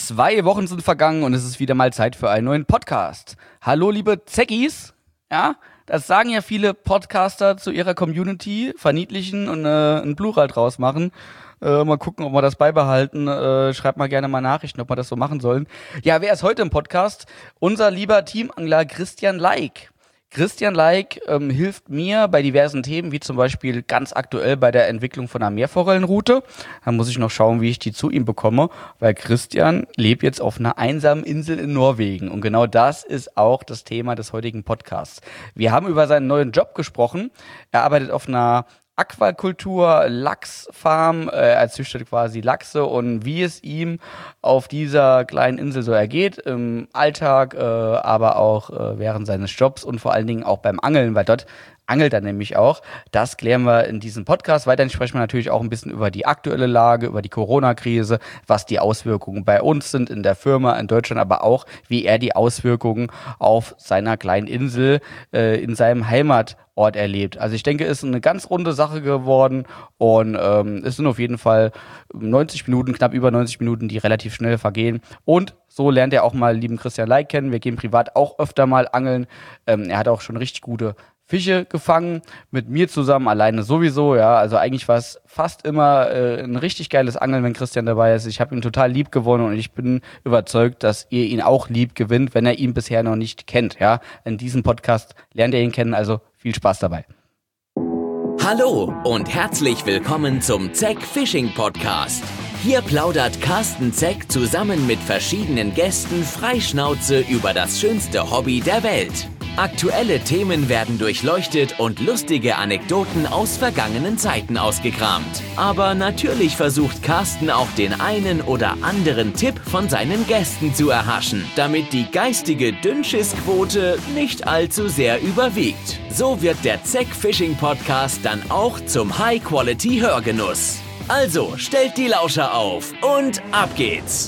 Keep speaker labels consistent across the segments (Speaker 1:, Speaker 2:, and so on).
Speaker 1: 2 Wochen sind vergangen und es ist wieder mal Zeit für einen neuen Podcast. Hallo liebe Zeckis, ja, das sagen ja viele Podcaster zu ihrer Community, verniedlichen und ein Plural draus machen. Mal gucken, ob wir das beibehalten. Schreibt mal gerne mal Nachrichten, ob wir das so machen sollen. Ja, wer ist heute im Podcast? Unser lieber Teamangler Christian Laik. Christian Laik hilft mir bei diversen Themen, wie zum Beispiel ganz aktuell bei der Entwicklung von einer Meerforellenroute. Da muss ich noch schauen, wie ich die zu ihm bekomme, weil Christian lebt jetzt auf einer einsamen Insel in Norwegen. Und genau das ist auch das Thema des heutigen Podcasts. Wir haben über seinen neuen Job gesprochen. Er arbeitet auf einer Aquakultur, Lachsfarm, er züchtet quasi Lachse und wie es ihm auf dieser kleinen Insel so ergeht, im Alltag, aber auch während seines Jobs und vor allen Dingen auch beim Angeln, weil dort angelt er nämlich auch. Das klären wir in diesem Podcast. Weiterhin sprechen wir natürlich auch ein bisschen über die aktuelle Lage, über die Corona-Krise, was die Auswirkungen bei uns sind in der Firma, in Deutschland, aber auch, wie er die Auswirkungen auf seiner kleinen Insel in seinem Heimatort erlebt. Also ich denke, es ist eine ganz runde Sache geworden und es sind auf jeden Fall 90 Minuten, knapp über 90 Minuten, die relativ schnell vergehen. Und so lernt er auch mal lieben Christian Laik kennen. Wir gehen privat auch öfter mal angeln. Er hat auch schon richtig gute Fische gefangen, mit mir zusammen, alleine sowieso, ja, also eigentlich war es fast immer ein richtig geiles Angeln, wenn Christian dabei ist. Ich habe ihn total lieb gewonnen und ich bin überzeugt, dass ihr ihn auch lieb gewinnt, wenn er ihn bisher noch nicht kennt, ja. In diesem Podcast lernt ihr ihn kennen, also viel Spaß dabei.
Speaker 2: Hallo und herzlich willkommen zum Zeck Fishing Podcast. Hier plaudert Carsten Zeck zusammen mit verschiedenen Gästen freischnauze über das schönste Hobby der Welt. Aktuelle Themen werden durchleuchtet und lustige Anekdoten aus vergangenen Zeiten ausgekramt. Aber natürlich versucht Carsten auch den einen oder anderen Tipp von seinen Gästen zu erhaschen, damit die geistige Dünnschissquote nicht allzu sehr überwiegt. So wird der Zeck Fishing Podcast dann auch zum High-Quality-Hörgenuss. Also stellt die Lauscher auf und ab geht's!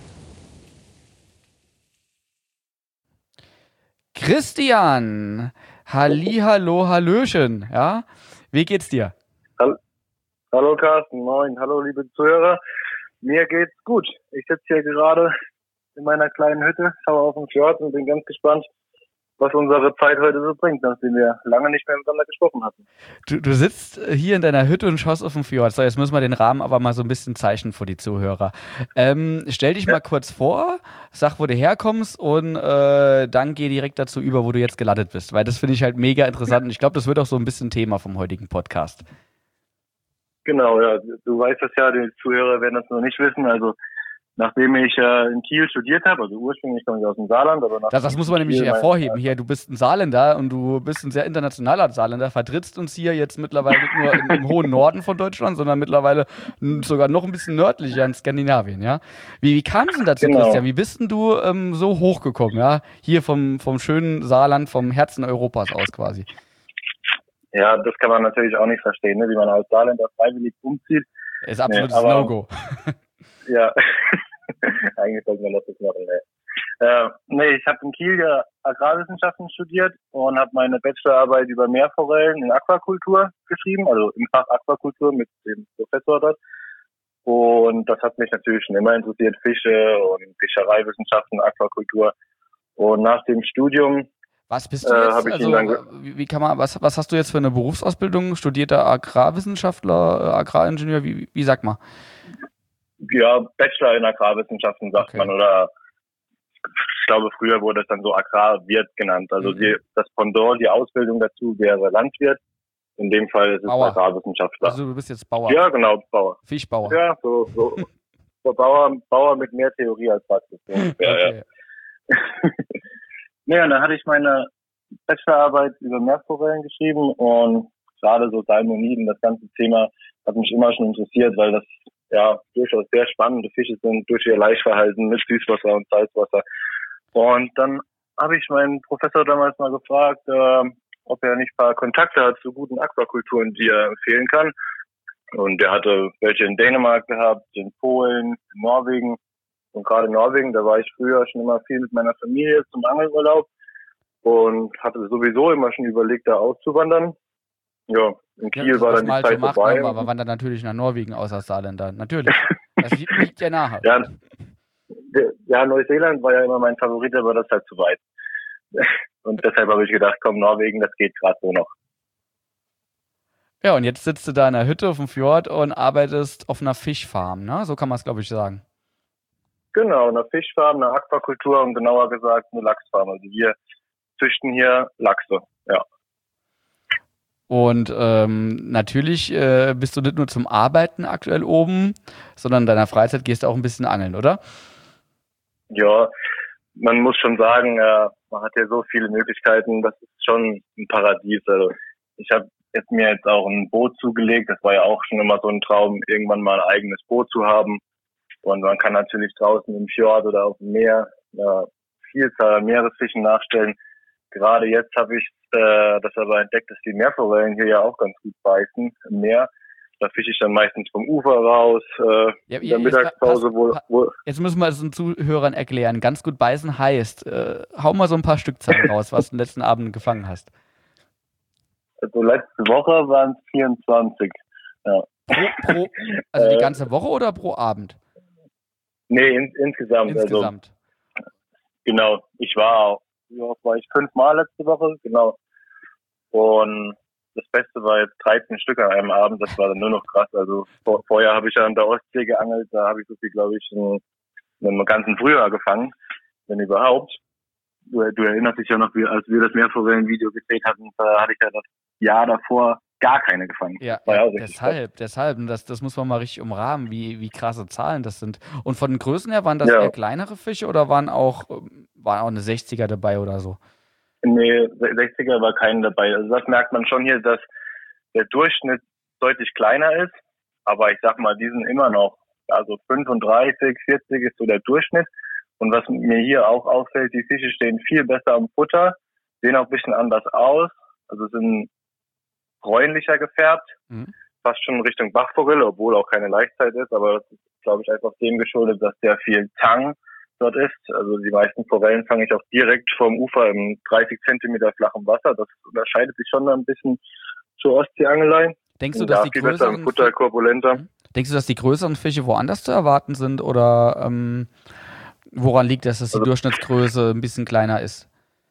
Speaker 1: Christian, Hallihallo, Hallöchen, ja? Wie geht's dir?
Speaker 3: Hallo Carsten, moin, hallo liebe Zuhörer. Mir geht's gut. Ich sitze hier gerade in meiner kleinen Hütte, schaue auf den Fjord und bin ganz gespannt, was unsere Zeit heute so bringt, nachdem wir lange nicht mehr miteinander gesprochen hatten.
Speaker 1: Du sitzt hier in deiner Hütte und schaust auf den Fjord. So, jetzt müssen wir den Rahmen aber mal so ein bisschen zeichnen für die Zuhörer. Stell dich mal kurz vor, sag, wo du herkommst und dann geh direkt dazu über, wo du jetzt gelandet bist. Weil das finde ich halt mega interessant und ich glaube, das wird auch so ein bisschen Thema vom heutigen Podcast.
Speaker 3: Genau, ja, du weißt das ja, die Zuhörer werden das noch nicht wissen, also nachdem ich in Kiel studiert habe, also ursprünglich komme ich aus dem Saarland, aber
Speaker 1: das muss man nämlich hervorheben. Hier, du bist ein Saarländer und du bist ein sehr internationaler Saarländer, vertrittst uns hier jetzt mittlerweile nicht nur im hohen Norden von Deutschland, sondern mittlerweile sogar noch ein bisschen nördlicher in Skandinavien, ja. Wie kam es denn dazu, genau, Christian? Wie bist denn du so hochgekommen, ja? Hier vom schönen Saarland, vom Herzen Europas aus quasi.
Speaker 3: Ja, das kann man natürlich auch nicht verstehen, ne? Wie man als Saarländer freiwillig umzieht.
Speaker 1: Ist absolutes No-Go.
Speaker 3: Ja, eigentlich sollte man das machen. Ich habe in Kiel ja Agrarwissenschaften studiert und habe meine Bachelorarbeit über Meerforellen in Aquakultur geschrieben, also im Fach Aquakultur mit dem Professor dort. Und das hat mich natürlich schon immer interessiert, Fische und Fischereiwissenschaften, Aquakultur. Und nach dem Studium
Speaker 1: was bist du jetzt? Also, wie kann man, was hast du jetzt für eine Berufsausbildung? Studierter Agrarwissenschaftler, Agraringenieur, wie sagt man?
Speaker 3: Ja, Bachelor in Agrarwissenschaften sagt man, oder ich glaube, früher wurde es dann so Agrarwirt genannt. Also das Pendant, die Ausbildung dazu wäre Landwirt. In dem Fall ist es Agrarwissenschaftler.
Speaker 1: Also du bist jetzt Bauer.
Speaker 3: Ja, genau, Bauer.
Speaker 1: Fischbauer.
Speaker 3: Ja, so Bauer mit mehr Theorie als Praxis. So okay. Ja. Und dann hatte ich meine Bachelorarbeit über Meerforellen geschrieben und gerade so Salmoniden, das ganze Thema hat mich immer schon interessiert, weil das ja durchaus sehr spannende Fische sind durch ihr Laichverhalten mit Süßwasser und Salzwasser. Und dann habe ich meinen Professor damals mal gefragt, ob er nicht ein paar Kontakte hat zu guten Aquakulturen, die er empfehlen kann. Und er hatte welche in Dänemark gehabt, in Polen, in Norwegen. Und gerade in Norwegen, da war ich früher schon immer viel mit meiner Familie zum Angelurlaub und hatte sowieso immer schon überlegt, da auszuwandern. Ja, in Kiel war dann die Zeit vorbei.
Speaker 1: Aber wandert natürlich nach Norwegen aus als Saarländer. Natürlich. Das liegt ja nahe.
Speaker 3: ja, Neuseeland war ja immer mein Favorit, aber das ist halt zu weit. Und deshalb habe ich gedacht, komm, Norwegen, das geht gerade so noch.
Speaker 1: Ja, und jetzt sitzt du da in der Hütte auf dem Fjord und arbeitest auf einer Fischfarm, ne? So kann man es, glaube ich, sagen.
Speaker 3: Genau, eine Fischfarm, eine Aquakultur und genauer gesagt eine Lachsfarm. Also wir züchten hier Lachse, ja.
Speaker 1: Und natürlich bist du nicht nur zum Arbeiten aktuell oben, sondern in deiner Freizeit gehst du auch ein bisschen angeln, oder?
Speaker 3: Ja, man muss schon sagen, man hat ja so viele Möglichkeiten, das ist schon ein Paradies. Also ich habe mir jetzt auch ein Boot zugelegt, das war ja auch schon immer so ein Traum, irgendwann mal ein eigenes Boot zu haben. Und man kann natürlich draußen im Fjord oder auf dem Meer Vielzahl an Meeresfischen nachstellen. Gerade jetzt habe ich das aber entdeckt, dass die Meerforellen hier ja auch ganz gut beißen im Meer. Da fische ich dann meistens vom Ufer raus, in der Mittagspause.
Speaker 1: Jetzt müssen wir es den Zuhörern erklären. Ganz gut beißen heißt, hau mal so ein paar Stückzahlen raus, was du den letzten Abend gefangen hast.
Speaker 3: Also letzte Woche waren es 24. Ja.
Speaker 1: Also die ganze Woche oder pro Abend?
Speaker 3: Nee, insgesamt.
Speaker 1: Insgesamt.
Speaker 3: Also, genau, war ich 5-mal letzte Woche, genau. Und das Beste war jetzt 13 Stück an einem Abend, das war dann nur noch krass. Also vorher habe ich ja an der Ostsee geangelt, da habe ich so viel, glaube ich, in einem ganzen Frühjahr gefangen, wenn überhaupt. Du erinnerst dich ja noch, als wir das Meerforellen-Video gedreht hatten, da hatte ich ja das Jahr davor gar keine gefangen.
Speaker 1: Ja, deshalb. Und das muss man mal richtig umrahmen, wie krasse Zahlen das sind. Und von den Größen her, waren das eher kleinere Fische oder waren auch eine 60er dabei oder so?
Speaker 3: Nee, 60er war keinen dabei. Also das merkt man schon hier, dass der Durchschnitt deutlich kleiner ist. Aber ich sag mal, die sind immer noch, also 35, 40 ist so der Durchschnitt. Und was mir hier auch auffällt, die Fische stehen viel besser am Futter, sehen auch ein bisschen anders aus. Also sind bräunlicher gefärbt, fast schon Richtung Bachforelle, obwohl auch keine Laichzeit ist. Aber das ist, glaube ich, einfach dem geschuldet, dass sehr viel Tang dort ist. Also die meisten Forellen fange ich auch direkt vom Ufer im 30 Zentimeter flachem Wasser. Das unterscheidet sich schon ein bisschen zur Ostseeangelei.
Speaker 1: Denkst du, dass die größeren
Speaker 3: Futter korpulenter.
Speaker 1: Denkst du, dass die größeren Fische woanders zu erwarten sind oder woran liegt das, dass die Durchschnittsgröße ein bisschen kleiner ist?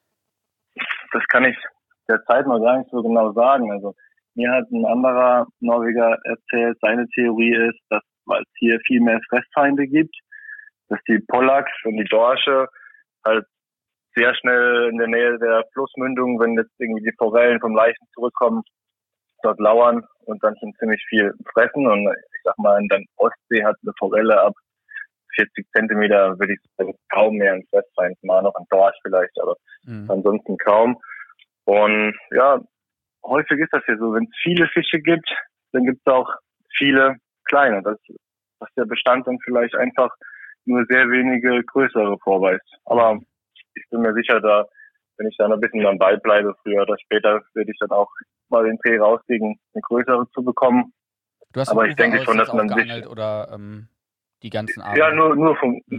Speaker 3: Das kann ich derzeit noch gar nicht so genau sagen. Also mir hat ein anderer Norweger erzählt, seine Theorie ist, dass weil es hier viel mehr Fressfeinde gibt, dass die Pollachs und die Dorsche halt sehr schnell in der Nähe der Flussmündung, wenn jetzt irgendwie die Forellen vom Leichen zurückkommen, dort lauern und dann schon ziemlich viel fressen. Und ich sag mal, in der Ostsee hat eine Forelle ab 40 Zentimeter, würde ich sagen, kaum mehr ein Fressfeind, mal noch ein Dorsch vielleicht, aber ansonsten kaum. Und ja, häufig ist das ja so, wenn es viele Fische gibt, dann gibt es auch viele kleine, dass der Bestand dann vielleicht einfach nur sehr wenige größere vorweist. Aber ich bin mir sicher, wenn ich da noch ein bisschen am Ball bleibe, früher oder später, werde ich dann auch mal den Dreh rauskriegen, eine größere zu bekommen.
Speaker 1: Du hast
Speaker 3: aber ich denke schon, dass man
Speaker 1: sich oder die ganzen Abende?
Speaker 3: Ja, nur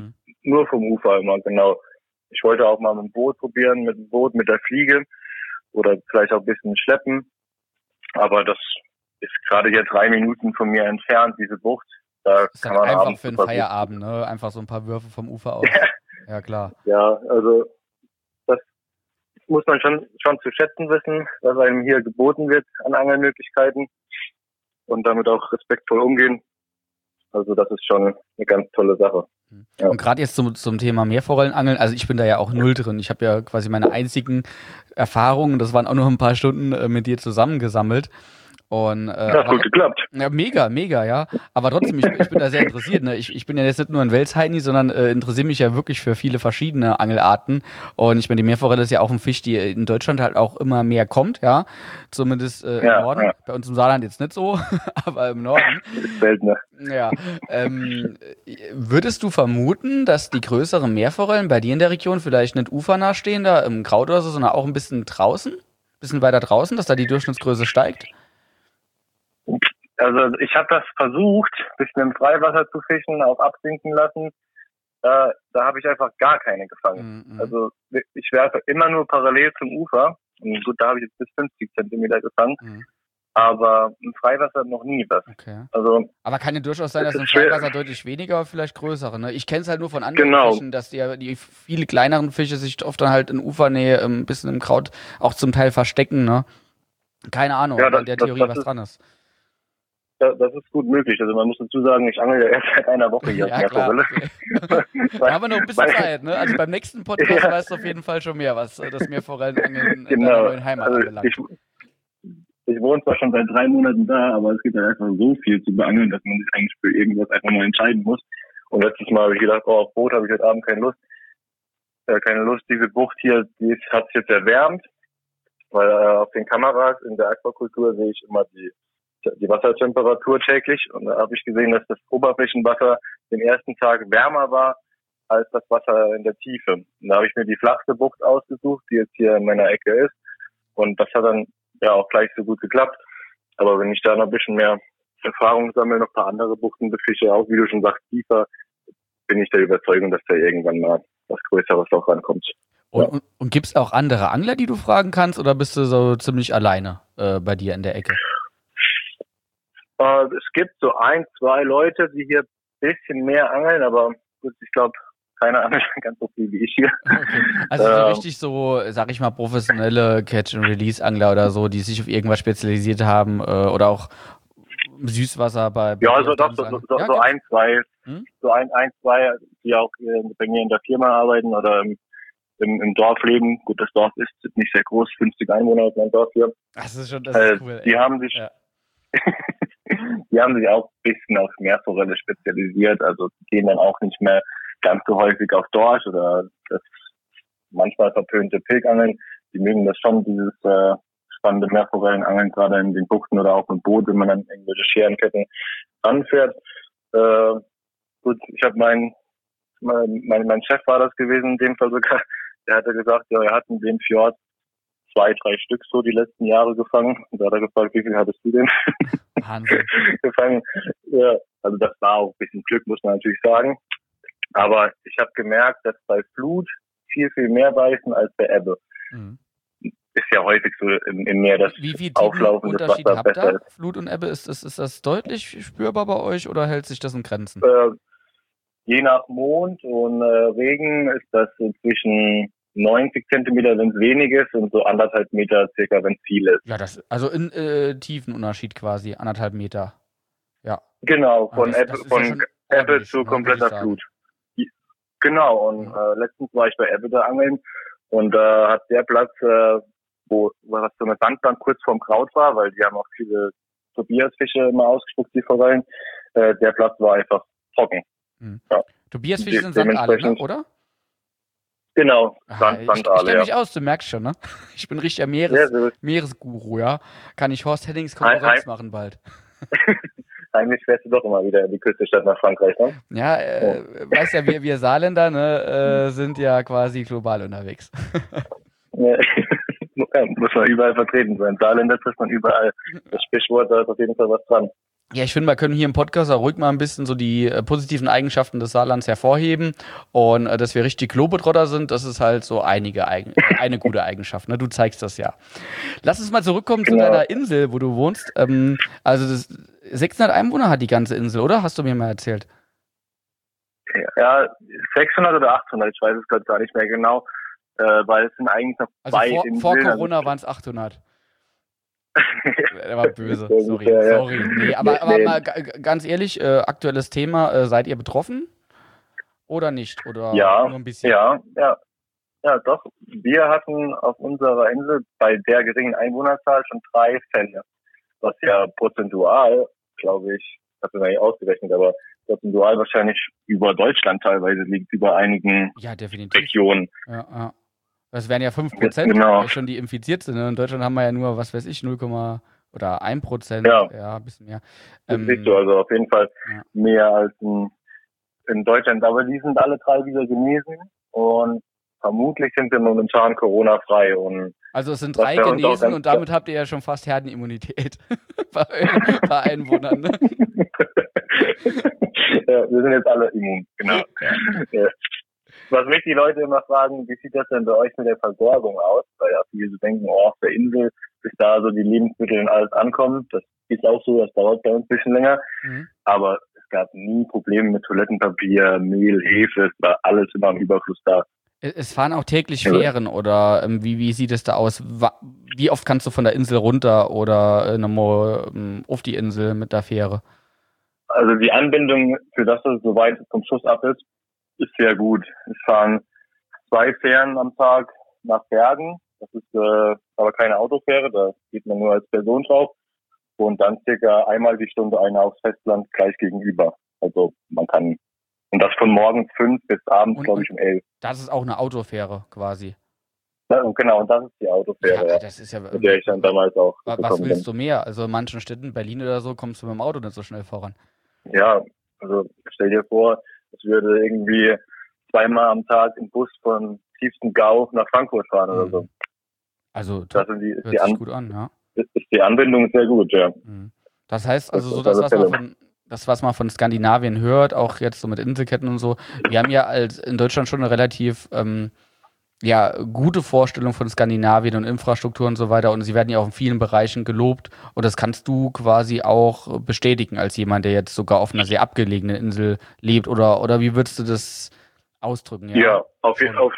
Speaker 3: vom Ufer immer, genau. Ich wollte auch mal mit dem Boot probieren, mit der Fliege oder vielleicht auch ein bisschen schleppen. Aber das ist gerade hier 3 Minuten von mir entfernt, diese Bucht. Da
Speaker 1: ist kann man einfach für einen Feierabend, ne? Einfach so ein paar Würfe vom Ufer aus. Ja, klar.
Speaker 3: Ja, also das muss man schon zu schätzen wissen, was einem hier geboten wird an Angelmöglichkeiten und damit auch respektvoll umgehen. Also das ist schon eine ganz tolle Sache.
Speaker 1: Ja. Und gerade jetzt zum Thema Meerforellenangeln, also ich bin da ja auch null drin. Ich habe ja quasi meine einzigen Erfahrungen, das waren auch nur ein paar Stunden mit dir zusammengesammelt. Und,
Speaker 3: hat gut geklappt.
Speaker 1: Ja, mega, ja. Aber trotzdem, ich bin da sehr interessiert. Ne? Ich bin ja jetzt nicht nur ein Welsheini, sondern interessiere mich ja wirklich für viele verschiedene Angelarten. Und ich meine, die Meerforelle ist ja auch ein Fisch, die in Deutschland halt auch immer mehr kommt, ja. Zumindest im Norden. Ja. Bei uns im Saarland jetzt nicht so, aber im Norden.
Speaker 3: Ist seltener.
Speaker 1: Ja. Würdest du vermuten, dass die größeren Meerforellen bei dir in der Region vielleicht nicht ufernah stehen, da im Kraut oder so, sondern auch ein bisschen weiter draußen, dass da die Durchschnittsgröße steigt?
Speaker 3: Also ich habe das versucht, ein bisschen im Freiwasser zu fischen, auch absinken lassen. Da habe ich einfach gar keine gefangen. Mhm. Also ich werfe immer nur parallel zum Ufer. Und gut, da habe ich jetzt bis 50 Zentimeter gefangen. Mhm. aber im Freiwasser noch nie was.
Speaker 1: Okay.
Speaker 3: Also,
Speaker 1: aber kann ja durchaus sein, dass im Freiwasser deutlich weniger, aber vielleicht größere. Ne? Ich kenne es halt nur von anderen Fischen, dass die viele kleineren Fische sich oft dann halt in Ufernähe ein bisschen im Kraut auch zum Teil verstecken. Ne? Keine Ahnung, ob in der Theorie was dran ist.
Speaker 3: Das ist gut möglich. Also man muss dazu sagen, ich angel ja erst seit einer Woche hier auf Meerforelle.
Speaker 1: Okay. Da haben wir noch ein bisschen Zeit, ne? Also beim nächsten Podcast weißt du auf jeden Fall schon mehr, was das Meerforellenangeln in deiner neuen Heimat anbelangt.
Speaker 3: Ich wohne zwar schon seit 3 Monaten da, aber es gibt ja einfach so viel zu beangeln, dass man sich eigentlich für irgendwas einfach mal entscheiden muss. Und letztes Mal habe ich gedacht, auf Boot habe ich heute Abend keine Lust. Diese Bucht hier, hat sich jetzt erwärmt, weil auf den Kameras in der Aquakultur sehe ich immer die Wassertemperatur täglich. Und da habe ich gesehen, dass das Oberflächenwasser den ersten Tag wärmer war als das Wasser in der Tiefe. Und da habe ich mir die flachste Bucht ausgesucht, die jetzt hier in meiner Ecke ist. Und das hat dann auch gleich so gut geklappt. Aber wenn ich da noch ein bisschen mehr Erfahrung sammle, noch ein paar andere Buchten befische, auch wie du schon sagst, tiefer, bin ich der Überzeugung, dass da irgendwann mal was Größeres auch rankommt.
Speaker 1: Und gibt es auch andere Angler, die du fragen kannst, oder bist du so ziemlich alleine bei dir in der Ecke?
Speaker 3: Es gibt so 1, 2 Leute, die hier ein bisschen mehr angeln, aber gut, ich glaube, keiner angelt ganz so viel wie ich hier.
Speaker 1: Okay. Also so richtig so, sag ich mal, professionelle Catch-and-Release-Angler oder so, die sich auf irgendwas spezialisiert haben oder auch Süßwasser bei
Speaker 3: ja, also doch, so 1, 2, so ein, 2, die auch bei mir in der Firma arbeiten oder im Dorf leben. Gut, das Dorf ist nicht sehr groß, 50 Einwohner ist mein Dorf hier.
Speaker 1: Das ist cool.
Speaker 3: Die haben sich die haben sich auch ein bisschen auf Meerforelle spezialisiert, also gehen dann auch nicht mehr ganz so häufig auf Dorsch oder das manchmal verpönte Pilgangeln. Die mögen das schon, dieses spannende Meerforellenangeln, gerade in den Buchten oder auch im Boot, wenn man dann irgendwelche Scherenketten anfährt. Gut, ich habe mein Chef war das gewesen, in dem Fall sogar, der hatte gesagt, ja, er hat in dem Fjord 2, 3 Stück so die letzten Jahre gefangen. Und da hat er gefragt, wie viel hattest du denn gefangen? Ja, also das war auch ein bisschen Glück, muss man natürlich sagen. Aber ich habe gemerkt, dass bei Flut viel, viel mehr beißen als bei Ebbe. Mhm. Ist ja häufig so im Meer, dass Auflaufen des Wassers besser ist.
Speaker 1: Flut und Ebbe, ist das deutlich spürbar bei euch oder hält sich das in Grenzen?
Speaker 3: Je nach Mond und Regen ist das so zwischen 90 Zentimeter, wenn es wenig ist, und so 1,5 Meter circa, wenn es viel ist.
Speaker 1: Ja, also in Tiefenunterschied quasi, 1,5 Meter. Ja.
Speaker 3: Genau, von Ebbe zu kompletter Flut. Genau, und letztens war ich bei Ebbe da angeln und da hat der Platz, wo was so eine Sandbank kurz vorm Kraut war, weil die haben auch viele Tobiasfische immer ausgespuckt, die Forellen, der Platz war einfach trocken.
Speaker 1: Mhm. Ja. Tobiasfische sind Sandaale, ne, oder?
Speaker 3: Genau,
Speaker 1: Sandaale, ich kenne mich aus, du merkst schon, ne? Ich bin richtiger Meeresguru, ja? Kann ich Horst Hennings Konkurrenz machen bald.
Speaker 3: Eigentlich fährst du doch immer wieder in die Küstenstadt nach Frankreich, ne?
Speaker 1: Ja, weißt ja, wir Saarländer, ne, sind ja quasi global unterwegs.
Speaker 3: Ja, muss man überall vertreten sein. Saarländer trifft man überall. Das Sprichwort, da ist auf jeden Fall was dran.
Speaker 1: Ja, ich finde, wir können hier im Podcast auch ruhig mal ein bisschen so die positiven Eigenschaften des Saarlands hervorheben. Und dass wir richtig Globetrotter sind, das ist halt so eine gute Eigenschaft. Ne? Du zeigst das ja. Lass uns mal zurückkommen zu deiner Insel, wo du wohnst. Also 600 Einwohner hat die ganze Insel, oder? Hast du mir mal erzählt?
Speaker 3: Ja, 600 oder 800, ich weiß es gerade gar nicht mehr genau. Weil es sind eigentlich noch zwei Inseln.
Speaker 1: Vor Corona waren es 800. Der war böse, sorry. Nee, aber mal ganz ehrlich, aktuelles Thema, seid ihr betroffen oder nicht? Oder
Speaker 3: ja,
Speaker 1: nur ein bisschen?
Speaker 3: Ja, doch. Wir hatten auf unserer Insel bei der geringen Einwohnerzahl schon 3 Fälle, was ja prozentual, glaube ich, habe ich noch nicht ausgerechnet, aber prozentual wahrscheinlich über Deutschland teilweise liegt, über einigen Regionen.
Speaker 1: Ja. Das wären ja 5%, schon die infiziert sind. In Deutschland haben wir ja nur, was weiß ich, 0, oder 1%. Ja, ein bisschen mehr.
Speaker 3: Das siehst du, also auf jeden Fall mehr als in Deutschland. Aber die sind alle 3 wieder genesen und vermutlich sind wir momentan Corona-frei.
Speaker 1: Also es sind 3 genesen und damit habt ihr ja schon fast Herdenimmunität bei Einwohnern. Ne?
Speaker 3: Ja, wir sind jetzt alle immun, genau. Ja. Was mich die Leute immer fragen, wie sieht das denn bei euch mit der Versorgung aus? Weil ja viele so denken, auf der Insel, bis da so die Lebensmittel und alles ankommen. Das ist auch so, das dauert bei uns ein bisschen länger. Aber es gab nie Probleme mit Toilettenpapier, Mehl, Hefe, es war alles immer im Überfluss da.
Speaker 1: Es fahren auch täglich Fähren oder wie sieht es da aus? Wie oft kannst du von der Insel runter oder nochmal auf die Insel mit der Fähre?
Speaker 3: Also die Anbindung, für das es so weit vom Schuss ab ist sehr gut. Es fahren 2 Fähren am Tag nach Bergen. Das ist aber keine Autofähre, da geht man nur als Person drauf. Und dann circa einmal die Stunde eine aufs Festland gleich gegenüber. Also man kann, und das von morgens 5 bis abends, glaube ich, um 11.
Speaker 1: Das ist auch eine Autofähre quasi.
Speaker 3: Ja, genau, und das ist die Autofähre,
Speaker 1: ja. Das ist ja,
Speaker 3: mit der ich dann damals auch
Speaker 1: was willst du mehr? Also in manchen Städten, Berlin oder so, kommst du mit dem Auto nicht so schnell voran.
Speaker 3: Ja, also stell dir vor, es würde irgendwie 2-mal am Tag im Bus von tiefsten Gau nach Frankfurt fahren oder so.
Speaker 1: Also
Speaker 3: das
Speaker 1: hört sich gut an, ja.
Speaker 3: Ist die Anbindung sehr gut, ja.
Speaker 1: Das heißt also so, was man von Skandinavien hört, auch jetzt so mit Inselketten und so, wir haben ja in Deutschland schon eine relativ gute Vorstellung von Skandinavien und Infrastruktur und so weiter und sie werden ja auch in vielen Bereichen gelobt und das kannst du quasi auch bestätigen als jemand, der jetzt sogar auf einer sehr abgelegenen Insel lebt oder wie würdest du das ausdrücken?
Speaker 3: Ja, auf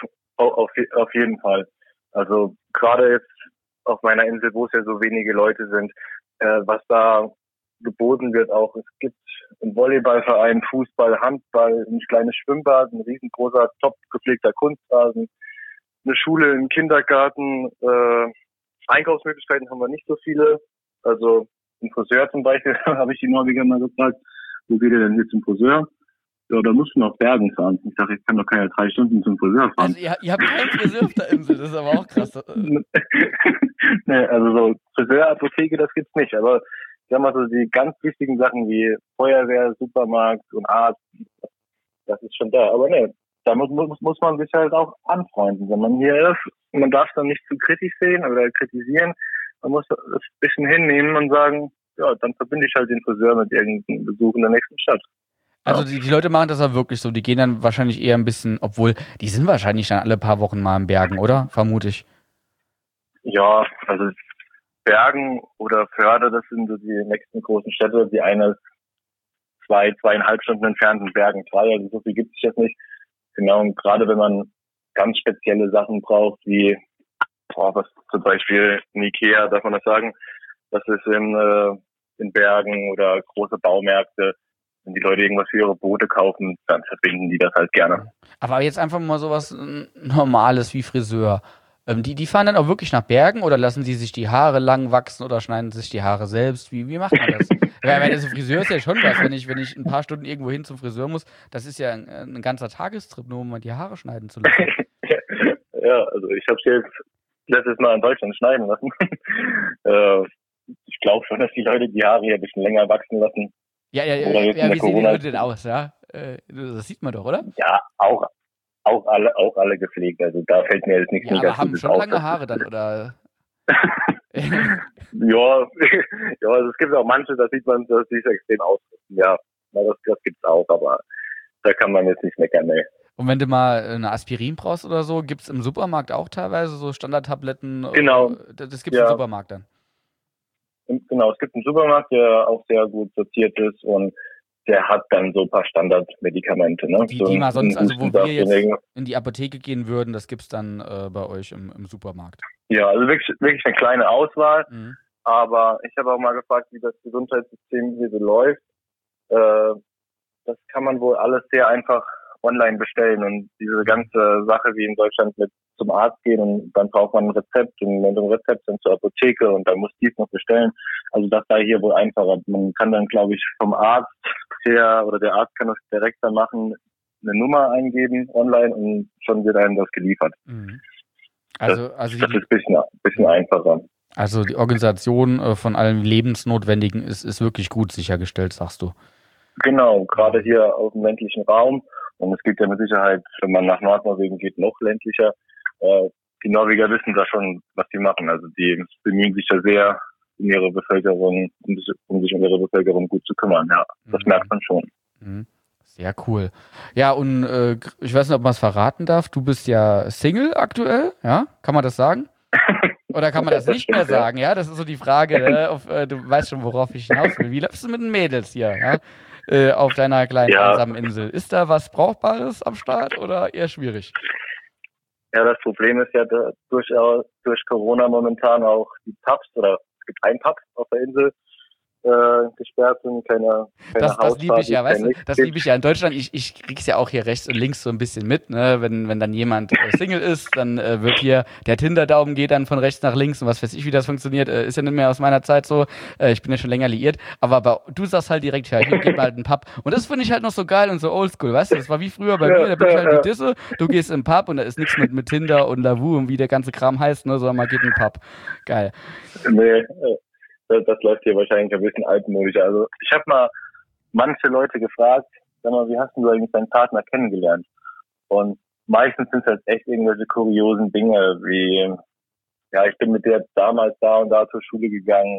Speaker 3: jeden Fall. Also gerade jetzt auf meiner Insel, wo es ja so wenige Leute sind, was da geboten wird auch. Es gibt einen Volleyballverein, Fußball, Handball, ein kleines Schwimmbad, ein riesengroßer, top gepflegter Kunstrasen, eine Schule, einen Kindergarten, Einkaufsmöglichkeiten haben wir nicht so viele. Also ein Friseur zum Beispiel, habe ich die Norweger mal gefragt, wo geht ihr denn hier zum Friseur? Ja, da musst du nach Bergen fahren. Ich sage, ich kann doch keine 3 Stunden zum Friseur fahren.
Speaker 1: Also ihr habt keinen Friseur auf der Insel, das ist aber auch krass.
Speaker 3: Nee, also so Friseur, Apotheke, das gibt's nicht. Aber ich sag mal so, die ganz wichtigen Sachen wie Feuerwehr, Supermarkt und Arzt, das ist schon da. Aber ne, da muss man sich halt auch anfreunden. Wenn man hier ist, man darf es dann nicht zu kritisch sehen oder kritisieren. Man muss es ein bisschen hinnehmen und sagen, ja, dann verbinde ich halt den Friseur mit irgendeinem Besuch in der nächsten Stadt.
Speaker 1: Also die Leute machen das ja wirklich so. Die gehen dann wahrscheinlich eher ein bisschen, obwohl, die sind wahrscheinlich dann alle paar Wochen mal in Bergen, oder? Vermute ich.
Speaker 3: Ja, also Bergen oder Förde, das sind so die nächsten großen Städte. Die eine ist 2,5 Stunden entfernt, in Bergen 3, also so viel gibt es jetzt nicht. Genau, und gerade wenn man ganz spezielle Sachen braucht, wie was zum Beispiel in Ikea, darf man das sagen, das ist in Bergen oder große Baumärkte, wenn die Leute irgendwas für ihre Boote kaufen, dann verbinden die das halt gerne.
Speaker 1: Aber jetzt einfach mal sowas Normales wie Friseur. Die fahren dann auch wirklich nach Bergen oder lassen sie sich die Haare lang wachsen oder schneiden sich die Haare selbst? Wie macht man das? Weil das Friseur ist ja schon was, wenn ich ein paar Stunden irgendwo hin zum Friseur muss, das ist ja ein ganzer Tagestrip, nur um mal die Haare schneiden zu lassen.
Speaker 3: Ja, also ich habe es jetzt letztes Mal in Deutschland schneiden lassen. Ich glaube schon, dass die Leute die Haare hier ein bisschen länger wachsen lassen.
Speaker 1: Ja, wie sehen die Leute denn aus, ja? Das sieht man doch, oder?
Speaker 3: Ja, auch alle gepflegt, also da fällt mir jetzt nichts
Speaker 1: Negatives auf. Ja, aber haben schon lange Haare dann, oder?
Speaker 3: Ja, also es gibt auch manche, da sieht man, dass die extrem ausrüsten, ja. Das gibt's auch, aber da kann man jetzt nicht meckern, ne.
Speaker 1: Und wenn du mal eine Aspirin brauchst oder so, gibt's im Supermarkt auch teilweise so Standardtabletten?
Speaker 3: Genau.
Speaker 1: Das gibt's im Supermarkt dann?
Speaker 3: Genau, es gibt einen Supermarkt, der auch sehr gut sortiert ist und der hat dann so ein paar Standardmedikamente. Ne?
Speaker 1: Die mal sonst, also wo wir jetzt in die Apotheke gehen würden, das gibt's dann bei euch im Supermarkt.
Speaker 3: Ja, also wirklich eine kleine Auswahl. Aber ich habe auch mal gefragt, wie das Gesundheitssystem hier so läuft. Das kann man wohl alles sehr einfach online bestellen und diese ganze Sache wie in Deutschland mit zum Arzt gehen und dann braucht man ein Rezept und mit dem Rezept dann zur Apotheke und dann muss dies noch bestellen. Also das sei hier wohl einfacher. Man kann dann, glaube ich, vom Arzt her oder der Arzt kann das direkt dann machen, eine Nummer eingeben online und schon wird einem das geliefert.
Speaker 1: Also
Speaker 3: das ist ein bisschen einfacher.
Speaker 1: Also die Organisation von allem Lebensnotwendigen ist wirklich gut sichergestellt, sagst du?
Speaker 3: Genau, gerade hier auf dem ländlichen Raum. Und es gibt ja mit Sicherheit, wenn man nach Nordnorwegen geht, noch ländlicher. Die Norweger wissen da schon, was sie machen. Also die bemühen sich ja sehr um ihre Bevölkerung, um sich um ihre Bevölkerung gut zu kümmern. Ja, das merkt man schon.
Speaker 1: Sehr cool. Ja, und ich weiß nicht, ob man es verraten darf. Du bist ja Single aktuell, ja? Kann man das sagen? Oder kann man das nicht mehr sagen? Ja, das ist so die Frage. Ne? Du weißt schon, worauf ich hinaus will. Wie läufst du mit den Mädels hier, ja? Auf deiner kleinen einsamen Insel? Ist da was Brauchbares am Start oder eher schwierig?
Speaker 3: Ja, das Problem ist ja durch Corona momentan auch die Pubs, oder es gibt einen Pub auf der Insel, gesperrt sind, keine
Speaker 1: Das liebe ich ja, weißt du, das liebe ich ja in Deutschland. Ich krieg's ja auch hier rechts und links so ein bisschen mit, ne? Wenn dann jemand Single ist, dann wird hier der Tinder-Daumen geht dann von rechts nach links und was weiß ich, wie das funktioniert, ist ja nicht mehr aus meiner Zeit so. Ich bin ja schon länger liiert, aber du sagst halt direkt, ja, hier geht mal halt einen Pub. Und das finde ich halt noch so geil und so oldschool, weißt du, das war wie früher bei mir, da bin ich halt die Disse, du gehst in den Pub und da ist nichts mit Tinder und Lavu und wie der ganze Kram heißt, ne, sondern man geht in den Pub. Geil.
Speaker 3: Nee, das läuft hier wahrscheinlich ein bisschen altmodisch. Also ich habe mal manche Leute gefragt, sag mal, wie hast du eigentlich deinen Partner kennengelernt? Und meistens sind es halt echt irgendwelche kuriosen Dinge, wie, ja, ich bin mit der damals da und da zur Schule gegangen,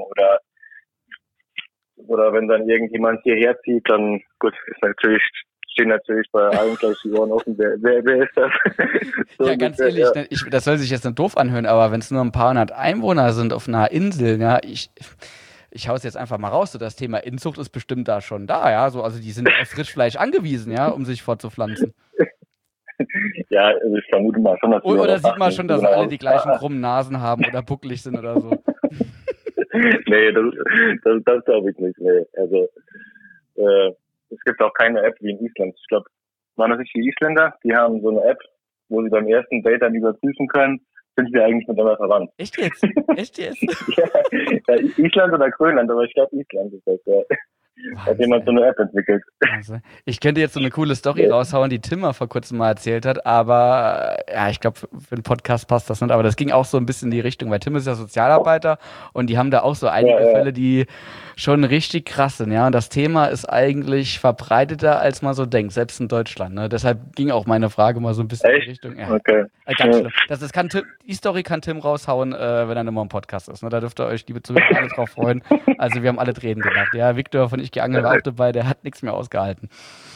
Speaker 3: oder wenn dann irgendjemand hierher zieht, dann, gut, stehen natürlich bei allen gleich die Ohren offen, wer ist das? So
Speaker 1: ja, ganz ehrlich, ja. Das soll sich jetzt nicht doof anhören, aber wenn es nur ein paar hundert Einwohner sind auf einer Insel, ja, ich hau es jetzt einfach mal raus, so das Thema Inzucht ist bestimmt da schon da, ja, so, also die sind auf Frischfleisch angewiesen, ja, um sich fortzupflanzen.
Speaker 3: Ja, also ich vermute mal schon, dass
Speaker 1: oder sieht man schon, dass alle die gleichen krummen Nasen haben oder bucklig sind oder so?
Speaker 3: Nee, das glaube ich nicht, nee, also, es gibt auch keine App wie in Island. Ich glaube, waren das nicht die Isländer? Die haben so eine App, wo sie beim ersten Date dann überprüfen können, sind sie eigentlich miteinander verwandt.
Speaker 1: Echt jetzt? Echt jetzt?
Speaker 3: ja, Island oder Grönland, aber ich glaube Island ist das, ja. Hat jemand so eine App entwickelt.
Speaker 1: Also, ich könnte jetzt so eine coole Story raushauen, die Tim mal vor kurzem mal erzählt hat, aber ja, ich glaube, für einen Podcast passt das nicht, aber das ging auch so ein bisschen in die Richtung, weil Tim ist ja Sozialarbeiter und die haben da auch so einige Fälle, die schon richtig krass sind, ja, und das Thema ist eigentlich verbreiteter, als man so denkt, selbst in Deutschland, ne? Deshalb ging auch meine Frage mal so ein bisschen in die Richtung. Ja.
Speaker 3: Okay.
Speaker 1: Ganz schlimm. Die Story kann Tim raushauen, wenn er nochmal im Podcast ist, ne? Da dürft ihr euch, liebe Zuhörer, alle drauf freuen. Also wir haben alle Tränen gemacht, ja, Viktor von Ich geangelt war auch dabei, der hat nichts mehr ausgehalten.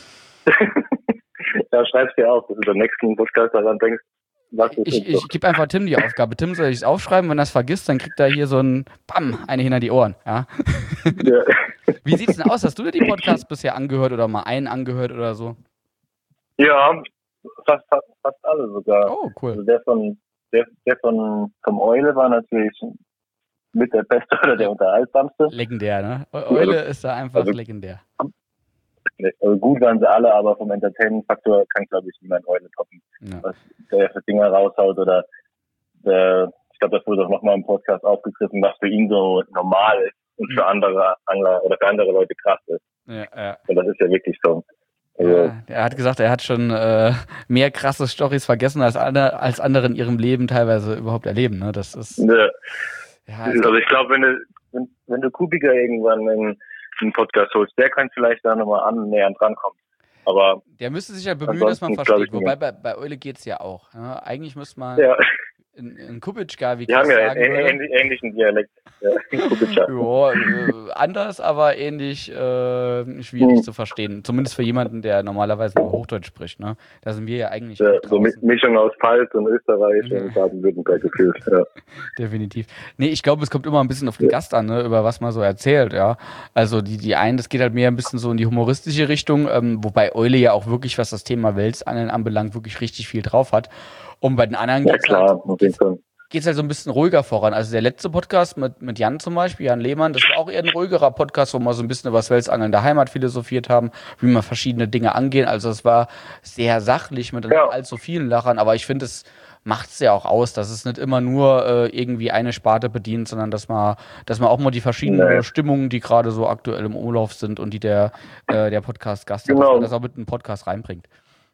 Speaker 3: Ja, schreib's dir auf, dass du beim nächsten Podcast daran denkst.
Speaker 1: Ich gebe einfach Tim die Aufgabe. Tim soll ich es aufschreiben, wenn er es vergisst, dann kriegt er hier so ein Bam, eine hinter die Ohren. Ja? Ja. Wie sieht's denn aus? Hast du dir die Podcasts bisher angehört oder mal einen angehört oder so?
Speaker 3: Ja, fast alle sogar.
Speaker 1: Oh, cool.
Speaker 3: Also der vom Eule war natürlich mit der beste oder der unterhaltsamste.
Speaker 1: Legendär, ne? Eule ist da einfach legendär.
Speaker 3: Also gut waren sie alle, aber vom Entertainment-Faktor kann, glaube ich, niemand Eule toppen. Ja. Was der für Dinger raushaut oder ich glaube, das wurde auch nochmal im Podcast aufgegriffen, was für ihn so normal ist und für andere Angler oder für andere Leute krass ist.
Speaker 1: Ja.
Speaker 3: Und das ist ja wirklich so.
Speaker 1: Also, ja, er hat gesagt, er hat schon mehr krasse Storys vergessen, als andere in ihrem Leben teilweise überhaupt erleben. Ne? Das ist.
Speaker 3: Ja, also ich glaube, wenn du Kubica irgendwann in einen Podcast holst, der kann vielleicht da nochmal annähernd rankommen. Aber
Speaker 1: der müsste sich ja bemühen, dass man versteht. Wobei bei Eule geht's ja auch. Ne? Eigentlich müsste man in Kubitschka, wie
Speaker 3: die haben ja einen ähnlichen Dialekt.
Speaker 1: Ja, anders, aber ähnlich schwierig zu verstehen. Zumindest für jemanden, der normalerweise nur Hochdeutsch spricht. Ne? Da sind wir ja eigentlich.
Speaker 3: Ja, so Mischung aus Pfalz und Österreich und Baden-Württemberg gefühlt. Ja.
Speaker 1: Definitiv. Nee, ich glaube, es kommt immer ein bisschen auf den Gast an, ne, über was man so erzählt. Ja, also die einen, das geht halt mehr ein bisschen so in die humoristische Richtung, wobei Eule ja auch wirklich, was das Thema Welsangeln anbelangt, wirklich richtig viel drauf hat. Und bei den anderen geht's halt so ein bisschen ruhiger voran. Also der letzte Podcast mit Jan zum Beispiel, Jan Lehmann, das war auch eher ein ruhigerer Podcast, wo wir so ein bisschen über das Welsangeln der Heimat philosophiert haben, wie man verschiedene Dinge angehen. Also es war sehr sachlich mit allzu vielen Lachern, aber ich finde, es macht es ja auch aus, dass es nicht immer nur irgendwie eine Sparte bedient, sondern dass man auch mal die verschiedenen Stimmungen, die gerade so aktuell im Umlauf sind und die der Podcast-Gast das auch mit einem Podcast reinbringt.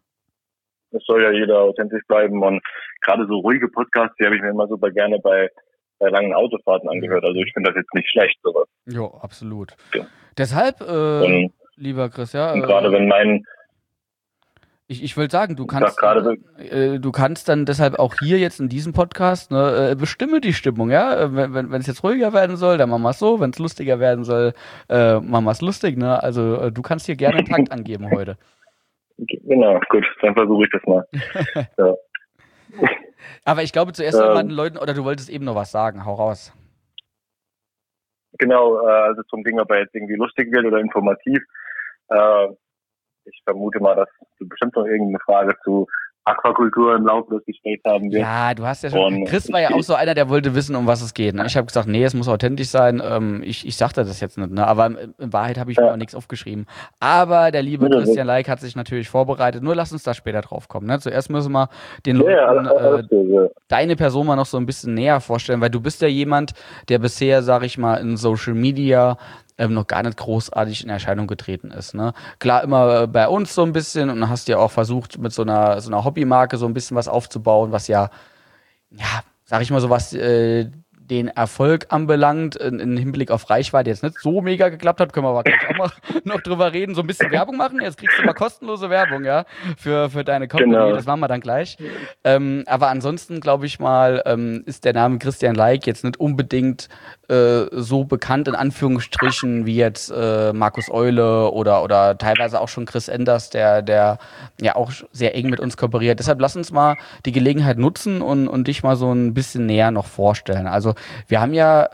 Speaker 3: Es soll ja jeder authentisch bleiben und gerade so ruhige Podcasts, die habe ich mir immer super gerne bei langen Autofahrten angehört. Also ich finde das jetzt nicht schlecht, sowas.
Speaker 1: Ja, absolut. Ja. Deshalb, lieber Chris,
Speaker 3: und gerade wenn
Speaker 1: ich will sagen, du kannst dann deshalb auch hier jetzt in diesem Podcast bestimme die Stimmung, ja. Wenn es jetzt ruhiger werden soll, dann machen wir es so. Wenn es lustiger werden soll, machen wir es lustig, ne. Also du kannst hier gerne einen Takt angeben heute.
Speaker 3: Genau, gut, dann versuche ich das mal. Ja.
Speaker 1: Aber ich glaube zuerst einmal den Leuten, oder du wolltest eben noch was sagen, hau raus.
Speaker 3: Genau, also zum Ding, ob er jetzt irgendwie lustig wird oder informativ. Ich vermute mal, dass du bestimmt noch irgendeine Frage zu Aquakultur im Laufe des Gesprächs haben wirst.
Speaker 1: Ja, du hast ja schon. Chris war ja auch so einer, der wollte wissen, um was es geht. Ne? Ich habe gesagt, nee, es muss authentisch sein. Ich sagte das jetzt nicht, ne? Aber in Wahrheit habe ich mir auch nichts aufgeschrieben. Aber der liebe Christian Leik hat sich natürlich vorbereitet. Nur lass uns da später drauf kommen. Ne? Zuerst müssen wir den Leuten deine Person mal noch so ein bisschen näher vorstellen, weil du bist ja jemand, der bisher, sag ich mal, in Social Media noch gar nicht großartig in Erscheinung getreten ist. Ne? Klar, immer bei uns so ein bisschen und hast ja auch versucht, mit so einer Hobbymarke so ein bisschen was aufzubauen, was ja, sag ich mal so, was den Erfolg anbelangt, in Hinblick auf Reichweite jetzt nicht so mega geklappt hat, können wir aber gleich auch mal noch drüber reden, so ein bisschen Werbung machen, jetzt kriegst du mal kostenlose Werbung, ja, für deine Company, genau. Das machen wir dann gleich. Aber ansonsten, glaube ich mal, ist der Name Christian Leik jetzt nicht unbedingt so bekannt, in Anführungsstrichen, wie jetzt Markus Eule oder teilweise auch schon Chris Enders, der ja auch sehr eng mit uns kooperiert. Deshalb lass uns mal die Gelegenheit nutzen und dich mal so ein bisschen näher noch vorstellen. Also wir haben ja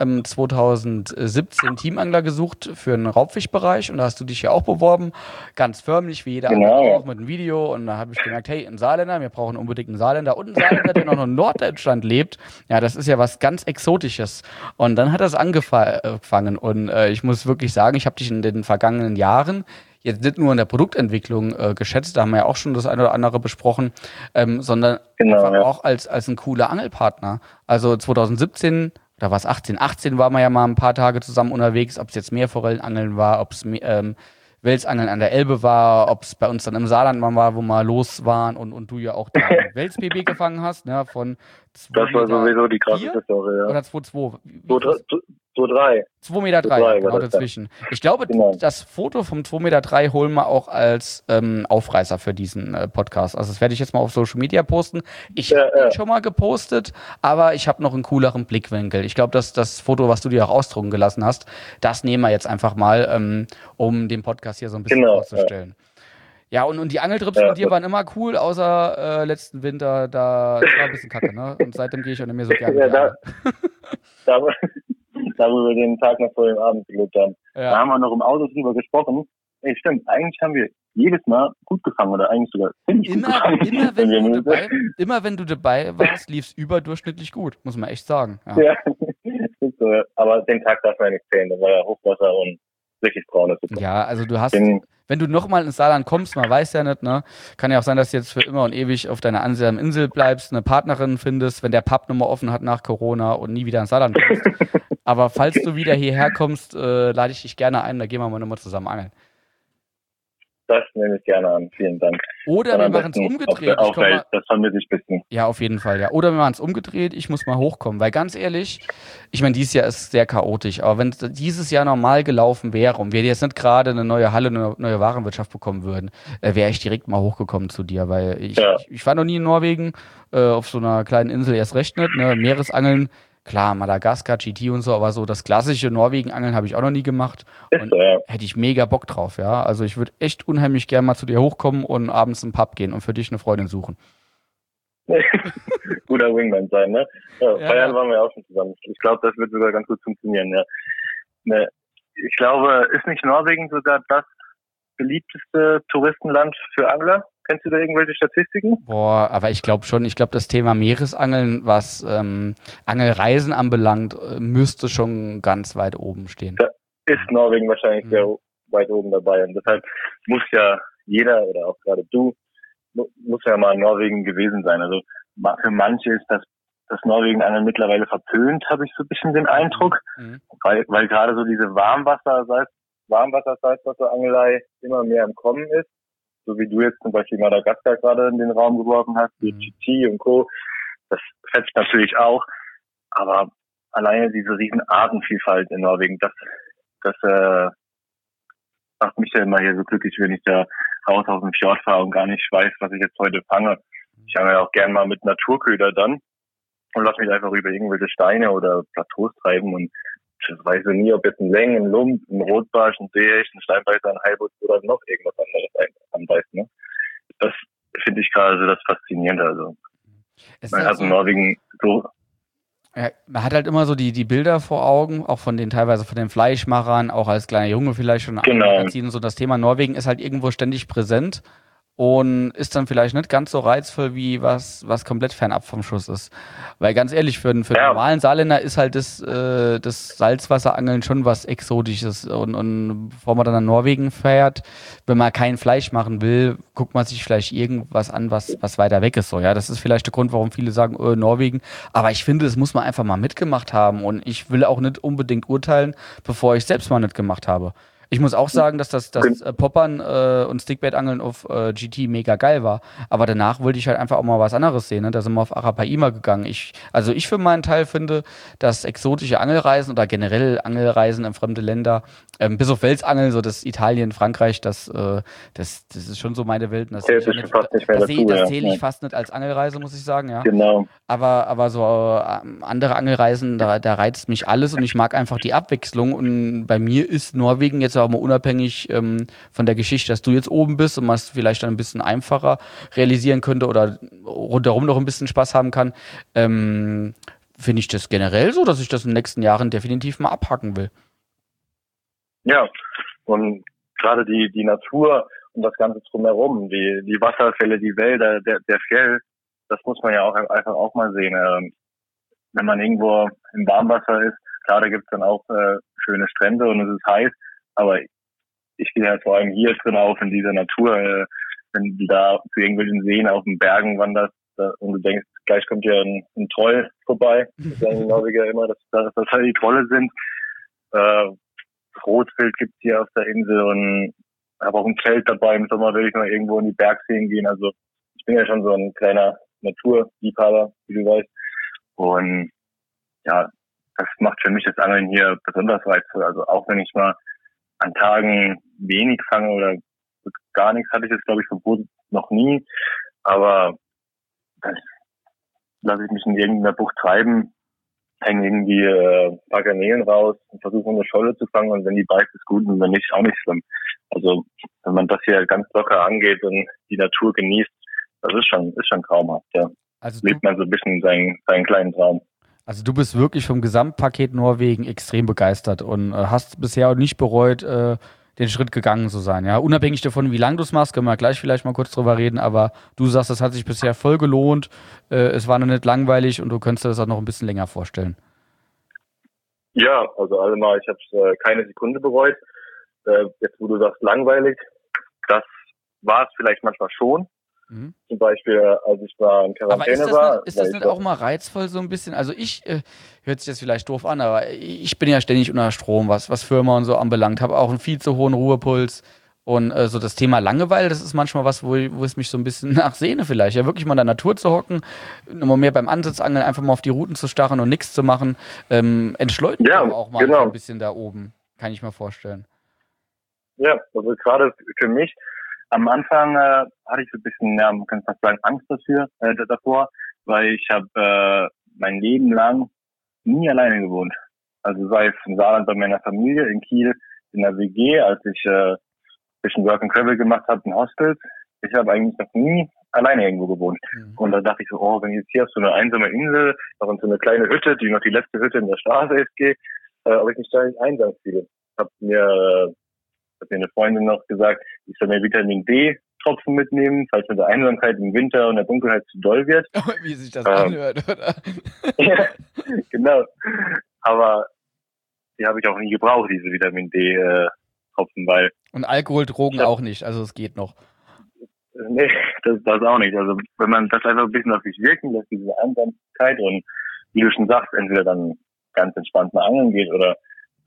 Speaker 1: 2017 Teamangler gesucht für den Raubfischbereich und da hast du dich ja auch beworben, ganz förmlich, wie jeder andere auch, mit einem Video. Und da habe ich gemerkt, hey, ein Saarländer, wir brauchen unbedingt einen Saarländer und einen Saarländer, der noch in Norddeutschland lebt. Ja, das ist ja was ganz Exotisches. Und dann hat das angefangen und ich muss wirklich sagen, ich habe dich in den vergangenen Jahren jetzt nicht nur in der Produktentwicklung geschätzt, da haben wir ja auch schon das eine oder andere besprochen, sondern auch als ein cooler Angelpartner. Also 2017, oder war es 18? 18 waren wir ja mal ein paar Tage zusammen unterwegs, ob es jetzt Meerforellenangeln war, ob es Welsangeln an der Elbe war, ob es bei uns dann im Saarland mal war, wo wir los waren und du ja auch den Wels-PB gefangen hast, ne, von 2
Speaker 3: Das war sowieso die krasseste Story, ja.
Speaker 1: Oder 2,2?
Speaker 3: 2,3.
Speaker 1: 2,3 Meter, genau dazwischen. Ich glaube, das Foto vom 2,3 Meter holen wir auch als Aufreißer für diesen Podcast. Also das werde ich jetzt mal auf Social Media posten. Ich habe ihn schon mal gepostet, aber ich habe noch einen cooleren Blickwinkel. Ich glaube, dass das Foto, was du dir auch ausdrucken gelassen hast, das nehmen wir jetzt einfach mal, um den Podcast hier so ein bisschen vorzustellen. Ja, und die Angeltrips mit dir waren immer cool, außer letzten Winter, das war ein bisschen kacke, ne? Und seitdem gehe ich auch nicht mehr so gerne.
Speaker 3: Da wo wir den Tag noch vor dem Abend gelobt haben. Ja. Da haben wir noch im Auto drüber gesprochen. Ey, stimmt, eigentlich haben wir jedes Mal gut gefangen oder eigentlich sogar ziemlich gut gefangen.
Speaker 1: Immer wenn du dabei warst, lief es überdurchschnittlich gut, muss man echt sagen.
Speaker 3: Ja, stimmt so. Aber den Tag darf man nicht zählen, da war ja Hochwasser und richtig braunes Super.
Speaker 1: Ja, also du hast, wenn du nochmal ins Saarland kommst, man weiß ja nicht, ne? Kann ja auch sein, dass du jetzt für immer und ewig auf deiner einsamen Insel bleibst, eine Partnerin findest, wenn der Pub nochmal offen hat nach Corona und nie wieder ins Saarland kommst. Aber falls du wieder hierher kommst, lade ich dich gerne ein, da gehen wir mal nochmal zusammen angeln.
Speaker 3: Das nehme ich gerne an, vielen Dank.
Speaker 1: Oder wir machen es umgedreht.
Speaker 3: Das vermisse ich ein bisschen.
Speaker 1: Ja, auf jeden Fall, ja. Oder wir machen es umgedreht, ich muss mal hochkommen. Weil ganz ehrlich, ich meine, dieses Jahr ist sehr chaotisch, aber wenn dieses Jahr normal gelaufen wäre und wir jetzt nicht gerade eine neue Halle, eine neue Warenwirtschaft bekommen würden, wäre ich direkt mal hochgekommen zu dir, weil ich war noch nie in Norwegen, auf so einer kleinen Insel erst recht nicht, ne? Meeresangeln. Klar, Madagaskar, GT und so, aber so das klassische Norwegen-Angeln habe ich auch noch nie gemacht. Und hätte ich mega Bock drauf, ja. Also ich würde echt unheimlich gerne mal zu dir hochkommen und abends im Pub gehen und für dich eine Freundin suchen.
Speaker 3: Guter Wingman sein, ne? Ja, Bayern waren wir auch schon zusammen. Ich glaube, das wird sogar ganz gut funktionieren, ja. Ne, ich glaube, ist nicht Norwegen sogar das beliebteste Touristenland für Angler? Kennst du da irgendwelche Statistiken?
Speaker 1: Boah, aber ich glaube schon, das Thema Meeresangeln, was Angelreisen anbelangt, müsste schon ganz weit oben stehen.
Speaker 3: Da ist Norwegen wahrscheinlich sehr weit oben dabei. Und deshalb muss ja jeder oder auch gerade du, muss ja mal in Norwegen gewesen sein. Also für manche ist das Norwegen-Angeln mittlerweile verpönt, habe ich so ein bisschen den Eindruck. Weil gerade so diese Warmwasser-Salzwasserangelei immer mehr im Kommen ist. So wie du jetzt zum Beispiel Madagaskar gerade in den Raum geworfen hast, wie GT und Co. Das fetzt natürlich auch. Aber alleine diese riesen Artenvielfalt in Norwegen, das macht mich ja immer hier so glücklich, wenn ich da raus aus dem Fjord fahre und gar nicht weiß, was ich jetzt heute fange. Ich fange ja auch gern mal mit Naturköder dann und lasse mich einfach über irgendwelche Steine oder Plateaus treiben und ich weiß ja nie, ob jetzt ein Leng, ein Lump, ein Rotbarsch, ein Seehecht, ein Steinbeißer, ein Heilbutt oder noch irgendwas anderes anbeißt, ne? das finde ich gerade so das Faszinierende. Also man
Speaker 1: halt
Speaker 3: hat in Norwegen so.
Speaker 1: Ja, man hat halt immer so die Bilder vor Augen, auch teilweise von den Fleischmachern, auch als kleiner Junge vielleicht schon in Magazinen. So das Thema Norwegen ist halt irgendwo ständig präsent und ist dann vielleicht nicht ganz so reizvoll, wie was komplett fernab vom Schuss ist. Weil ganz ehrlich, für den normalen Saarländer ist halt das Salzwasserangeln schon was Exotisches. Und bevor man dann nach Norwegen fährt, wenn man kein Fleisch machen will, guckt man sich vielleicht irgendwas an, was weiter weg ist. So, ja, das ist vielleicht der Grund, warum viele sagen, Norwegen. Aber ich finde, das muss man einfach mal mitgemacht haben. Und ich will auch nicht unbedingt urteilen, bevor ich selbst mal nicht gemacht habe. Ich muss auch sagen, dass das Poppern und Stickbait-Angeln auf GT mega geil war. Aber danach wollte ich halt einfach auch mal was anderes sehen. Ne? Da sind wir auf Arapaima gegangen. Ich für meinen Teil finde, dass exotische Angelreisen oder generell Angelreisen in fremde Länder, bis auf Welsangeln, so das Italien, Frankreich, das ist schon so meine Welt. Das zähle ich fast nicht als Angelreise, muss ich sagen. Ja.
Speaker 3: Genau.
Speaker 1: Aber so andere Angelreisen, da reizt mich alles und ich mag einfach die Abwechslung. Und bei mir ist Norwegen jetzt auch mal unabhängig von der Geschichte, dass du jetzt oben bist und man es vielleicht dann ein bisschen einfacher realisieren könnte oder rundherum noch ein bisschen Spaß haben kann, finde ich das generell so, dass ich das in den nächsten Jahren definitiv mal abhaken will.
Speaker 3: Ja, und gerade die Natur und das Ganze drumherum, die Wasserfälle, die Wälder, der Fjell, das muss man ja auch einfach auch mal sehen. Wenn man irgendwo im Warmwasser ist, klar, da gibt's dann auch schöne Strände und es ist heiß, aber ich gehe halt vor allem hier drin auf in dieser Natur, wenn du da zu irgendwelchen Seen auf den Bergen wanderst und du denkst, gleich kommt ja ein Troll vorbei. Das sagen die Norweger immer, dass halt die Trolle sind. Rotwild gibt's hier auf der Insel und habe auch ein Zelt dabei. Im Sommer will ich mal irgendwo in die Bergseen gehen. Also ich bin ja schon so ein kleiner Naturliebhaber, wie du weißt. Und ja, das macht für mich das Angeln hier besonders reizvoll. Also auch wenn ich mal an Tagen wenig fange oder gar nichts, hatte ich jetzt, glaube ich, verboten noch nie. Aber dann lasse ich mich in irgendeiner Bucht treiben, hänge irgendwie ein paar Garnelen raus und versuche eine Scholle zu fangen. Und wenn die beißt, ist gut und wenn nicht, auch nicht schlimm. Also wenn man das hier ganz locker angeht und die Natur genießt, das ist schon traumhaft, ja. Also lebt man so ein bisschen seinen kleinen Traum.
Speaker 1: Also du bist wirklich vom Gesamtpaket Norwegen extrem begeistert und hast bisher auch nicht bereut, den Schritt gegangen zu sein. Ja, unabhängig davon, wie lange du es machst, können wir gleich vielleicht mal kurz drüber reden, aber du sagst, es hat sich bisher voll gelohnt, es war noch nicht langweilig und du könntest dir das auch noch ein bisschen länger vorstellen.
Speaker 3: Ja, also allemal, ich habe es keine Sekunde bereut. Jetzt, wo du sagst, langweilig, das war es vielleicht manchmal schon. Mhm. Zum Beispiel, als ich da in Quarantäne war.
Speaker 1: Ist das nicht auch mal reizvoll so ein bisschen? Also hört sich jetzt vielleicht doof an, aber ich bin ja ständig unter Strom, was Firma und so anbelangt. Habe auch einen viel zu hohen Ruhepuls. Und so das Thema Langeweile, das ist manchmal was, wo es mich so ein bisschen nachsehne vielleicht. Ja, wirklich mal in der Natur zu hocken, immer mehr beim Ansitzangeln, einfach mal auf die Routen zu starren und nichts zu machen. Entschleunigt auch mal so ein bisschen da oben, kann ich mir vorstellen.
Speaker 3: Ja, also gerade für mich, am Anfang hatte ich so ein bisschen, ja, man kann fast sagen, Angst davor, weil ich habe mein Leben lang nie alleine gewohnt. Also sei es im Saarland bei meiner Familie, in Kiel, in der WG, als ich ein bisschen Work and Travel gemacht habe in Hostels. Ich habe eigentlich noch nie alleine irgendwo gewohnt. Mhm. Und da dachte ich so, wenn ich jetzt hier auf so eine einsame Insel, noch in so eine kleine Hütte, die noch die letzte Hütte in der Straße ist, gehe, ob ich mich da nicht einsam fühle. Hat mir eine Freundin noch gesagt, ich soll mir Vitamin D-Tropfen mitnehmen, falls mir der Einsamkeit im Winter und der Dunkelheit zu doll wird.
Speaker 1: Wie sich das anhört, oder?
Speaker 3: Ja, genau. Aber die habe ich auch nie gebraucht, diese Vitamin D-Tropfen, weil...
Speaker 1: Und Alkohol, Drogen auch nicht, also es geht noch.
Speaker 3: Nee, das auch nicht. Also wenn man das einfach ein bisschen auf sich wirken lässt, diese Einsamkeit und wie du schon sagst, entweder dann ganz entspannt mal angeln geht oder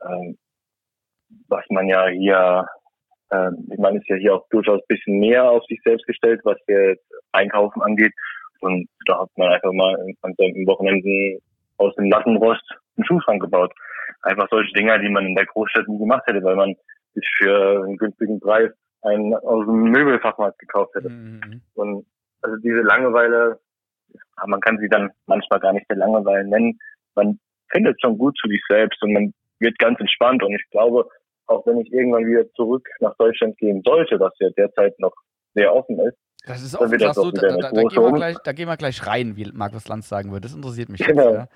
Speaker 3: was man ja hier, man ist ja hier auch durchaus ein bisschen mehr auf sich selbst gestellt, was jetzt Einkaufen angeht. Und da hat man einfach mal an den Wochenenden aus dem Lattenrost einen Schuhschrank gebaut. Einfach solche Dinger, die man in der Großstadt nie gemacht hätte, weil man sich für einen günstigen Preis einen aus dem Möbelfachmarkt gekauft hätte. Mhm. Und also diese Langeweile, man kann sie dann manchmal gar nicht der Langeweile nennen. Man findet schon gut zu sich selbst und man wird ganz entspannt. Und ich glaube, auch wenn ich irgendwann wieder zurück nach Deutschland gehen sollte, was ja derzeit noch sehr offen ist,
Speaker 1: Das ist auch krass so, da gehen wir gleich rein, wie Markus Lanz sagen würde. Das interessiert mich
Speaker 3: genau.
Speaker 1: Jetzt, ja.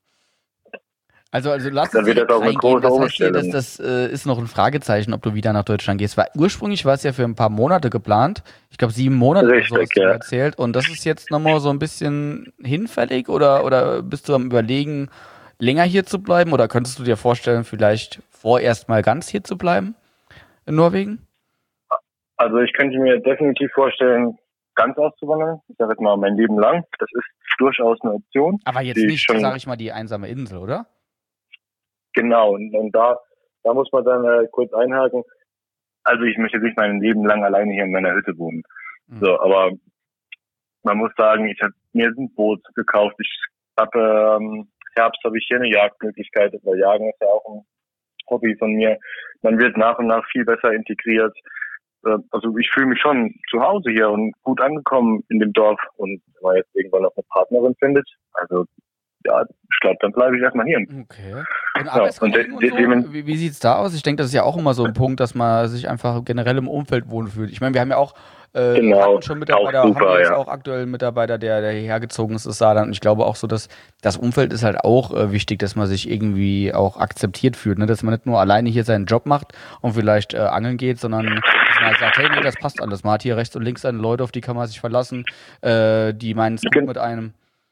Speaker 1: Also lass
Speaker 3: uns
Speaker 1: direkt reingehen. Das heißt hier, das ist noch ein Fragezeichen, ob du wieder nach Deutschland gehst. Weil ursprünglich war es ja für ein paar Monate geplant. Ich glaube 7 Monate
Speaker 3: Richtig,
Speaker 1: oder so hast du erzählt. Und das ist jetzt nochmal so ein bisschen hinfällig oder bist du am Überlegen, länger hier zu bleiben? Oder könntest du dir vorstellen, vielleicht vorerst mal ganz hier zu bleiben in Norwegen?
Speaker 3: Also ich könnte mir definitiv vorstellen, ganz auszuwandern. Ich sage jetzt mal mein Leben lang. Das ist durchaus eine Option.
Speaker 1: Aber jetzt nicht, sage ich mal, die einsame Insel, oder?
Speaker 3: Genau, und da muss man dann kurz einhaken. Also ich möchte nicht mein Leben lang alleine hier in meiner Hütte wohnen. So, aber man muss sagen, ich habe mir ein Boot gekauft. Ich habe Herbst habe ich hier eine Jagdmöglichkeit, weil Jagen ist ja auch ein Hobby von mir. Man wird nach und nach viel besser integriert. Also ich fühle mich schon zu Hause hier und gut angekommen in dem Dorf. Und wenn man jetzt irgendwann noch eine Partnerin findet, also ja, ich glaube, dann bleibe ich erstmal hier.
Speaker 1: Okay. Und Arbeitskollegen und so, wie sieht's da aus? Ich denke, das ist ja auch immer so ein Punkt, dass man sich einfach generell im Umfeld wohlfühlt. Ich meine, wir haben ja auch hatten schon Mitarbeiter, auch super, haben jetzt auch aktuell einen Mitarbeiter, der hierher gezogen ist, ist Saarland. Und ich glaube auch so, dass das Umfeld ist halt auch wichtig, dass man sich irgendwie auch akzeptiert fühlt, ne? Dass man nicht nur alleine hier seinen Job macht und vielleicht angeln geht, sondern dass man halt sagt, hey, nee, das passt alles. Man hat hier rechts und links seine Leute, auf die kann man sich verlassen, die meinen es gut mit einem.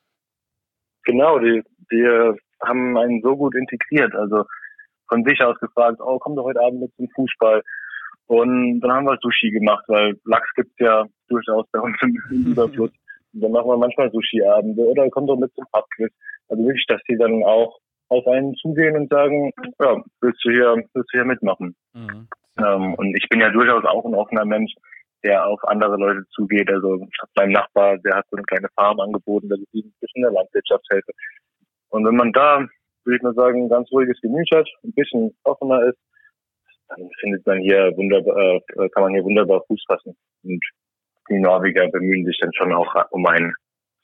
Speaker 3: Genau, die haben einen so gut integriert, also von sich aus gefragt, oh, komm doch heute Abend mit zum Fußball. Und dann haben wir Sushi gemacht, weil Lachs gibt's ja durchaus bei uns im Überfluss. Und dann machen wir manchmal Sushi-Abende oder komm doch mit zum Pubquiz. Also wirklich, dass die dann auch auf einen zugehen und sagen, ja, willst du hier mitmachen? Mhm. Und ich bin ja durchaus auch ein offener Mensch, der auf andere Leute zugeht. Also ich habe meinem Nachbar, der hat so eine kleine Farm angeboten, dass ich ihm ein bisschen in der Landwirtschaft helfe. Und wenn man da, würde ich mal sagen, ein ganz ruhiges Gemüt hat, ein bisschen offener ist, dann findet man hier kann man hier wunderbar Fuß fassen. Und die Norweger bemühen sich dann schon auch um einen.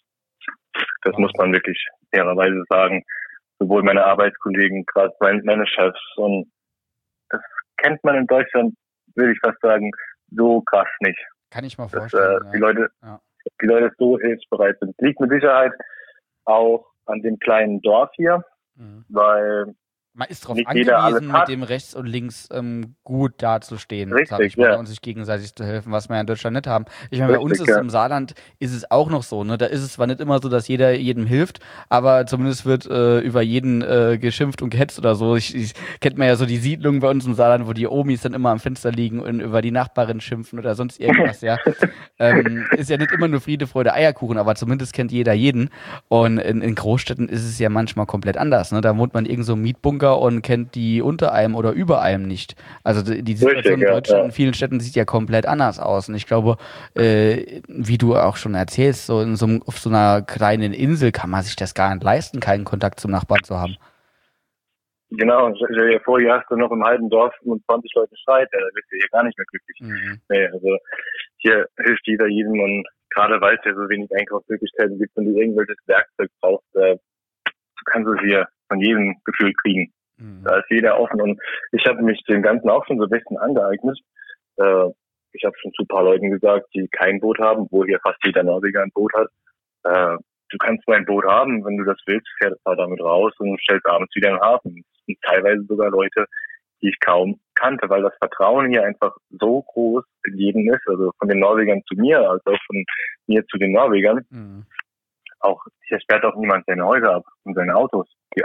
Speaker 3: Das muss man wirklich fairerweise sagen. Sowohl meine Arbeitskollegen, gerade meine Chefs. Und das kennt man in Deutschland, würde ich fast sagen, so krass nicht.
Speaker 1: Kann ich mal vorstellen.
Speaker 3: Die Leute so hilfsbereit sind. Liegt mit Sicherheit auch an dem kleinen Dorf hier, weil
Speaker 1: man ist darauf angewiesen, mit dem rechts und links gut dazustehen, sag ich mal, und sich gegenseitig zu helfen, was wir ja in Deutschland nicht haben. Ich meine, bei uns ist im Saarland ist es auch noch so, ne? Da ist es zwar nicht immer so, dass jeder jedem hilft, aber zumindest wird über jeden geschimpft und gehetzt oder so. Ich kennt man ja so die Siedlungen bei uns im Saarland, wo die Omis dann immer am Fenster liegen und über die Nachbarin schimpfen oder sonst irgendwas, ja. Ist ja nicht immer nur Friede, Freude, Eierkuchen, aber zumindest kennt jeder jeden. Und in Großstädten ist es ja manchmal komplett anders, ne? Da wohnt man irgend so im Mietbunker und kennt die unter einem oder über einem nicht. Also die Situation in Deutschland in vielen Städten sieht ja komplett anders aus. Und ich glaube, wie du auch schon erzählst, auf so einer kleinen Insel kann man sich das gar nicht leisten, keinen Kontakt zum Nachbarn zu haben.
Speaker 3: Genau, stell dir vor, hier hast du noch im halben Dorf 25 Leute Streit, da bist du hier gar nicht mehr glücklich. Nee, also hier hilft jeder jedem und gerade weil es ja so wenig Einkaufsmöglichkeiten gibt und du irgendwelches Werkzeug brauchst, kannst du es hier von jedem Gefühl kriegen. Da ist jeder offen und ich habe mich dem Ganzen auch schon so ein bisschen angeeignet. Ich habe schon zu ein paar Leuten gesagt, die kein Boot haben, wo hier fast jeder Norweger ein Boot hat. Du kannst mein Boot haben, wenn du das willst, fährst du damit raus und stellst abends wieder in den Hafen. Und teilweise sogar Leute, die ich kaum kannte, weil das Vertrauen hier einfach so groß in jedem ist, also von den Norwegern zu mir, als auch von mir zu den Norwegern. Auch hier sperrt auch niemand seine Häuser ab und seine Autos. Ja.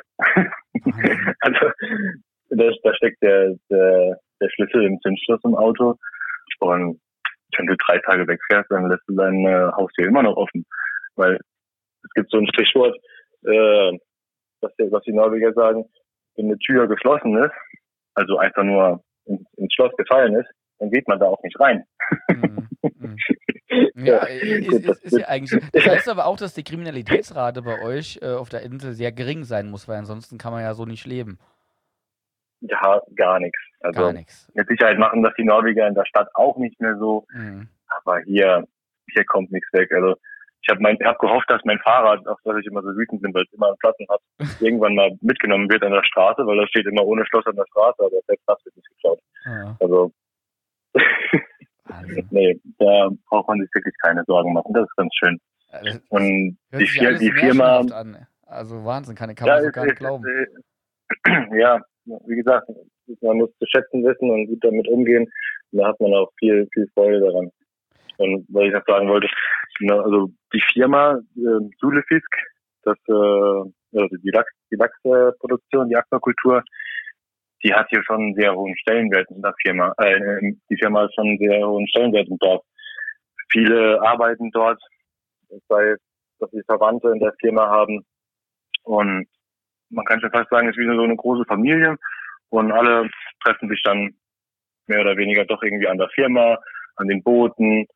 Speaker 3: Also da steckt der Schlüssel im Zündschloss im Auto und wenn du 3 Tage wegfährst, dann lässt du dein Haustür immer noch offen. Weil es gibt so ein Sprichwort, was die Norweger sagen, wenn eine Tür geschlossen ist, also einfach nur ins Schloss gefallen ist, dann geht man da auch nicht rein.
Speaker 1: Ja, ist ja eigentlich. Das heißt aber auch, dass die Kriminalitätsrate bei euch auf der Insel sehr gering sein muss, weil ansonsten kann man ja so nicht leben.
Speaker 3: Ja, gar nichts. Also gar nichts. Mit Sicherheit machen das die Norweger in der Stadt auch nicht mehr so. Aber hier kommt nichts weg. Also ich hab gehofft, dass mein Fahrrad, auf das ich immer so wütend bin, weil es immer einen Platten hat, irgendwann mal mitgenommen wird an der Straße, weil das steht immer ohne Schloss an der Straße, aber selbst das wird nicht geklaut. Also Also. Nee, da braucht man sich wirklich keine Sorgen machen. Das ist ganz schön. Und die Firma
Speaker 1: an. Also Wahnsinn, kann man so gar nicht glauben.
Speaker 3: Ja, wie gesagt, man muss zu schätzen wissen und gut damit umgehen. Und da hat man auch viel, viel Freude daran. Und was ich noch sagen wollte, also die Firma Sulefisk, also die Lachsproduktion, die Aquakultur, die hat hier schon einen sehr hohen Stellenwert in der Firma. Die Firma hat schon einen sehr hohen Stellenwert im Dorf. Viele arbeiten dort, sei es, dass sie Verwandte in der Firma haben. Und man kann schon fast sagen, es ist wie so eine große Familie. Und alle treffen sich dann mehr oder weniger doch irgendwie an der Firma, an den Booten.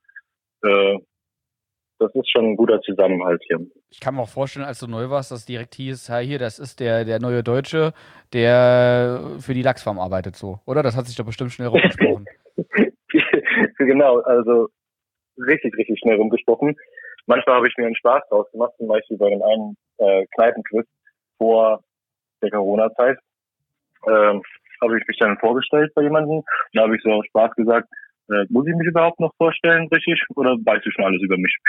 Speaker 3: Das ist schon ein guter Zusammenhalt hier.
Speaker 1: Ich kann mir auch vorstellen, als du neu warst, dass direkt hieß, hier, das ist der neue Deutsche, der für die Lachsfarm arbeitet, so, oder? Das hat sich doch bestimmt schnell rumgesprochen.
Speaker 3: Genau, also richtig, richtig schnell rumgesprochen. Manchmal habe ich mir einen Spaß draus gemacht, zum Beispiel bei dem einen Kneipenquiz vor der Corona-Zeit. Habe ich mich dann vorgestellt bei jemandem. Da habe ich so aus Spaß gesagt, muss ich mich überhaupt noch vorstellen, richtig? Oder weißt du schon alles über mich?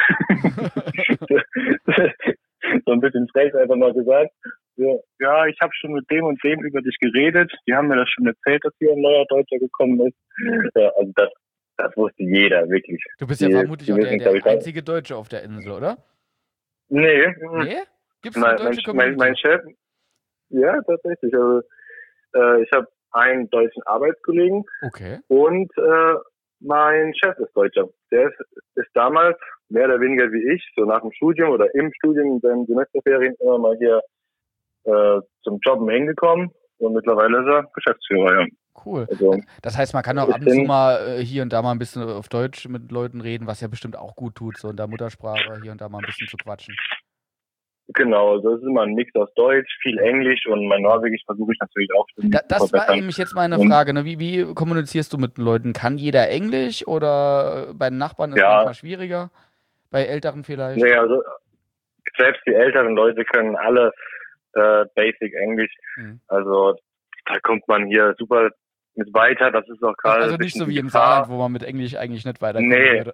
Speaker 3: So ein bisschen frech einfach mal gesagt. Ja, ich habe schon mit dem und dem über dich geredet. Die haben mir das schon erzählt, dass hier ein neuer Deutscher gekommen ist. Ja, also das wusste jeder, wirklich.
Speaker 1: Du bist ja vermutlich auch der einzige Deutsche auf der Insel, oder?
Speaker 3: Nee?
Speaker 1: Gibt's eine deutsche Community?
Speaker 3: Mein Chef, ja, tatsächlich. Also, ich habe einen deutschen Arbeitskollegen.
Speaker 1: Okay.
Speaker 3: Und mein Chef ist Deutscher. Der ist damals mehr oder weniger wie ich, so nach dem Studium oder im Studium, in seinen Semesterferien immer mal hier zum Jobben hingekommen. Und mittlerweile ist er Geschäftsführer, ja.
Speaker 1: Cool. Also, das heißt, man kann auch ab und zu mal hier und da mal ein bisschen auf Deutsch mit Leuten reden, was ja bestimmt auch gut tut, so in der Muttersprache hier und da mal ein bisschen zu quatschen.
Speaker 3: Genau, das ist immer ein Mix aus Deutsch, viel Englisch und mein Norwegisch versuche ich natürlich auch.
Speaker 1: Das war nämlich jetzt meine Frage, ne? Wie kommunizierst du mit den Leuten? Kann jeder Englisch oder bei den Nachbarn ist es manchmal schwieriger? Bei Älteren vielleicht?
Speaker 3: Nee, also selbst die älteren Leute können alle Basic Englisch. Also da kommt man hier super mit weiter. Das ist auch gerade.
Speaker 1: Also nicht so wie im Saarland, wo man mit Englisch eigentlich nicht weiterkommen würde.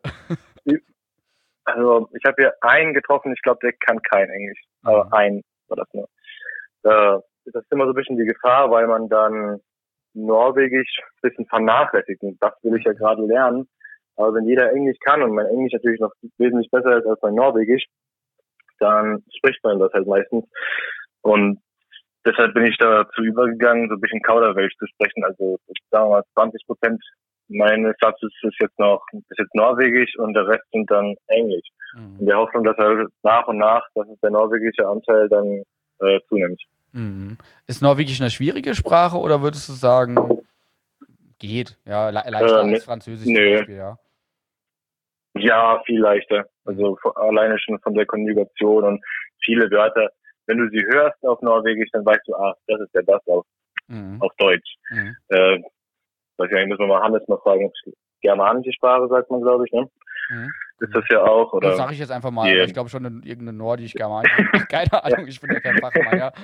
Speaker 3: Also ich habe hier einen getroffen, ich glaube, der kann kein Englisch. Aber einen war das nur. Das ist immer so ein bisschen die Gefahr, weil man dann Norwegisch ein bisschen vernachlässigt. Und das will ich ja gerade lernen. Aber wenn jeder Englisch kann und mein Englisch natürlich noch wesentlich besser ist als mein Norwegisch, dann spricht man das halt meistens. Und deshalb bin ich dazu übergegangen, so ein bisschen Kauderwelsch zu sprechen. Also sagen wir mal 20% meines Satzes ist jetzt Norwegisch und der Rest sind dann Englisch. In der Hoffnung, dass halt nach und nach, dass der norwegische Anteil dann zunimmt.
Speaker 1: Ist Norwegisch eine schwierige Sprache oder würdest du sagen, geht? Ja, leichter als Französisch zum Beispiel, ja.
Speaker 3: Ja, viel leichter. Also alleine schon von der Konjugation und viele Wörter. Wenn du sie hörst auf Norwegisch, dann weißt du, das ist ja das auf Deutsch. Weiß ich, müssen wir mal Hannes noch fragen. Germanische Sprache, sagt man, glaube ich, ne? Ist das ja auch, oder?
Speaker 1: Das sage ich jetzt einfach mal, aber ich glaube schon irgendeine Nordisch-Germanische. Keine Ahnung, ich bin ja kein Fachmann, ja.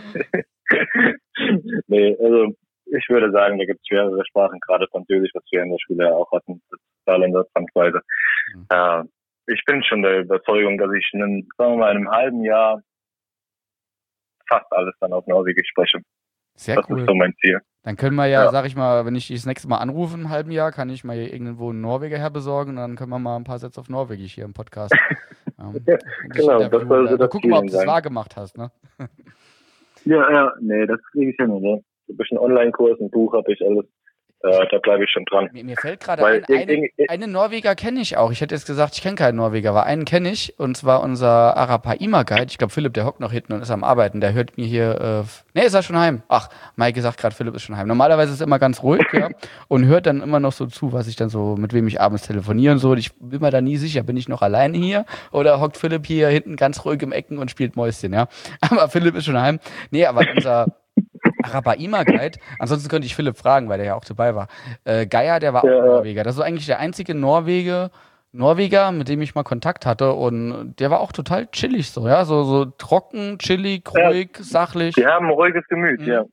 Speaker 3: Nee, also ich würde sagen, da gibt es schwerere Sprachen, gerade Französisch, was wir in der Schule ja auch hatten, das Saarländer zwangsweise. Ich bin schon der Überzeugung, dass ich sagen wir mal, in einem halben Jahr fast alles dann auf Norwegisch spreche.
Speaker 1: Sehr
Speaker 3: das
Speaker 1: cool.
Speaker 3: ist so mein Ziel.
Speaker 1: Dann können wir sag ich mal, wenn ich das nächste Mal anrufe im halben Jahr, kann ich mal hier irgendwo einen Norweger herbesorgen und dann können wir mal ein paar Sätze auf Norwegisch hier im Podcast.
Speaker 3: Genau, das sollte das
Speaker 1: gucken mal, ob du es wahr gemacht hast, ne?
Speaker 3: Nee, das kriege ich hin, ne? So ein bisschen Online-Kurs, ein Buch habe ich alles. Da bleibe ich schon dran.
Speaker 1: Mir fällt gerade ein, einen Norweger kenne ich auch. Ich hätte jetzt gesagt, ich kenne keinen Norweger, aber einen kenne ich. Und zwar unser Arapaima-Guide. Ich glaube, Philipp, der hockt noch hinten und ist am Arbeiten. Der hört mir hier... ist er schon heim? Ach, Maike sagt gerade, Philipp ist schon heim. Normalerweise ist er immer ganz ruhig, ja. Und hört dann immer noch so zu, was ich dann so, mit wem ich abends telefoniere und so. Und ich bin mir da nie sicher, bin ich noch alleine hier? Oder hockt Philipp hier hinten ganz ruhig im Ecken und spielt Mäuschen, ja? Aber Philipp ist schon heim. Nee, aber unser... Arapaima-Guide. Ansonsten könnte ich Philipp fragen, weil der ja auch dabei war. Geier, der war auch Norweger. Das ist eigentlich der einzige Norweger, mit dem ich mal Kontakt hatte. Und der war auch total chillig so, ja. So trocken, chillig, ruhig, sachlich.
Speaker 3: Die haben ein ruhiges Gemüt, ja.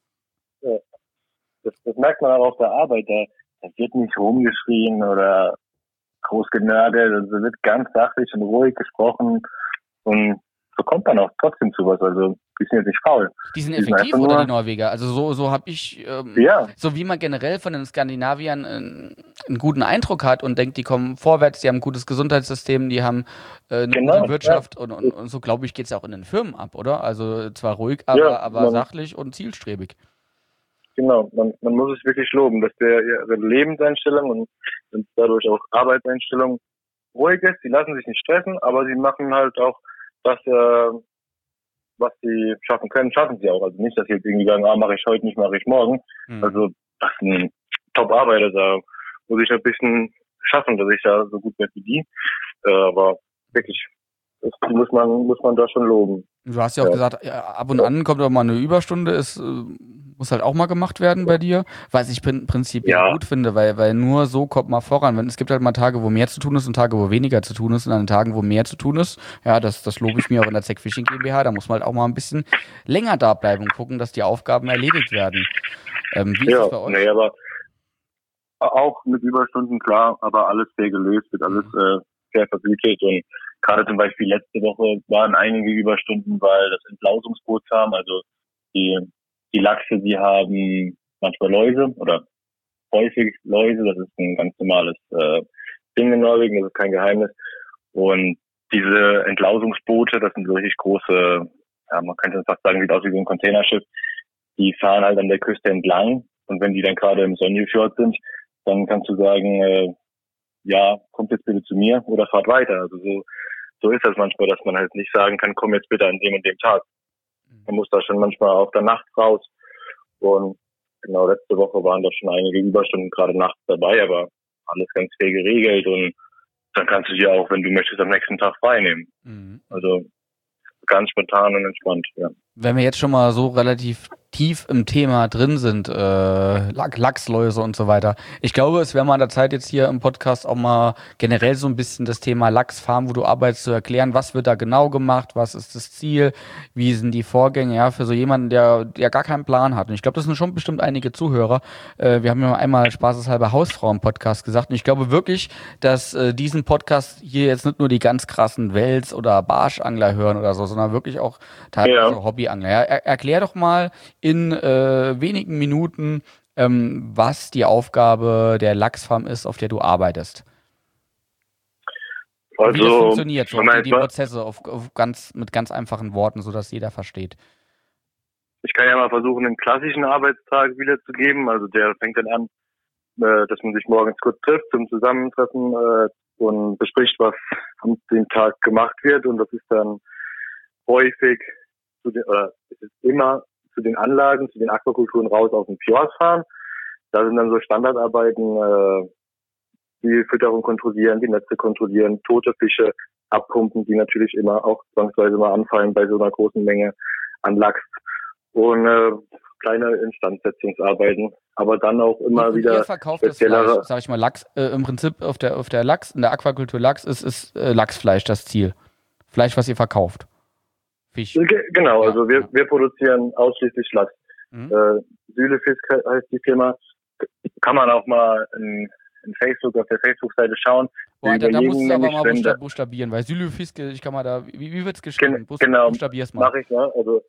Speaker 3: Das merkt man auch auf der Arbeit. Da wird nicht rumgeschrien oder groß genörgelt, also wird ganz sachlich und ruhig gesprochen und so kommt man auch trotzdem zu was. Also die sind jetzt nicht faul.
Speaker 1: Die sind effektiv oder die Norweger? Also so habe ich, so wie man generell von den Skandinaviern einen guten Eindruck hat und denkt, die kommen vorwärts, die haben ein gutes Gesundheitssystem, die haben eine gute Wirtschaft und so, glaube ich, geht es auch in den Firmen ab, oder? Also zwar ruhig, aber sachlich und zielstrebig.
Speaker 3: Genau, man muss es wirklich loben, dass ihre Lebenseinstellung und dadurch auch Arbeitseinstellung ruhig ist. Die lassen sich nicht stressen, aber sie machen halt auch das, was sie schaffen können, schaffen sie auch. Also nicht, dass sie jetzt irgendwie sagen, mache ich heute nicht, mache ich morgen. Also das sind Top-Arbeiter, da muss ich ein bisschen schaffen, dass ich da so gut werde wie die. Aber wirklich, das muss man da schon loben.
Speaker 1: Du hast ja auch gesagt, ab und an kommt auch mal eine Überstunde, muss halt auch mal gemacht werden bei dir, was ich prinzipiell gut finde, weil nur so kommt man voran. Es gibt halt mal Tage, wo mehr zu tun ist und Tage, wo weniger zu tun ist und an den Tagen, wo mehr zu tun ist, ja, das lobe ich mir auch in der Zec Fishing GmbH, da muss man halt auch mal ein bisschen länger da bleiben und gucken, dass die Aufgaben erledigt werden. Wie ist das bei euch? Nee,
Speaker 3: aber auch mit Überstunden, klar, aber alles fair gelöst, wird alles fair vergütet und gerade zum Beispiel letzte Woche waren einige Überstunden, weil das Entlausungsboot kam, also die Lachse, die haben manchmal Läuse oder häufig Läuse, das ist ein ganz normales Ding in Norwegen, das ist kein Geheimnis. Und diese Entlausungsboote, das sind so richtig große, man könnte fast sagen, sieht aus wie so ein Containerschiff, die fahren halt an der Küste entlang und wenn die dann gerade im Sonjefjord sind, dann kannst du sagen, kommt jetzt bitte zu mir oder fahrt weiter. Also so ist das manchmal, dass man halt nicht sagen kann, komm jetzt bitte an dem und dem Tag. Man muss da schon manchmal auch der Nacht raus. Und genau, letzte Woche waren da schon einige Überstunden gerade nachts dabei, aber alles ganz fair geregelt und dann kannst du dir auch, wenn du möchtest, am nächsten Tag frei nehmen. Also ganz spontan und entspannt, ja.
Speaker 1: Wenn wir jetzt schon mal so relativ tief im Thema drin sind, Lachsläuse und so weiter. Ich glaube, es wäre mal an der Zeit jetzt hier im Podcast auch mal generell so ein bisschen das Thema Lachsfarm, wo du arbeitest, zu erklären, was wird da genau gemacht, was ist das Ziel, wie sind die Vorgänge, ja, für so jemanden, der gar keinen Plan hat. Und ich glaube, das sind schon bestimmt einige Zuhörer. Wir haben ja einmal spaßeshalber Hausfrau im Podcast gesagt und ich glaube wirklich, dass diesen Podcast hier jetzt nicht nur die ganz krassen Wels- oder Barschangler hören oder so, sondern wirklich auch teilweise Hobbyangler. Ja, erklär doch mal in wenigen Minuten, was die Aufgabe der Lachsfarm ist, auf der du arbeitest.
Speaker 3: Also,
Speaker 1: wie das funktioniert, so die Prozesse mit ganz einfachen Worten, sodass jeder versteht.
Speaker 3: Ich kann ja mal versuchen, einen klassischen Arbeitstag wiederzugeben. Also der fängt dann an, dass man sich morgens kurz trifft zum Zusammentreffen und bespricht, was an dem Tag gemacht wird. Und das ist dann häufig es ist immer zu den Anlagen, zu den Aquakulturen raus aus dem Fjord fahren. Da sind dann so Standardarbeiten, die Fütterung kontrollieren, die Netze kontrollieren, tote Fische abpumpen, die natürlich immer auch zwangsweise mal anfallen bei so einer großen Menge an Lachs. Und kleine Instandsetzungsarbeiten, aber dann auch immer wieder
Speaker 1: ihr verkauft das Fleisch, sag ich mal, Lachs, im Prinzip auf der Lachs, in der Aquakultur Lachs ist Lachsfleisch das Ziel. Fleisch, was ihr verkauft. Fisch.
Speaker 3: Genau, also wir produzieren ausschließlich Lachs. Sülefisk heißt die Firma. Kann man auch mal in Facebook, auf der Facebook-Seite schauen.
Speaker 1: Boah, da musst du aber mal buchstabieren, weil Sülefisk, ich kann mal da, wie wird's geschrieben?
Speaker 3: Genau,
Speaker 1: buchstabier's mal.
Speaker 3: Mach ich mal, also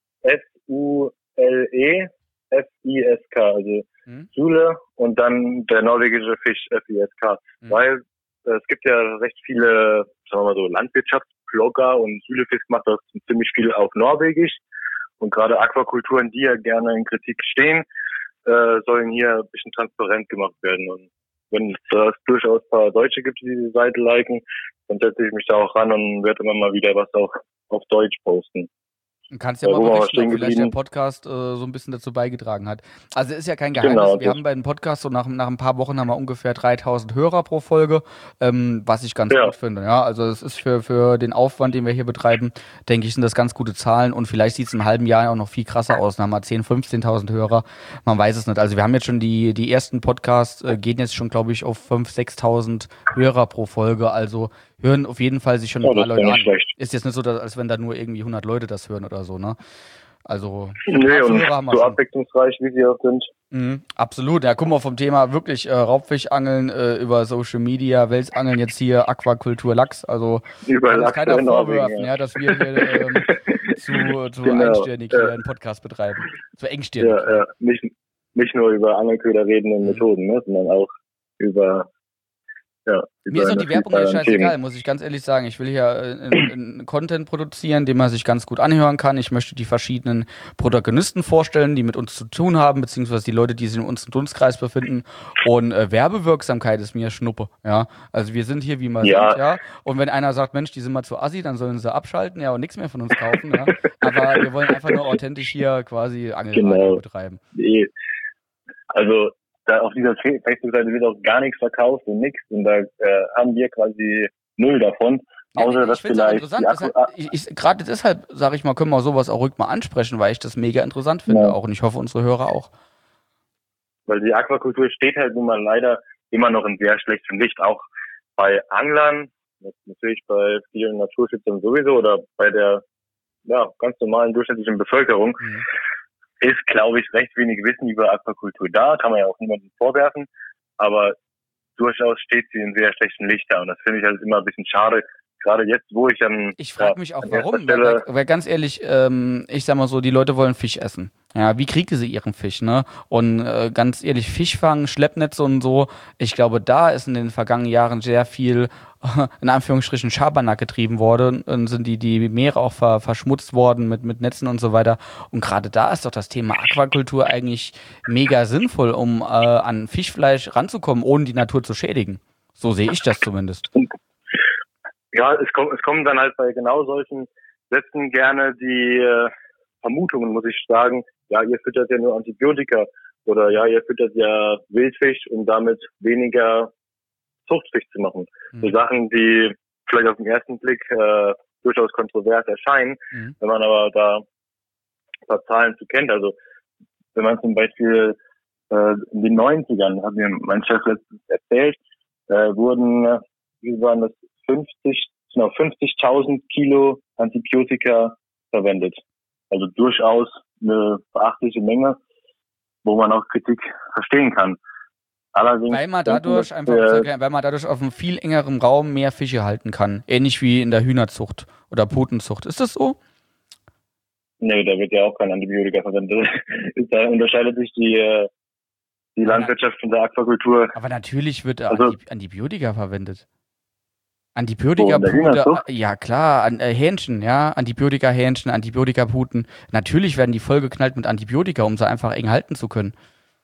Speaker 3: Sulefisk, also Sule und dann der norwegische Fisch Fisk, weil es gibt ja recht viele, sagen wir mal so, Landwirtschaftsblogger und Sülefisk macht das ziemlich viel auf Norwegisch und gerade Aquakulturen, die ja gerne in Kritik stehen, sollen hier ein bisschen transparent gemacht werden und wenn es durchaus ein paar Deutsche gibt, die diese Seite liken, dann setze ich mich da auch ran und werde immer mal wieder was auch auf Deutsch posten.
Speaker 1: Du kannst ja mal berichten, ob vielleicht der Podcast so ein bisschen dazu beigetragen hat. Also ist ja kein Geheimnis, genau, wir haben bei dem Podcast so nach ein paar Wochen haben wir ungefähr 3000 Hörer pro Folge, was ich ganz gut finde. Ja, also es ist für den Aufwand, den wir hier betreiben, denke ich, sind das ganz gute Zahlen und vielleicht sieht es im halben Jahr auch noch viel krasser aus. Dann haben wir 10.000, 15.000 Hörer, man weiß es nicht. Also wir haben jetzt schon die ersten Podcasts, gehen jetzt schon, glaube ich, auf 5.000, 6.000 Hörer pro Folge, also hören auf jeden Fall sich schon ein paar Leute an. Ist jetzt nicht so, als wenn da nur irgendwie 100 Leute das hören oder so, ne? Also,
Speaker 3: nee, und so abwechslungsreich, wie sie auch sind.
Speaker 1: Absolut. Ja, guck mal, vom Thema wirklich Raubfischangeln über Social Media, Welsangeln, jetzt hier Aquakultur, Lachs. Also kann uns keiner vorwerfen, ja, dass wir hier zu einstirnig hier einen Podcast betreiben. Zu engstirnig.
Speaker 3: Ja. Nicht nur über Angelköder redende Methoden, ne, sondern auch über
Speaker 1: mir ist auch die Werbung ja scheißegal, muss ich ganz ehrlich sagen. Ich will hier einen Content produzieren, den man sich ganz gut anhören kann. Ich möchte die verschiedenen Protagonisten vorstellen, die mit uns zu tun haben, beziehungsweise die Leute, die sich in unserem Dunstkreis befinden. Und Werbewirksamkeit ist mir Schnuppe, ja. Also wir sind hier, wie man sieht, ja. Und wenn einer sagt, Mensch, die sind mal zu assi, dann sollen sie abschalten, ja, und nichts mehr von uns kaufen, ja. Aber wir wollen einfach nur authentisch hier quasi Angelradio betreiben.
Speaker 3: Also da auf dieser Facebook-Seite wird auch gar nichts verkauft und nichts. Und da haben wir quasi null davon. Außer dass vielleicht.
Speaker 1: Gerade deshalb, sage ich mal, können wir sowas auch ruhig mal ansprechen, weil ich das mega interessant finde auch. Und ich hoffe, unsere Hörer auch.
Speaker 3: Weil die Aquakultur steht halt nun mal leider immer noch in sehr schlechtem Licht. Auch bei Anglern, natürlich bei vielen Naturschützern sowieso oder bei der ganz normalen durchschnittlichen Bevölkerung. Ist, glaube ich, recht wenig Wissen über Aquakultur da, kann man ja auch niemandem vorwerfen, aber durchaus steht sie in sehr schlechten Licht da und das finde ich halt immer ein bisschen schade, gerade jetzt, wo ich dann...
Speaker 1: Ich frage mich auch, warum, weil ganz ehrlich, ich sag mal so, die Leute wollen Fisch essen. Ja, wie kriegen sie ihren Fisch, ne? Und ganz ehrlich, Fischfang, Schleppnetze und so, ich glaube, da ist in den vergangenen Jahren sehr viel, in Anführungsstrichen, Schabernack getrieben worden und sind die Meere auch verschmutzt worden mit Netzen und so weiter. Und gerade da ist doch das Thema Aquakultur eigentlich mega sinnvoll, um an Fischfleisch ranzukommen, ohne die Natur zu schädigen. So sehe ich das zumindest.
Speaker 3: Ja, es kommen dann halt bei genau solchen Sätzen gerne die Vermutungen, muss ich sagen, ja, ihr füttert ja nur Antibiotika oder ja, ihr füttert ja Wildfisch, um damit weniger Zuchtfisch zu machen. So Sachen, die vielleicht auf den ersten Blick durchaus kontrovers erscheinen, wenn man aber da ein paar Zahlen zu kennt. Also wenn man zum Beispiel in den 90ern, hat mir mein Chef letztens erzählt, wurden, wie waren das, 50.000 Kilo Antibiotika verwendet. Also durchaus eine beachtliche Menge, wo man auch Kritik verstehen kann. Allerdings
Speaker 1: weil man dadurch auf einem viel engeren Raum mehr Fische halten kann. Ähnlich wie in der Hühnerzucht oder Putenzucht. Ist das so?
Speaker 3: Nee, da wird ja auch kein Antibiotika verwendet. Da unterscheidet sich die Landwirtschaft von der Aquakultur.
Speaker 1: Aber natürlich wird Antibiotika verwendet. Antibiotika-Pute, ja klar, Hähnchen, ja, Antibiotika-Hähnchen, Antibiotika-Puten. Natürlich werden die vollgeknallt mit Antibiotika, um sie einfach eng halten zu können.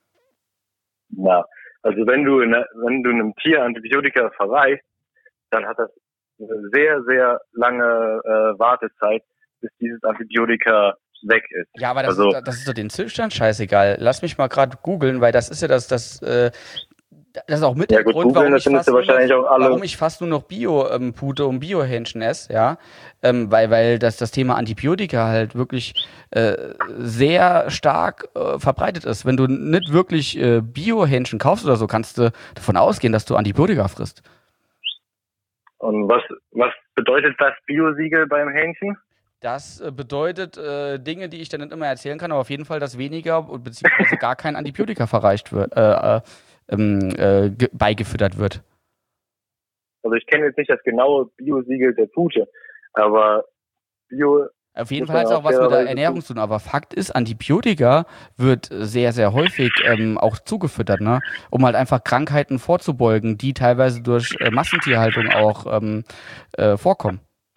Speaker 3: Ja, also wenn du einem Tier Antibiotika verreichst, dann hat das eine sehr, sehr lange Wartezeit, bis dieses Antibiotika weg ist.
Speaker 1: Ja, aber das ist doch den Züchtern scheißegal. Lass mich mal gerade googeln, weil das ist ja das ist auch mit der Grund, warum ich fast nur noch Bio-Pute und Bio-Hähnchen esse, ja, weil das Thema Antibiotika halt wirklich sehr stark verbreitet ist. Wenn du nicht wirklich Bio-Hähnchen kaufst oder so, kannst du davon ausgehen, dass du Antibiotika frisst.
Speaker 3: Und was bedeutet das Bio-Siegel beim Hähnchen?
Speaker 1: Das bedeutet Dinge, die ich dann nicht immer erzählen kann, aber auf jeden Fall, dass weniger bzw. gar kein Antibiotika verreicht wird, beigefüttert wird.
Speaker 3: Also ich kenne jetzt nicht das genaue Bio-Siegel der Pute, aber Bio...
Speaker 1: Auf jeden Fall hat es auch was mit der Ernährung zu tun, aber Fakt ist, Antibiotika wird sehr, sehr häufig auch zugefüttert, ne? Um halt einfach Krankheiten vorzubeugen, die teilweise durch Massentierhaltung auch vorkommen.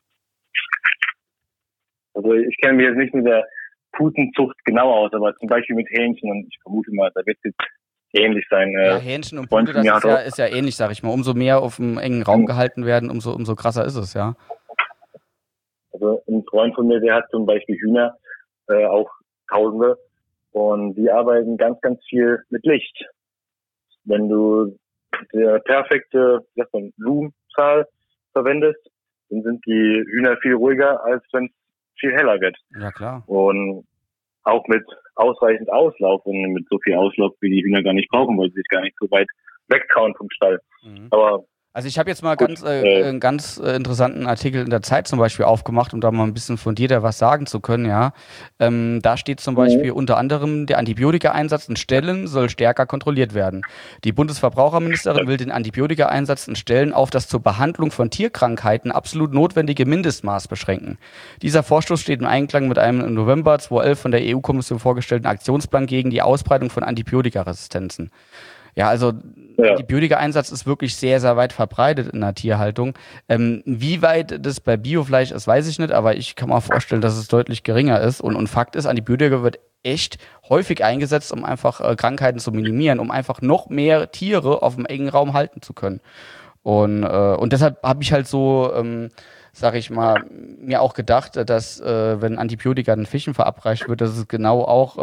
Speaker 3: Also ich kenne mich jetzt nicht mit der Putenzucht genau aus, aber zum Beispiel mit Hähnchen und ich vermute mal, da wird es ähnlich sein.
Speaker 1: Ja, Hähnchen und Pute, das ist ja ähnlich, sag ich mal. Umso mehr auf einem engen Raum gehalten werden, umso krasser ist es, ja.
Speaker 3: Also ein Freund von mir, der hat zum Beispiel Hühner, auch Tausende, und die arbeiten ganz, ganz viel mit Licht. Wenn du der perfekte Lumenzahl verwendest, dann sind die Hühner viel ruhiger, als wenn es viel heller wird.
Speaker 1: Ja, klar.
Speaker 3: Und auch mit ausreichend Auslauf und mit so viel Auslauf, wie die Hühner gar nicht brauchen, weil sie sich gar nicht so weit wegtrauen vom Stall.
Speaker 1: Mhm.
Speaker 3: Aber
Speaker 1: Also ich habe jetzt mal einen ganz interessanten Artikel in der Zeit zum Beispiel aufgemacht, um da mal ein bisschen fundierter was sagen zu können, ja. Da steht zum Beispiel unter anderem, der Antibiotika-Einsatz in Ställen soll stärker kontrolliert werden. Die Bundesverbraucherministerin will den Antibiotika-Einsatz in Ställen auf das zur Behandlung von Tierkrankheiten absolut notwendige Mindestmaß beschränken. Dieser Vorstoß steht im Einklang mit einem im November 2011 von der EU-Kommission vorgestellten Aktionsplan gegen die Ausbreitung von Antibiotikaresistenzen. Ja, also Antibiotika-Einsatz ist wirklich sehr, sehr weit verbreitet in der Tierhaltung. Wie weit das bei Biofleisch ist, weiß ich nicht, aber ich kann mir vorstellen, dass es deutlich geringer ist. Und Fakt ist, Antibiotika wird echt häufig eingesetzt, um einfach Krankheiten zu minimieren, um einfach noch mehr Tiere auf dem engen Raum halten zu können. Und deshalb habe ich halt so, sag ich mal, mir auch gedacht, dass wenn Antibiotika den Fischen verabreicht wird, dass es genau auch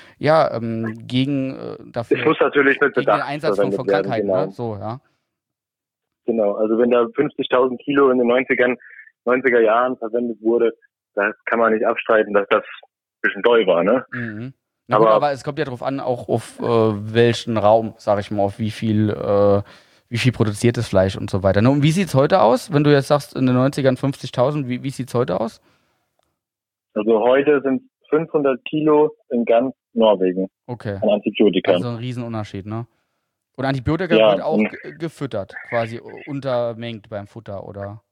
Speaker 1: gegen dafür
Speaker 3: es muss natürlich mit Bedacht
Speaker 1: den Einsatz von Krankheiten,
Speaker 3: genau.
Speaker 1: Ne? So, ja.
Speaker 3: Genau, also wenn da 50.000 Kilo in den 90er Jahren verwendet wurde, das kann man nicht abstreiten, dass das ein bisschen doll war, ne?
Speaker 1: Mhm. Aber es kommt ja darauf an, auch auf welchen Raum, sag ich mal, auf wie viel produziertes Fleisch und so weiter. Und wie sieht's heute aus? Wenn du jetzt sagst, in den 90ern 50.000, wie sieht's heute aus?
Speaker 3: Also heute sind 500 Kilo in ganz Norwegen an Antibiotika.
Speaker 1: Also ein Riesenunterschied, ne? Und Antibiotika wird auch gefüttert, quasi untermengt beim Futter, oder?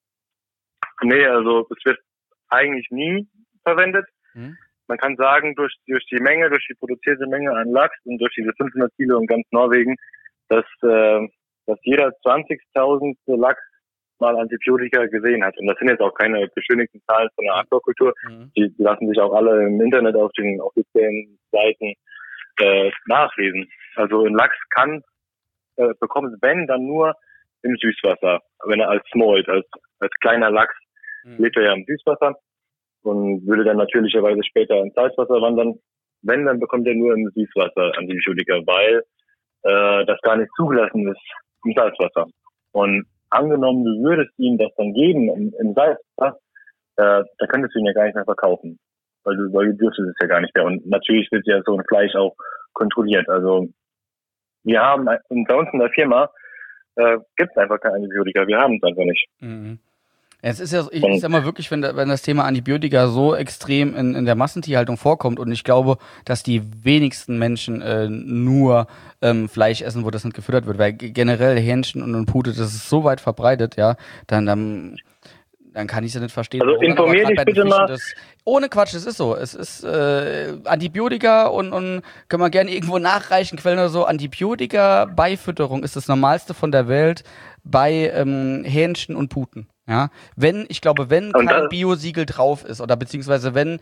Speaker 3: Nee, also es wird eigentlich nie verwendet. Man kann sagen, durch die produzierte Menge an Lachs und durch diese 500 Kilo in ganz Norwegen, dass jeder 20.000 Lachs mal Antibiotika gesehen hat. Und das sind jetzt auch keine beschönigten Zahlen von der Aquakultur. Die lassen sich auch alle im Internet auf den offiziellen Seiten nachlesen. Also ein Lachs bekommt es, wenn, dann nur im Süßwasser. Wenn er als Smolt, als kleiner Lachs, lebt er ja im Süßwasser und würde dann natürlicherweise später ins Salzwasser wandern. Wenn, dann bekommt er nur im Süßwasser Antibiotika, weil das gar nicht zugelassen ist im Salzwasser. Und angenommen, du würdest ihm das dann geben im Salzwasser, da könntest du ihn ja gar nicht mehr verkaufen. Weil du dürftest es ja gar nicht mehr. Und natürlich wird ja so ein Fleisch auch kontrolliert. Also wir haben, bei uns in der Firma gibt es einfach kein Antibiotika. Wir haben es einfach nicht.
Speaker 1: Mhm. Es ist ja, ich sag mal wirklich, wenn das Thema Antibiotika so extrem in der Massentierhaltung vorkommt, und ich glaube, dass die wenigsten Menschen nur Fleisch essen, wo das nicht gefüttert wird, weil generell Hähnchen und Pute, das ist so weit verbreitet, ja, dann kann ich es ja nicht verstehen.
Speaker 3: Also informier dich bitte mal.
Speaker 1: Ohne Quatsch, es ist so. Es ist Antibiotika und können wir gerne irgendwo nachreichen, Quellen oder so. Antibiotika-Beifütterung ist das Normalste von der Welt bei Hähnchen und Puten. Ja, wenn kein Biosiegel drauf ist, oder beziehungsweise wenn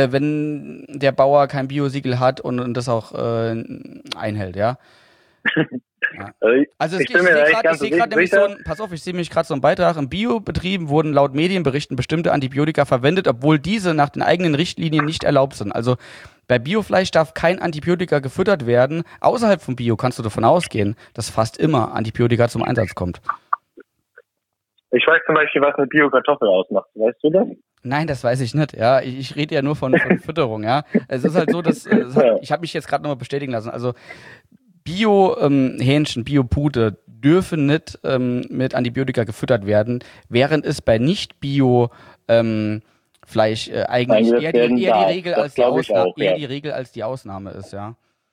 Speaker 1: der Bauer kein Biosiegel hat und das auch einhält, ja. Ja. Also ich sehe gerade nämlich ich sehe mich gerade so einen Beitrag, in Biobetrieben wurden laut Medienberichten bestimmte Antibiotika verwendet, obwohl diese nach den eigenen Richtlinien nicht erlaubt sind. Also bei Biofleisch darf kein Antibiotika gefüttert werden. Außerhalb von Bio kannst du davon ausgehen, dass fast immer Antibiotika zum Einsatz kommt.
Speaker 3: Ich weiß zum Beispiel, was eine Bio-Kartoffel ausmacht. Weißt du das?
Speaker 1: Nein, das weiß ich nicht. Ja, ich rede ja nur von Fütterung. Ja, es ist halt so, dass ich habe mich jetzt gerade nochmal bestätigen lassen. Also Bio-Hähnchen, Bio-Pute dürfen nicht mit Antibiotika gefüttert werden, während es bei nicht-Bio Fleisch eigentlich eher die Regel als die Ausnahme, die Regel als die Ausnahme ist, ja.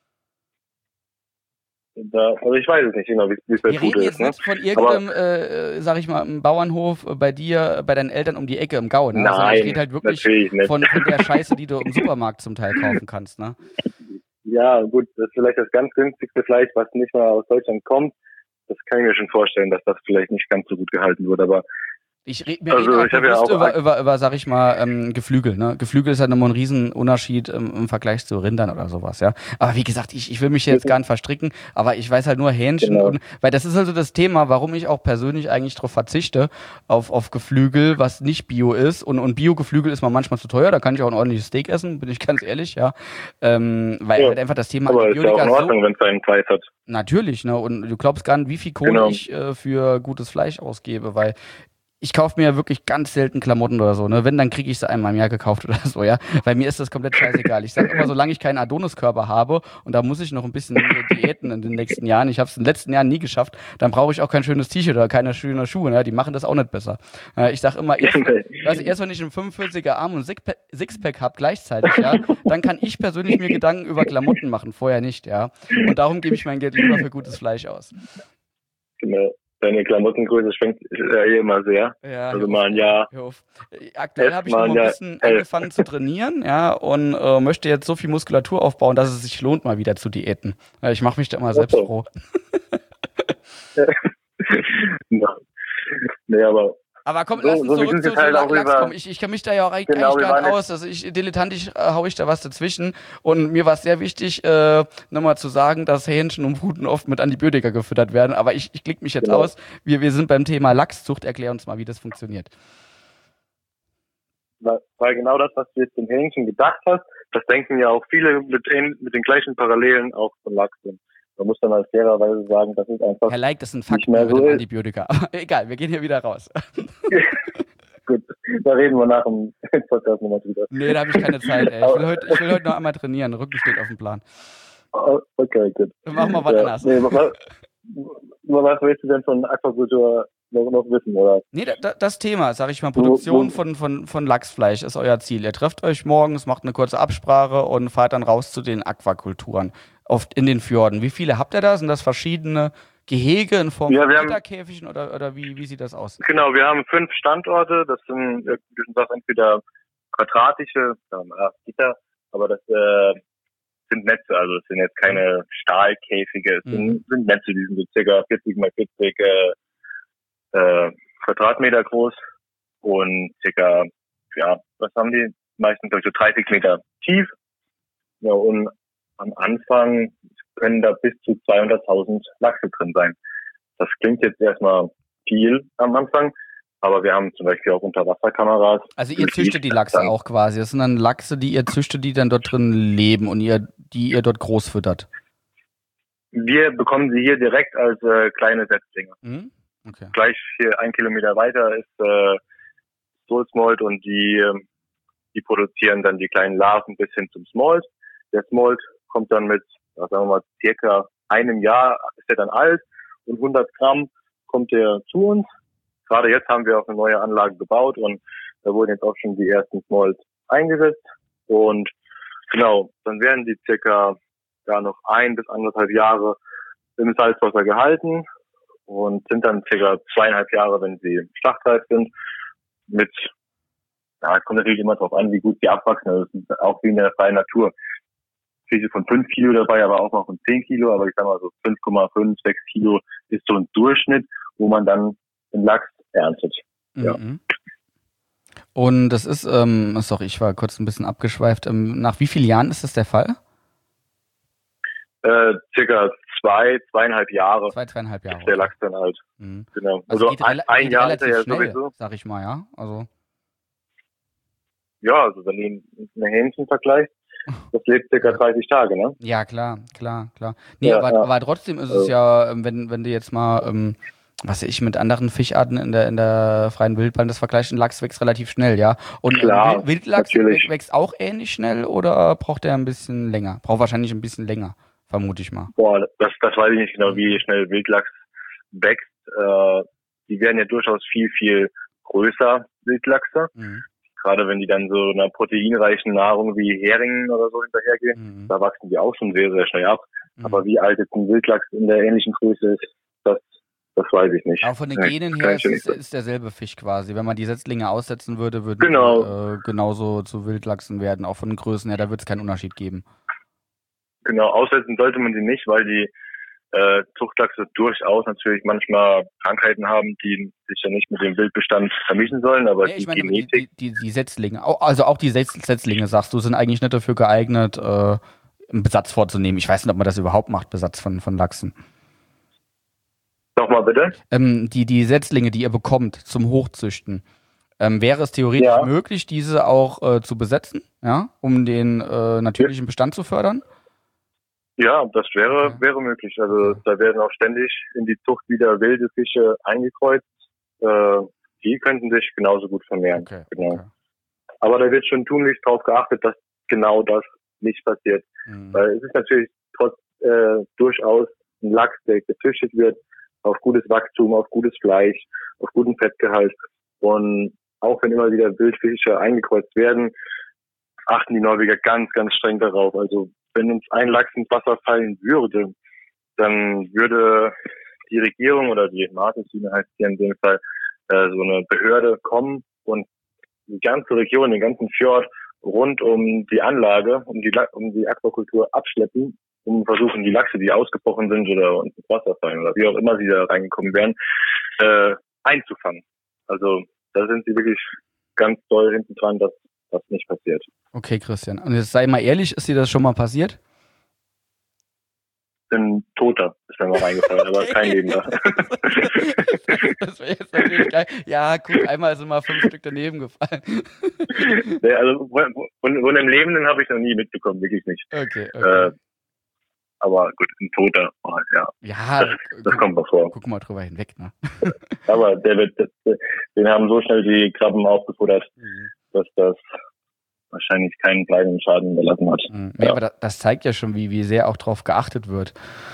Speaker 3: Also ich weiß es nicht genau, wie es bei Pute ist. Wir reden jetzt nicht
Speaker 1: von irgendeinem, sag ich mal, im Bauernhof bei dir, bei deinen Eltern um die Ecke im Gau. Ne?
Speaker 3: Nein,
Speaker 1: also ich rede halt wirklich von der Scheiße, die du im Supermarkt zum Teil kaufen kannst, ne?
Speaker 3: Ja, gut, das ist vielleicht das ganz günstigste Fleisch, was nicht mal aus Deutschland kommt. Das kann ich mir schon vorstellen, dass das vielleicht nicht ganz so gut gehalten wird, aber
Speaker 1: ich rede über, sag ich mal, Geflügel. Ne? Geflügel ist halt nochmal ein Riesenunterschied im Vergleich zu Rindern oder sowas, ja. Aber wie gesagt, ich will mich jetzt gar nicht verstricken, aber ich weiß halt nur Hähnchen. Genau. Weil das ist also das Thema, warum ich auch persönlich eigentlich darauf verzichte, auf Geflügel, was nicht Bio ist. Und Bio-Geflügel ist mir manchmal zu teuer, da kann ich auch ein ordentliches Steak essen, bin ich ganz ehrlich, ja. Weil halt einfach das Thema
Speaker 3: Antibiotika ist ja auch in Ordnung, wenn es seinen Preis hat.
Speaker 1: Natürlich, ne? Und du glaubst gar nicht, wie viel Kohle ich für gutes Fleisch ausgebe, weil ich kaufe mir ja wirklich ganz selten Klamotten oder so, ne? Wenn, dann kriege ich sie einmal im Jahr gekauft oder so, ja. Bei mir ist das komplett scheißegal. Ich sage immer, solange ich keinen Adoniskörper habe und da muss ich noch ein bisschen diäten in den nächsten Jahren, ich habe es in den letzten Jahren nie geschafft, dann brauche ich auch kein schönes T-Shirt oder keine schönen Schuhe, ne? Die machen das auch nicht besser. Ich sage immer, erst wenn ich einen 45er Arm und Sixpack habe gleichzeitig, ja, dann kann ich persönlich mir Gedanken über Klamotten machen, vorher nicht, ja. Und darum gebe ich mein Geld lieber für gutes Fleisch aus.
Speaker 3: Genau. Deine Klamottengröße schwenkt ja eh immer sehr.
Speaker 1: Ja,
Speaker 3: also mal ein Jahr.
Speaker 1: Aktuell habe ich noch ein bisschen angefangen zu trainieren, ja, und möchte jetzt so viel Muskulatur aufbauen, dass es sich lohnt, mal wieder zu diäten. Ich mache mich da immer selbst froh. Nee, aber komm, lass uns zurück zu Lachs kommen. Ich kann mich da ja auch eigentlich gar nicht aus. Also dilettantisch hau ich da was dazwischen. Und mir war es sehr wichtig, nochmal zu sagen, dass Hähnchen und Puten oft mit Antibiotika gefüttert werden. Aber ich klicke mich jetzt aus. Wir sind beim Thema Lachszucht. Erklär uns mal, wie das funktioniert.
Speaker 3: Weil genau das, was du jetzt dem Hähnchen gedacht hast, das denken ja auch viele mit den gleichen Parallelen auch von Lachs. Man muss dann halt fairerweise sagen, das ist einfach.
Speaker 1: Herr Leik, das sind Fakten mit dem Antibiotika. Aber egal, wir gehen hier wieder raus.
Speaker 3: Gut, da reden wir nach dem Podcast nochmal drüber.
Speaker 1: Nee, da habe ich keine Zeit, ey. Ich will heute noch einmal trainieren. Der Rücken steht auf dem Plan.
Speaker 3: Okay, gut.
Speaker 1: Machen wir was anderes.
Speaker 3: Nee, was willst du denn von Aquakultur noch wissen, oder?
Speaker 1: Nee, das Thema, sag ich mal, Produktion von Lachsfleisch ist euer Ziel. Ihr trefft euch morgens, macht eine kurze Absprache und fahrt dann raus zu den Aquakulturen. Oft in den Fjorden. Wie viele habt ihr da? Sind das verschiedene Gehege in Form von Gitterkäfigen oder wie sieht das aus?
Speaker 3: Genau, wir haben 5 Standorte. Das sind entweder quadratische Gitter, aber das sind Netze, also es sind jetzt keine Stahlkäfige, es sind Netze, die sind so ca. 40 mal 40 Quadratmeter groß und ca. Was haben die? Meistens so 30 Meter tief. Ja, und am Anfang können da bis zu 200.000 Lachse drin sein. Das klingt jetzt erstmal viel am Anfang, aber wir haben zum Beispiel auch Unterwasserkameras.
Speaker 1: Also ihr züchtet die Lachse auch quasi. Das sind dann Lachse, die ihr züchtet, die dann dort drin leben und die ihr dort groß füttert.
Speaker 3: Wir bekommen sie hier direkt als kleine Setzlinge.
Speaker 1: Okay.
Speaker 3: Gleich hier 1 Kilometer weiter ist Sulzmold und die produzieren dann die kleinen Larven bis hin zum Smolt. Der Smolt kommt dann mit, sagen wir mal, circa einem Jahr ist er dann alt und 100 Gramm kommt er zu uns. Gerade jetzt haben wir auch eine neue Anlage gebaut und da wurden jetzt auch schon die ersten Smolt eingesetzt. Und genau, dann werden die circa noch 1 bis 1,5 Jahre im Salzwasser gehalten und sind dann circa 2,5 Jahre, wenn sie schlachtreif sind, es kommt natürlich immer darauf an, wie gut sie abwachsen. Das ist auch wie in der freien Natur. Fische von 5 Kilo dabei, aber auch noch von 10 Kilo, aber ich sag mal so 5,5, 6 Kilo ist so ein Durchschnitt, wo man dann den Lachs erntet. Ja.
Speaker 1: Und das ist, ich war kurz ein bisschen abgeschweift, nach wie vielen Jahren ist das der Fall?
Speaker 3: Circa 2,5 Jahre.
Speaker 1: 2,5 Jahre.
Speaker 3: Ist der Lachs dann halt. Genau.
Speaker 1: Also ein Jahr ist er ja
Speaker 3: schnell,
Speaker 1: sowieso. Sag ich mal, ja. Also
Speaker 3: wenn du ein Hähnchen vergleichst, das lebt circa 30 Tage, ne?
Speaker 1: Ja, klar. Nee, aber trotzdem ist es ja, wenn du jetzt mal, mit anderen Fischarten in der freien Wildbahn das vergleichst, ein Lachs wächst relativ schnell, ja. Und
Speaker 3: klar,
Speaker 1: Wildlachs wächst auch ähnlich schnell oder braucht er ein bisschen länger? Braucht wahrscheinlich ein bisschen länger, vermute ich mal.
Speaker 3: Boah, das weiß ich nicht genau, wie schnell Wildlachs wächst. Die werden ja durchaus viel, viel größer, Wildlachse. Gerade wenn die dann so einer proteinreichen Nahrung wie Heringen oder so hinterhergehen, da wachsen die auch schon sehr, sehr schnell ab. Aber wie alt jetzt ein Wildlachs in der ähnlichen Größe ist, das weiß ich nicht.
Speaker 1: Auch von den Genen her ist derselbe Fisch quasi. Wenn man die Setzlinge aussetzen würde, würden die genauso zu Wildlachsen werden. Auch von den Größen her, da wird es keinen Unterschied geben.
Speaker 3: Genau, aussetzen sollte man sie nicht, weil die Zuchtlachse durchaus natürlich manchmal Krankheiten haben, die sich ja nicht mit dem Wildbestand vermischen sollen, aber die Genetik...
Speaker 1: Die Setzlinge, also auch die Setzlinge, sagst du, sind eigentlich nicht dafür geeignet, einen Besatz vorzunehmen. Ich weiß nicht, ob man das überhaupt macht, Besatz von Lachsen.
Speaker 3: Nochmal bitte?
Speaker 1: Die Setzlinge, die ihr bekommt zum Hochzüchten, wäre es theoretisch möglich, diese auch zu besetzen, ja, um den natürlichen Bestand zu fördern?
Speaker 3: Ja, das wäre möglich. Also da werden auch ständig in die Zucht wieder wilde Fische eingekreuzt, die könnten sich genauso gut vermehren.
Speaker 1: Okay,
Speaker 3: genau.
Speaker 1: okay.
Speaker 3: Aber da wird schon tunlichst darauf geachtet, dass genau das nicht passiert. Weil es ist natürlich durchaus ein Lachs, der gezüchtet wird auf gutes Wachstum, auf gutes Fleisch, auf guten Fettgehalt. Und auch wenn immer wieder Wildfische eingekreuzt werden, achten die Norweger ganz, ganz streng darauf. Also wenn uns ein Lachs ins Wasser fallen würde, dann würde die Regierung oder die Martenschiene heißt hier in dem Fall so eine Behörde kommen und die ganze Region, den ganzen Fjord rund um die Anlage, um die Aquakultur abschleppen, um versuchen, die Lachse, die ausgebrochen sind oder ins Wasser fallen oder wie auch immer sie da reingekommen wären, einzufangen. Also da sind sie wirklich ganz doll hinten dran, dass das nicht passiert.
Speaker 1: Okay, Christian. Und jetzt sei mal ehrlich, ist dir das schon mal passiert?
Speaker 3: Ein Toter ist mir mal reingefallen, aber kein Lebender.
Speaker 1: Das wäre jetzt natürlich geil. Ja, guck, einmal sind mal 5 Stück daneben gefallen.
Speaker 3: Nee, also von einem Lebenden habe ich noch nie mitbekommen, wirklich nicht.
Speaker 1: Okay.
Speaker 3: Aber gut, ein Toter,
Speaker 1: Ja,
Speaker 3: das kommt mal vor.
Speaker 1: Guck mal drüber hinweg, ne?
Speaker 3: Aber den haben so schnell die Krabben aufgefuttert, dass das wahrscheinlich keinen bleibenden Schaden hinterlassen hat.
Speaker 1: Ja, aber das zeigt ja schon, wie sehr auch drauf geachtet wird.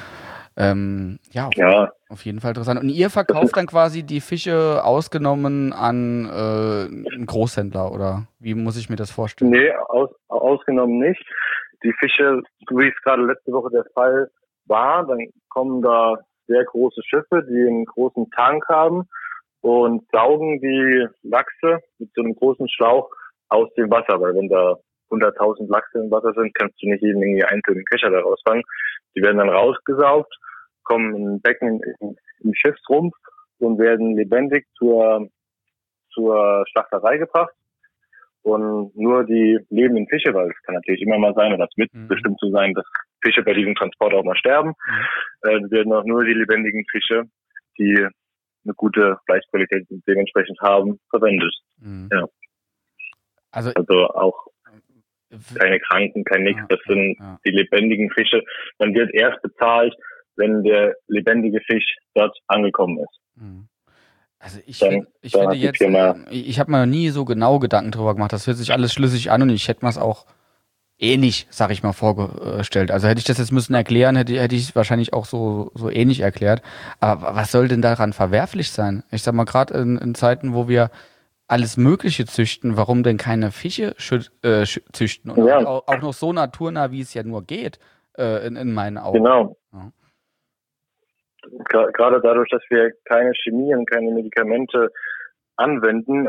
Speaker 1: Auf jeden Fall interessant. Und ihr verkauft dann quasi die Fische ausgenommen an einen Großhändler, oder wie muss ich mir das vorstellen?
Speaker 3: Nee, ausgenommen nicht. Die Fische, wie es gerade letzte Woche der Fall war, dann kommen da sehr große Schiffe, die einen großen Tank haben und saugen die Lachse mit so einem großen Schlauch aus dem Wasser, weil wenn da 100.000 Lachse im Wasser sind, kannst du nicht jeden irgendwie einzelnen Kescher daraus fangen. Die werden dann rausgesaugt, kommen in ein Becken im Schiffsrumpf und werden lebendig zur Schlachterei gebracht. Und nur die lebenden Fische, weil es kann natürlich immer mal sein, oder es wird bestimmt so sein, dass Fische bei diesem Transport auch mal sterben, werden auch nur die lebendigen Fische, die eine gute Fleischqualität dementsprechend haben, verwendet. Ja. Also auch keine Kranken, kein Nix, das sind die lebendigen Fische. Man wird erst bezahlt, wenn der lebendige Fisch dort angekommen ist.
Speaker 1: Also ich finde jetzt, ich habe mir noch nie so genau Gedanken drüber gemacht. Das hört sich alles schlüssig an und ich hätte mir es auch ähnlich, sag ich mal, vorgestellt. Also hätte ich das jetzt müssen erklären, hätte ich es wahrscheinlich auch so ähnlich erklärt. Aber was soll denn daran verwerflich sein? Ich sag mal, gerade in Zeiten, wo wir alles Mögliche züchten, warum denn keine Fische züchten? Und auch noch so naturnah, wie es ja nur geht, in meinen Augen.
Speaker 3: Genau. Ja. Gerade dadurch, dass wir keine Chemie und keine Medikamente anwenden,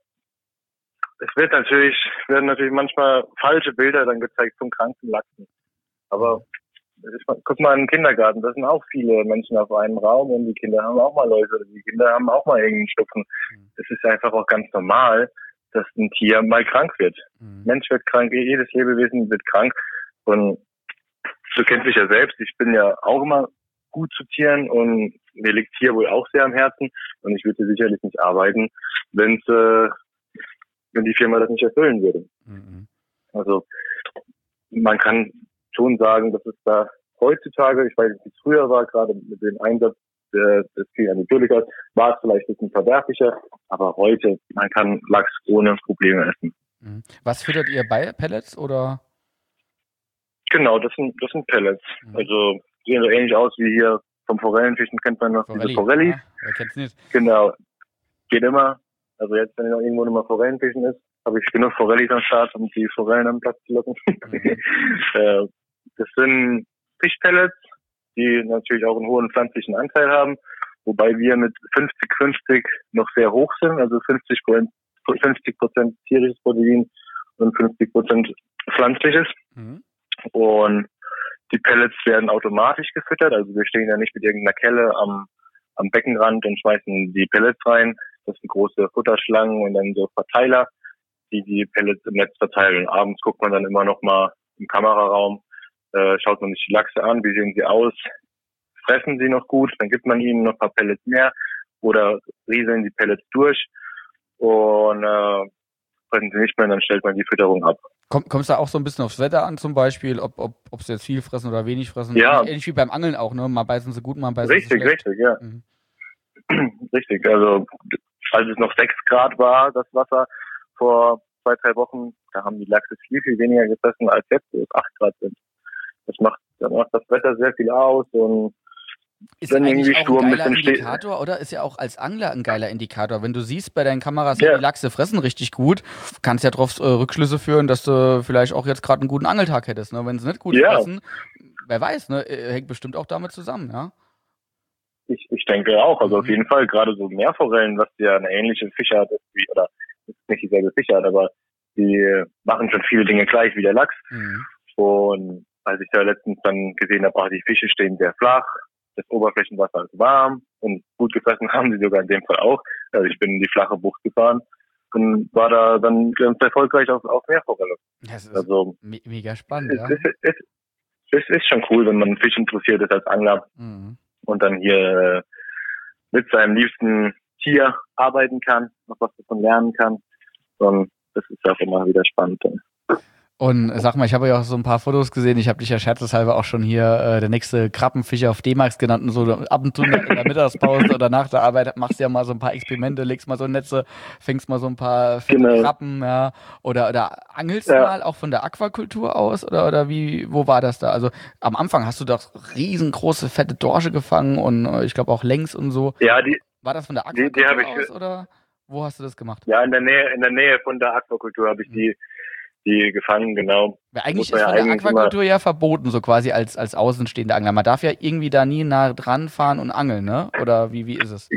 Speaker 3: werden natürlich manchmal falsche Bilder dann gezeigt von kranken Lachsen. Aber guck mal in den Kindergarten, da sind auch viele Menschen auf einem Raum und die Kinder haben auch mal Läuse, die Kinder haben auch mal irgendeinen Schnupfen. Es ist einfach auch ganz normal, dass ein Tier mal krank wird. Mensch wird krank, jedes Lebewesen wird krank. Und du kennst mich ja selbst, ich bin ja auch immer gut zu Tieren und mir liegt Tier wohl auch sehr am Herzen und ich würde sicherlich nicht arbeiten, wenn die Firma das nicht erfüllen würde. Also man kann schon sagen, dass es da heutzutage, ich weiß nicht, wie es früher war, gerade mit dem Einsatz des Antibiotikas, war es vielleicht ein bisschen verwerflicher, aber heute, man kann Lachs ohne Probleme essen.
Speaker 1: Was füttert ihr bei Pellets oder?
Speaker 3: Genau, das sind Pellets. Also sehen so ähnlich aus wie hier vom Forellenfischen, kennt man noch diese Forellis.
Speaker 1: Wer kennt's nicht?
Speaker 3: Genau, geht immer. Also jetzt, wenn noch irgendwo nochmal Forellenfischen ist, habe ich genug Forellis am Start, um die Forellen am Platz zu locken. Das sind Fischpellets, die natürlich auch einen hohen pflanzlichen Anteil haben, wobei wir mit 50-50 noch sehr hoch sind, also 50% tierisches Protein und 50% pflanzliches. Und die Pellets werden automatisch gefüttert, also wir stehen ja nicht mit irgendeiner Kelle am Beckenrand und schmeißen die Pellets rein. Das sind große Futterschlangen und dann so Verteiler, die Pellets im Netz verteilen. Und abends guckt man dann immer noch mal im Kameraraum, schaut man sich die Lachse an, wie sehen sie aus, fressen sie noch gut, dann gibt man ihnen noch ein paar Pellets mehr oder rieseln die Pellets durch und fressen sie nicht mehr, dann stellt man die Fütterung ab.
Speaker 1: Kommst du da auch so ein bisschen aufs Wetter an zum Beispiel, ob sie jetzt viel fressen oder wenig fressen?
Speaker 3: Ja.
Speaker 1: Ähnlich wie beim Angeln auch, ne? Mal beißen sie gut, mal beißen sie schlecht.
Speaker 3: Richtig, ja. Richtig, also als es noch 6 Grad war, das Wasser, vor 2-3 Wochen, da haben die Lachse viel, viel weniger gefressen als jetzt, wo es 8 Grad sind. Da macht das Wetter sehr viel aus und
Speaker 1: ist eigentlich auch ein geiler Indikator, oder? Ist ja auch als Angler ein geiler Indikator. Wenn du siehst bei deinen Kameras, die Lachse fressen richtig gut, kannst ja darauf Rückschlüsse führen, dass du vielleicht auch jetzt gerade einen guten Angeltag hättest. Ne? Wenn sie nicht gut fressen, wer weiß, ne? Hängt bestimmt auch damit zusammen, ja?
Speaker 3: Ich denke auch, also auf jeden Fall, gerade so Meerforellen, was ja eine ähnliche Fischart ist, oder ist nicht dieselbe Fischart, aber die machen schon viele Dinge gleich wie der Lachs. Und als ich da letztens dann gesehen habe, die Fische stehen sehr flach, das Oberflächenwasser ist warm und gut gefressen haben sie sogar in dem Fall auch. Also ich bin in die flache Bucht gefahren und war da dann ganz erfolgreich auf Meerforelle.
Speaker 1: Das ist
Speaker 3: also
Speaker 1: mega spannend, ja.
Speaker 3: Es ist schon cool, wenn man Fisch interessiert ist als Angler und dann hier mit seinem liebsten Tier arbeiten kann, noch was davon lernen kann. Und das ist auch immer wieder spannend.
Speaker 1: Und sag mal, ich habe ja auch so ein paar Fotos gesehen. Ich habe dich ja scherzeshalber auch schon hier der nächste Krabbenfischer auf D-Max genannt. Und so ab und zu in der Mittagspause oder nach der Arbeit machst du ja mal so ein paar Experimente, legst mal so Netze, fängst mal so ein paar fette Krabben, ja. Oder angelst du mal auch von der Aquakultur aus? Oder wo war das da? Also am Anfang hast du doch riesengroße, fette Dorsche gefangen und ich glaube auch Längs und so.
Speaker 3: Ja,
Speaker 1: war das von der Aquakultur aus oder wo hast du das gemacht?
Speaker 3: Ja, in der Nähe von der Aquakultur habe ich die gefangen, genau.
Speaker 1: Weil eigentlich ist von der Aquakultur ja verboten, so quasi als außenstehender Angler. Man darf ja irgendwie da nie nah dran fahren und angeln, ne? Oder wie ist es?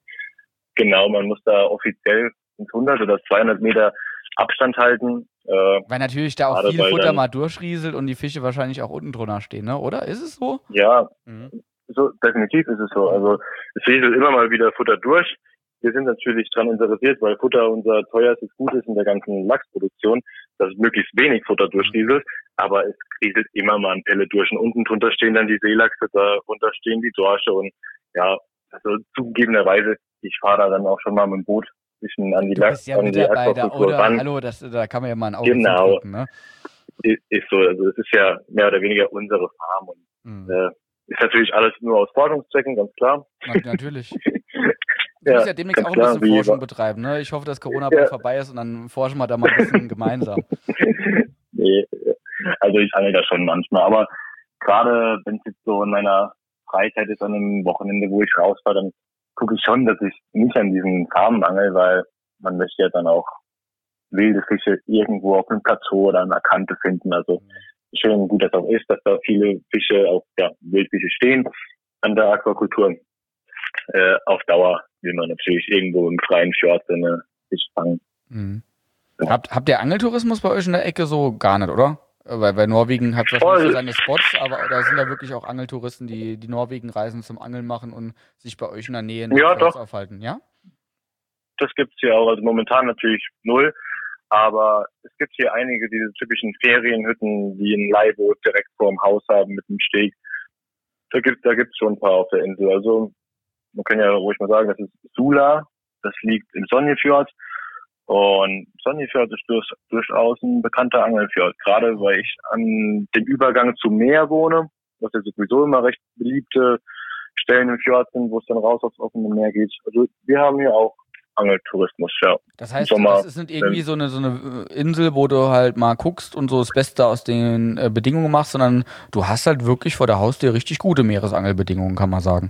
Speaker 3: Genau, man muss da offiziell 100 oder 200 Meter Abstand halten.
Speaker 1: Weil natürlich da auch viel Futter mal durchrieselt und die Fische wahrscheinlich auch unten drunter stehen, ne? Oder? Ist es so?
Speaker 3: Ja, so definitiv ist es so. Also es rieselt immer mal wieder Futter durch. Wir sind natürlich daran interessiert, weil Futter unser teuerstes Gut ist in der ganzen Lachsproduktion, dass es möglichst wenig Futter durchrieselt, aber es rieselt immer mal ein Pelle durch und unten drunter stehen dann die Seelachse, darunter stehen die Dorsche und ja, also zugegebenerweise, ich fahre da dann auch schon mal mit dem Boot ein bisschen an die Lachs,
Speaker 1: ja an die Aquakultur ran. Hallo, da kann man ja mal ein Auge zudrücken, ne?
Speaker 3: Ist so, also es ist ja mehr oder weniger unsere Farm und ist natürlich alles nur aus Forschungszwecken, ganz klar.
Speaker 1: Natürlich. Du musst ja demnächst auch ein bisschen Forschung betreiben, ne? Ich hoffe, dass Corona bald vorbei ist und dann forschen wir da mal ein bisschen gemeinsam.
Speaker 3: Nee, also ich angel da schon manchmal, aber gerade wenn es jetzt so in meiner Freizeit ist, an einem Wochenende, wo ich rausfahre, dann gucke ich schon, dass ich nicht an diesen Farmen angel, weil man möchte ja dann auch wilde Fische irgendwo auf einem Plateau oder an einer Kante finden. Also schön gut, dass auch ist, dass da viele Fische, auch Wildfische stehen an der Aquakultur. Auf Dauer will man natürlich irgendwo im freien Fjord seine Fische fangen.
Speaker 1: Ja. Habt ihr Angeltourismus bei euch in der Ecke so gar nicht, oder? Weil Norwegen hat wahrscheinlich seine Spots, aber da sind ja wirklich auch Angeltouristen, die Norwegen reisen zum Angeln machen und sich bei euch in der Nähe aufhalten, ja?
Speaker 3: Das gibt's hier auch, also momentan natürlich 0, aber es gibt hier einige diese typischen Ferienhütten, die ein Leihboot direkt vor dem Haus haben mit einem Steg. Da gibt's schon ein paar auf der Insel, also man kann ja ruhig mal sagen, das ist Sula, das liegt im Sonjefjord und Sonjefjord ist durchaus ein bekannter Angelfjord, gerade weil ich an dem Übergang zum Meer wohne, was ja sowieso immer recht beliebte Stellen im Fjord sind, wo es dann raus aufs offene Meer geht. Also wir haben hier auch Angeltourismus, ja.
Speaker 1: Das heißt, das ist nicht irgendwie so eine Insel, wo du halt mal guckst und so das Beste aus den Bedingungen machst, sondern du hast halt wirklich vor der Haustür richtig gute Meeresangelbedingungen, kann man sagen.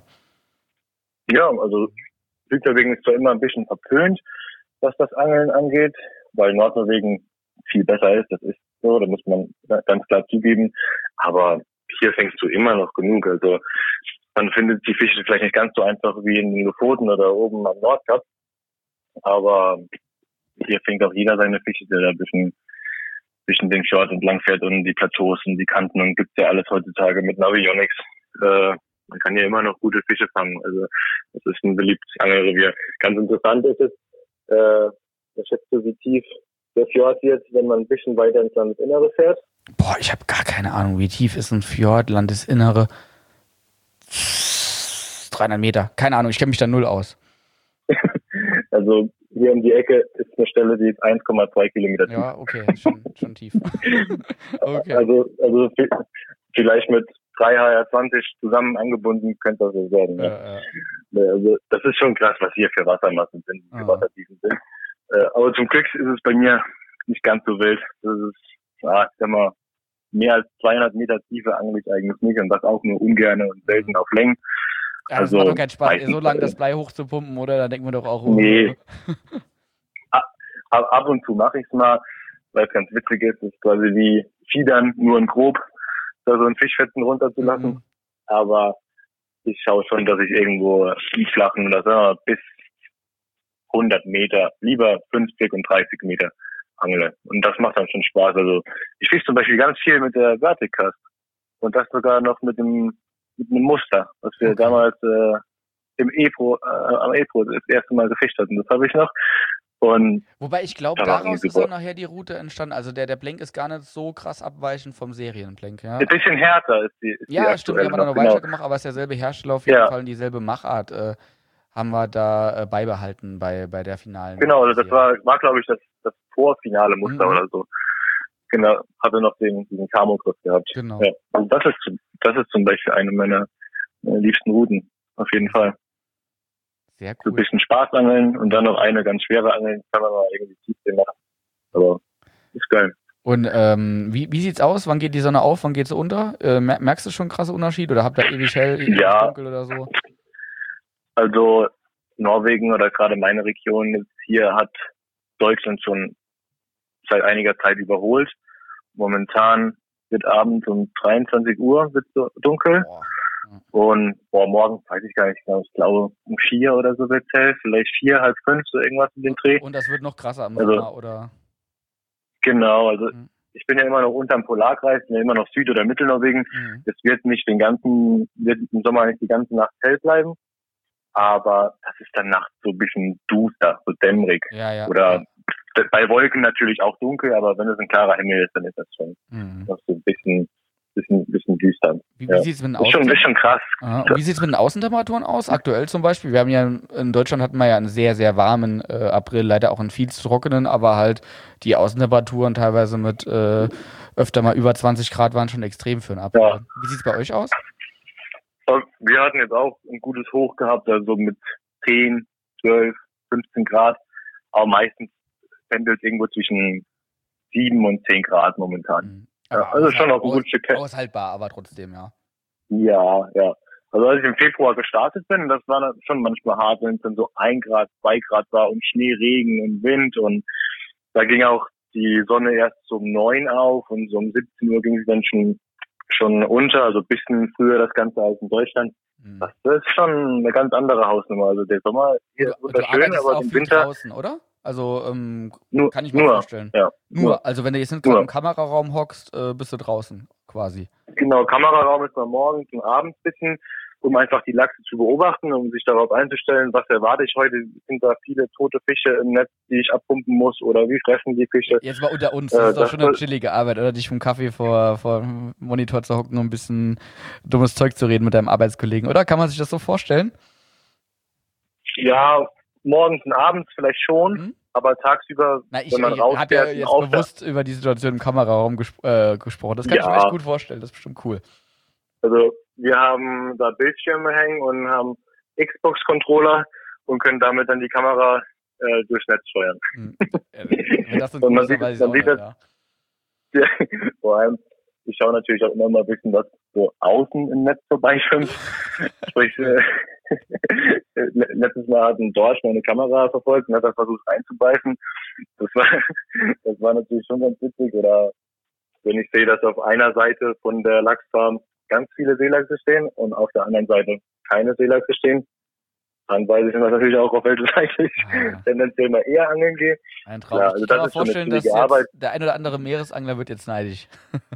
Speaker 3: Ja, also Südnorwegen ist zwar immer ein bisschen verpönt, was das Angeln angeht, weil Nordnorwegen viel besser ist, das ist so, da muss man ganz klar zugeben, aber hier fängst du immer noch genug, also man findet die Fische vielleicht nicht ganz so einfach wie in den Lofoten oder oben am Nordkap, aber hier fängt auch jeder seine Fische, der da ein bisschen den Fjord entlang fährt und die Plateaus und die Kanten und gibt's ja alles heutzutage mit Navionics. Man kann ja immer noch gute Fische fangen. Also das ist ein beliebtes Angelrevier. Ganz interessant ist es, was schätzt du, wie tief der Fjord wird, wenn man ein bisschen weiter ins Landesinnere fährt?
Speaker 1: Boah, ich habe gar keine Ahnung, wie tief ist ein Fjord, Landesinnere? 300 Meter, keine Ahnung, ich kenne mich da null aus.
Speaker 3: Also hier um die Ecke ist eine Stelle, die ist 1,2 Kilometer tief.
Speaker 1: Ja, okay, schon tief.
Speaker 3: Okay. Also vielleicht mit 3 HR20 zusammen angebunden, könnte das so werden. Ne? Also das ist schon krass, was hier für Wassermassen sind, für Wassertiefen sind. Aber zum Glück ist es bei mir nicht ganz so wild. Das ist, ich sag mal, mehr als 200 Meter Tiefe angel ich eigentlich nicht und das auch nur ungern und selten auf Längen.
Speaker 1: Ja, das macht doch keinen Spaß, so lange das Blei hochzupumpen, oder? Da denken wir doch auch...
Speaker 3: Nee. Ab und zu mache ich es mal, weil es ganz witzig ist. Es ist quasi wie Fiedern, nur in grob, da so ein Fischfetzen runterzulassen. Aber ich schaue schon, dass ich irgendwo im Flachen, oder sagen wir, bis 100 Meter, lieber 50 und 30 Meter angle. Und das macht dann schon Spaß. Also ich fische zum Beispiel ganz viel mit der Verticast. Und das sogar noch mit einem Muster, was wir damals am EPRO das erste Mal gefischt hatten. Das habe ich noch. Und
Speaker 1: wobei ich glaube, daraus ist dann nachher die Route entstanden. Also der Blank ist gar nicht so krass abweichend vom Serienblank. Ja?
Speaker 3: Ein bisschen härter ist die
Speaker 1: ja, stimmt, die haben wir dann noch weiter gemacht, aber es ist derselbe Hersteller auf jeden Fall und dieselbe Machart haben wir da beibehalten bei der finalen.
Speaker 3: Genau, also das war glaube ich, das vorfinale Muster oder so. Genau, hatte noch diesen Camo-Griff gehabt. Genau. Ja. Also das ist zum Beispiel eine meiner liebsten Routen, auf jeden Fall.
Speaker 1: Sehr cool.
Speaker 3: So ein bisschen Spaß angeln und dann noch eine ganz schwere Angeln, kann man mal irgendwie Tiefsee machen. Aber ist geil.
Speaker 1: Und wie sieht's aus? Wann geht die Sonne auf? Wann geht sie unter? Merkst du schon einen krassen Unterschied oder habt ihr ewig hell, ewig dunkel oder so?
Speaker 3: Also Norwegen oder gerade meine Region jetzt hier hat Deutschland schon seit einiger Zeit überholt. Momentan wird abends um 23 Uhr wird so dunkel. Und morgen weiß ich gar nicht genau, ich glaube um 4 oder so wird es hell, vielleicht 4, halb 5, so irgendwas in den Dreh.
Speaker 1: Und das wird noch krasser im Sommer, oder?
Speaker 3: Genau, also ich bin ja immer noch unterm Polarkreis, bin ja immer noch Süd- oder Mittelnorwegen. Es wird im Sommer nicht die ganze Nacht hell bleiben, aber das ist dann nachts so ein bisschen duster, so dämmerig. Oder bei Wolken natürlich auch dunkel, aber wenn es ein klarer Himmel ist, dann ist das schon noch so ein bisschen düster.
Speaker 1: Wie sieht's mit den
Speaker 3: ist schon krass.
Speaker 1: Und wie sieht's mit den Außentemperaturen aus? Aktuell zum Beispiel, wir haben ja in Deutschland hatten wir ja einen sehr, sehr warmen April, leider auch einen viel zu trockenen, aber halt die Außentemperaturen teilweise mit öfter mal über 20 Grad waren schon extrem für einen April. Ja. Wie sieht's bei euch aus?
Speaker 3: Wir hatten jetzt auch ein gutes Hoch gehabt, also mit 10, 12, 15 Grad, aber meistens pendelt irgendwo zwischen 7 und 10 Grad momentan. Ja, also schon noch ein gutes Stück.
Speaker 1: Aushaltbar, aber trotzdem, ja.
Speaker 3: Ja. Also als ich im Februar gestartet bin, das war dann schon manchmal hart, wenn es dann so 1 Grad, 2 Grad war und Schnee, Regen und Wind und da ging auch die Sonne erst um 9 auf und so um 17 Uhr ging sie dann schon unter, also ein bisschen früher das Ganze als in Deutschland. Das ist schon eine ganz andere Hausnummer. Also der Sommer hier ist wunderschön, aber im Winter
Speaker 1: draußen, oder? Also kann ich mir vorstellen.
Speaker 3: Ja,
Speaker 1: nur, also wenn du jetzt nicht gerade im Kameraraum hockst, bist du draußen quasi.
Speaker 3: Genau, Kameraraum ist man morgens und abends ein bisschen, um einfach die Lachse zu beobachten, um sich darauf einzustellen, was erwarte ich heute. Sind da viele tote Fische im Netz, die ich abpumpen muss oder wie fressen die Fische?
Speaker 1: Jetzt mal unter uns, das ist doch schon eine chillige Arbeit, oder? Dich vom Kaffee vor dem Monitor zu hocken und ein bisschen dummes Zeug zu reden mit deinem Arbeitskollegen, oder? Kann man sich das so vorstellen?
Speaker 3: Ja, morgens und abends vielleicht schon, aber tagsüber, wenn man rausfährt... Ich habe ja jetzt bewusst
Speaker 1: über die Situation im Kameraraum gesprochen. Das kann ich mir echt gut vorstellen, das ist bestimmt cool.
Speaker 3: Also wir haben da Bildschirme hängen und haben Xbox-Controller und können damit dann die Kamera durchs Netz steuern.
Speaker 1: Wenn das so und man sieht das,
Speaker 3: ja, vor allem, ich schaue natürlich auch immer mal ein bisschen, was so außen im Netz vorbeischwimmt. Sprich, letztes Mal hat ein Dorsch meine Kamera verfolgt und hat da versucht reinzubeißen. Das war natürlich schon ganz witzig. Oder wenn ich sehe, dass auf einer Seite von der Lachsfarm ganz viele Seelachse stehen und auf der anderen Seite keine Seelachse stehen, dann weiß ich natürlich auch, auf welche Seite ich tendenziell mal eher angeln gehe.
Speaker 1: Ein Traum. Ja, also ich kann mir vorstellen, dass der ein oder andere Meeresangler wird jetzt neidisch.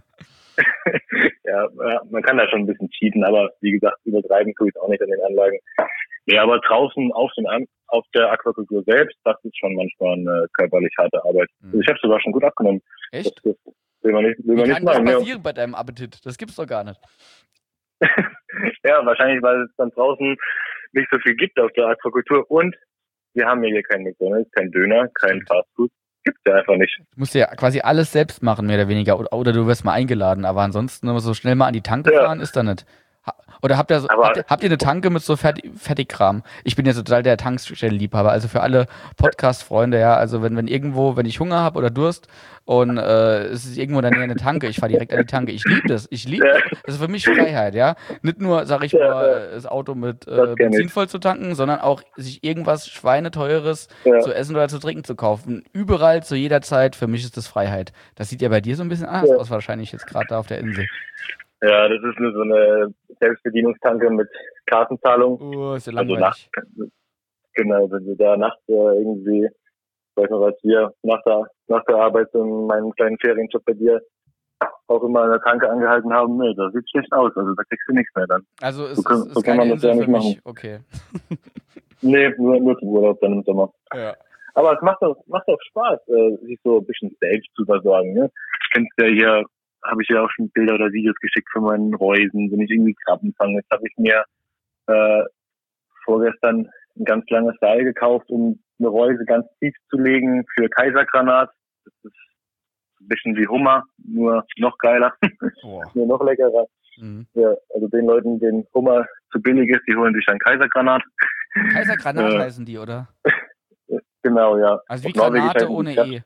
Speaker 3: Ja, man kann da schon ein bisschen cheaten, aber wie gesagt, übertreiben tue ich es auch nicht an den Anlagen. Ja, aber draußen auf der Aquakultur selbst, das ist schon manchmal eine körperlich harte Arbeit. Also ich habe sogar schon gut abgenommen.
Speaker 1: Echt?
Speaker 3: Das will man nicht
Speaker 1: machen. Kann das passieren bei deinem Appetit? Das gibt's doch gar nicht.
Speaker 3: Ja, wahrscheinlich, weil es dann draußen nicht so viel gibt auf der Aquakultur und wir haben hier kein McDonald's, kein Döner, kein Fastfood. gibt's ja einfach nicht.
Speaker 1: Du musst ja quasi alles selbst machen, mehr oder weniger. Oder du wirst mal eingeladen. Aber ansonsten immer so schnell mal an die Tanke fahren, ist da nicht. Oder habt ihr eine Tanke mit so Fertigkram? Ich bin ja total der Tankstellenliebhaber. Also für alle Podcast-Freunde, ja. Also wenn wenn ich Hunger habe oder Durst und es ist irgendwo in der Nähe eine Tanke, ich fahre direkt an die Tanke. Ich liebe das. Das ist für mich Freiheit, ja. Nicht nur, sag ich mal, das Auto mit Benzin voll zu tanken, sondern auch sich irgendwas Schweineteures zu essen oder zu trinken zu kaufen. Überall, zu jeder Zeit. Für mich ist das Freiheit. Das sieht ja bei dir so ein bisschen anders aus, wahrscheinlich jetzt gerade da auf der Insel.
Speaker 3: Ja, das ist nur so eine Selbstbedienungstanke mit Kartenzahlung.
Speaker 1: Ist ja langweilig.
Speaker 3: Also genau, wenn du da nachts irgendwie, weiß noch was wir, nach der Arbeit in meinem kleinen Ferienjob bei dir auch immer an der Tanke angehalten haben, nee, das sieht schlecht aus, also da kriegst du nichts mehr dann.
Speaker 1: Also ist keine Insel für mich, okay.
Speaker 3: Nee, nur zum Urlaub dann im Sommer.
Speaker 1: Ja.
Speaker 3: Aber es macht auch Spaß, sich so ein bisschen selbst zu versorgen, ne? Kennst du ja hier, habe ich ja auch schon Bilder oder Videos geschickt von meinen Reusen, wenn ich irgendwie Krabben fange. Jetzt habe ich mir vorgestern ein ganz langes Seil gekauft, um eine Reuse ganz tief zu legen für Kaisergranat. Das ist ein bisschen wie Hummer, nur noch geiler, nur noch leckerer. Mhm. Ja, also den Leuten, denen Hummer zu billig ist, die holen sich dann Kaisergranat.
Speaker 1: Kaisergranat heißen die, oder?
Speaker 3: Genau, ja.
Speaker 1: Also wie Granate ohne E.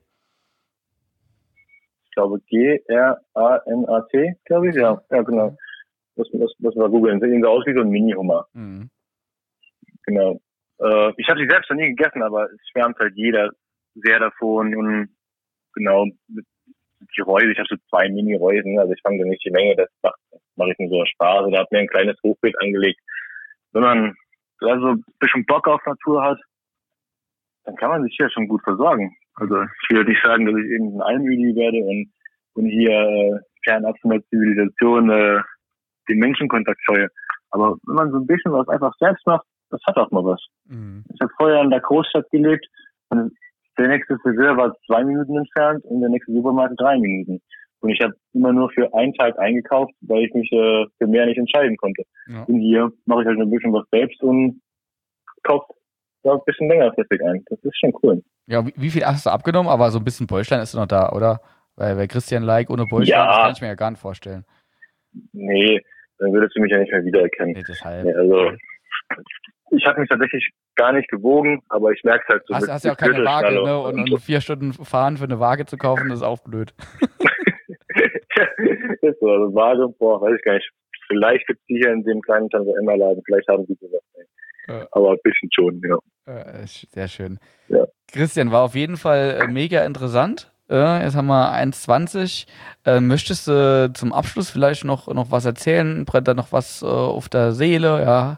Speaker 3: Ich glaube Granat, glaube ich, ja, genau. Das wir googeln. Sieht so aus wie so ein Mini-Hummer. Mhm. Genau. Ich habe sie selbst noch nie gegessen, aber es schwärmt halt jeder sehr davon und genau, die Reuse, ich habe so 2 Mini-Reusen, also ich fange da nicht die Menge, das mache ich nur so Spaß oder habe mir ein kleines Hochbeet angelegt. Wenn man also ein bisschen Bock auf Natur hat, dann kann man sich hier schon gut versorgen. Also ich will nicht sagen, dass ich irgendein Allmüdi werde und hier fernab von der Zivilisation den Menschenkontakt scheue. Aber wenn man so ein bisschen was einfach selbst macht, das hat auch mal was. Mhm. Ich habe vorher in der Großstadt gelebt und der nächste Friseur war 2 Minuten entfernt und der nächste Supermarkt 3 Minuten. Und ich habe immer nur für einen Tag eingekauft, weil ich mich für mehr nicht entscheiden konnte. Ja. Und hier mache ich halt ein bisschen was selbst und kaufe ein bisschen längerfristig ein. Das ist schon cool.
Speaker 1: Ja, wie viel hast du abgenommen? Aber so ein bisschen Bäuchlein ist noch da, oder? Weil Christian ohne Bäuchlein, das kann ich mir ja gar nicht vorstellen.
Speaker 3: Nee, dann würdest du mich ja nicht mehr wiedererkennen.
Speaker 1: Nee, deshalb.
Speaker 3: Nee, also ich habe mich tatsächlich gar nicht gewogen, aber ich merke es halt so.
Speaker 1: Hast ja auch keine Waage, ne? Und 4 Stunden fahren für eine Waage zu kaufen, das ist auch blöd.
Speaker 3: Ist so, also Waage, weiß ich gar nicht. Vielleicht gibt es die hier in dem kleinen Tante-Emma-Laden, vielleicht haben die sowas. Aber ein bisschen schon, ja.
Speaker 1: Sehr schön.
Speaker 3: Ja.
Speaker 1: Christian, war auf jeden Fall mega interessant. Jetzt haben wir 1,20. Möchtest du zum Abschluss vielleicht noch was erzählen? Brennt da noch was auf der Seele? Ja.